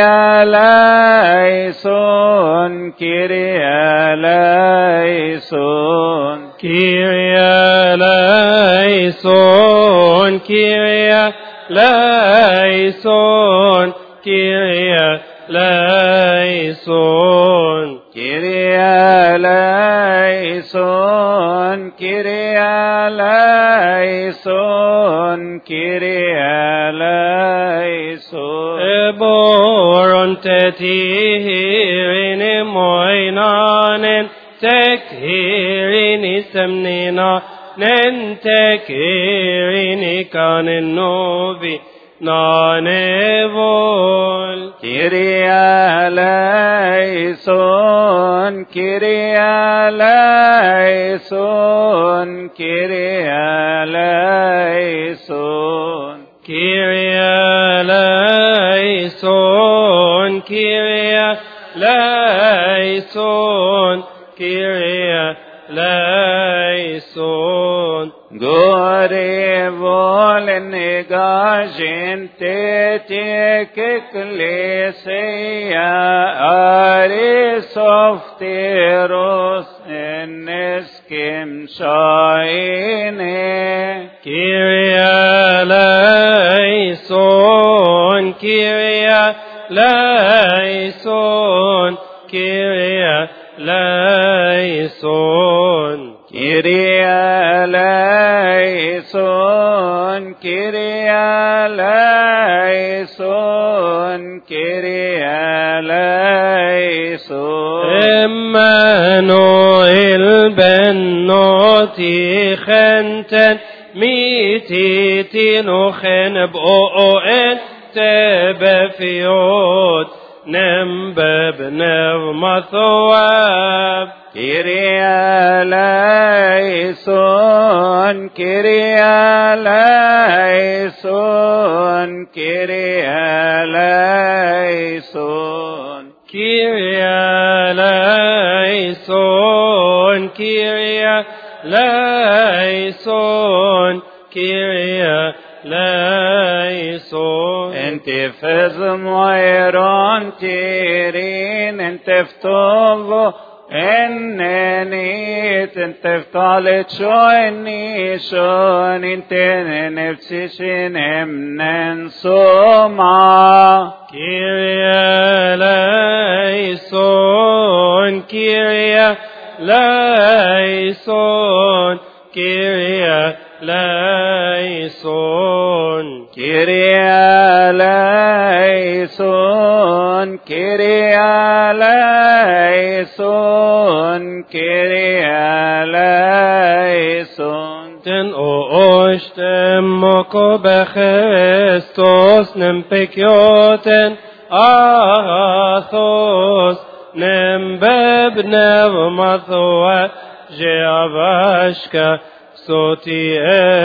eleison, Kyrie eleison, Kyrie eleison, Kyrie eleison, Kyrie eleison, Kyrie eleison, Kyrie eleison, Kyrie eleison. Eboron tetirin moinanen tekhirin semnina nen tekhirin kanen novi nanevol. Kyrie eleison, Kyrie eleison, Kyrie eleison. Kyrie eleison, Kyrie eleison, Kyrie eleison. Gore volen negajente te ecclesia arisofteros eneskim shaine. Kyrie eleison, Kyrie eleison, Kyrie eleison. Kyrie eleison, Kyrie eleison, Kyrie eleison. Emmanuel ben noti khenten miti tinochen bo'en tebefiot nembeb nevmathwab. Kyrie eleison, Kyrie eleison, Kyrie eleison. Kyrie eleison, Kyrie eleison, Kyrie eleison. Enti fezm wairon tirin, enti ftollo Ennenit enteftalet shoeni shon intenen efsishin emnen soma. Kyrie eleison, Kyrie eleison, Kyrie eleison. Kyrie eleison, Kyrie eleison, Kyrie eleison. ten oostem moko bechestos nem pekjoten athos nem bebnev mathoa jeavashka soti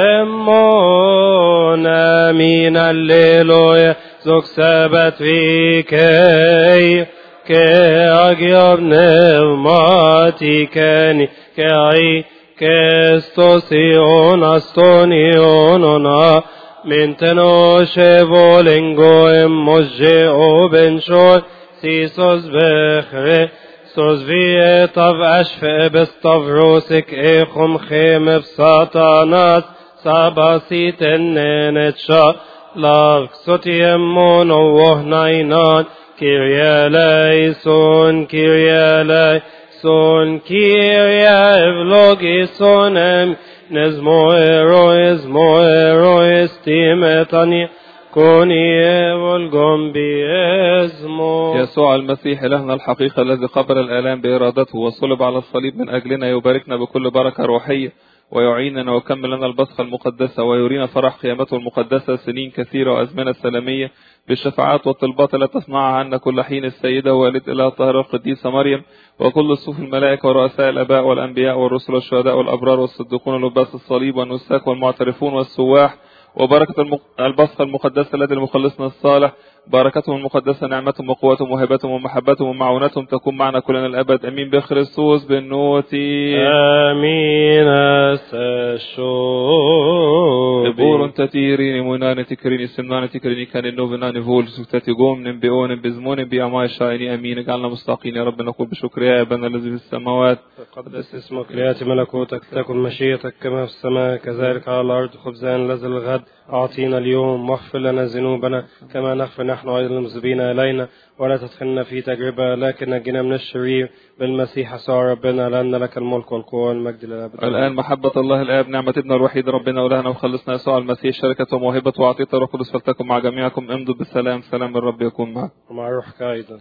emmon amin alleluia zog sabat vikei ke agyob nevmati keni ke ai Kestosion astonion ona Minteno shevolingo emmoje obenshon Sisos bechre Sos vietav ashfe bestavrosik echum chemev satanas Sabasit ennenet sha Lav ksotiem mono wohnainan Kyrie eleison, Kyrie eleison Son Kyria evlogison nezmo ero ezmo ero estimetani كوني والقم باسمه. يسوع المسيح إلهنا الحقيقة الذي قبل الآلام بإرادته وصلب على الصليب من أجلنا يباركنا بكل بركة روحية ويعيننا ويكمل لنا البصخة المقدسة ويرينا فرح قيامته المقدسة سنين كثيرة وأزمنة سلامية بالشفاعات والطلبات التي تصنعها عنا كل حين السيدة والدة إله الطاهرة القديسة مريم وكل صفوف الملائكة ورؤساء الآباء والأنبياء والرسل والشهداء والأبرار والصديقون لباس الصليب والنساك والمعترفون والسواح وبركة البصخة المقدسة التي لمخلصنا الصالح بركتهم المقدسة نعمتهم وقوتهم وهبتهم ومحبتهم ومعونتهم تكون معنا كلنا الأبد أمين بخريستوس بالنوتي آمين السشوب بورن تتيرين منان تكريني سمنان تكريني كان النوبنان فول سكتاتي قوم نبيون بزمون بأماء الشاعرين أمين اجعلنا مستقين يا رب نقول بشكر يا أبنا الذي في السماوات تقدس اسمك ليأتي ملكوتك تكن مشيئتك كما في السماء كذلك على الأرض خبزنا لذا الغد أعطينا اليوم واغفر لنا ذنوبنا كما نغفر نحن أيضا المذنبين إلينا ولا تدخلنا في تجربة لكن نجنا من الشرير بالمسيح يسوع ربنا لأن لك الملك والقوة والمجد للأبد. الآن محبة الله الآب نعمة ابن الوحيد ربنا ولهنا وخلصنا يسوع المسيح شركة وموهبة وعطية الروح القدس فلتكن مع جميعكم امضوا بالسلام سلام الرب يكون معكم ومع روحك أيضا.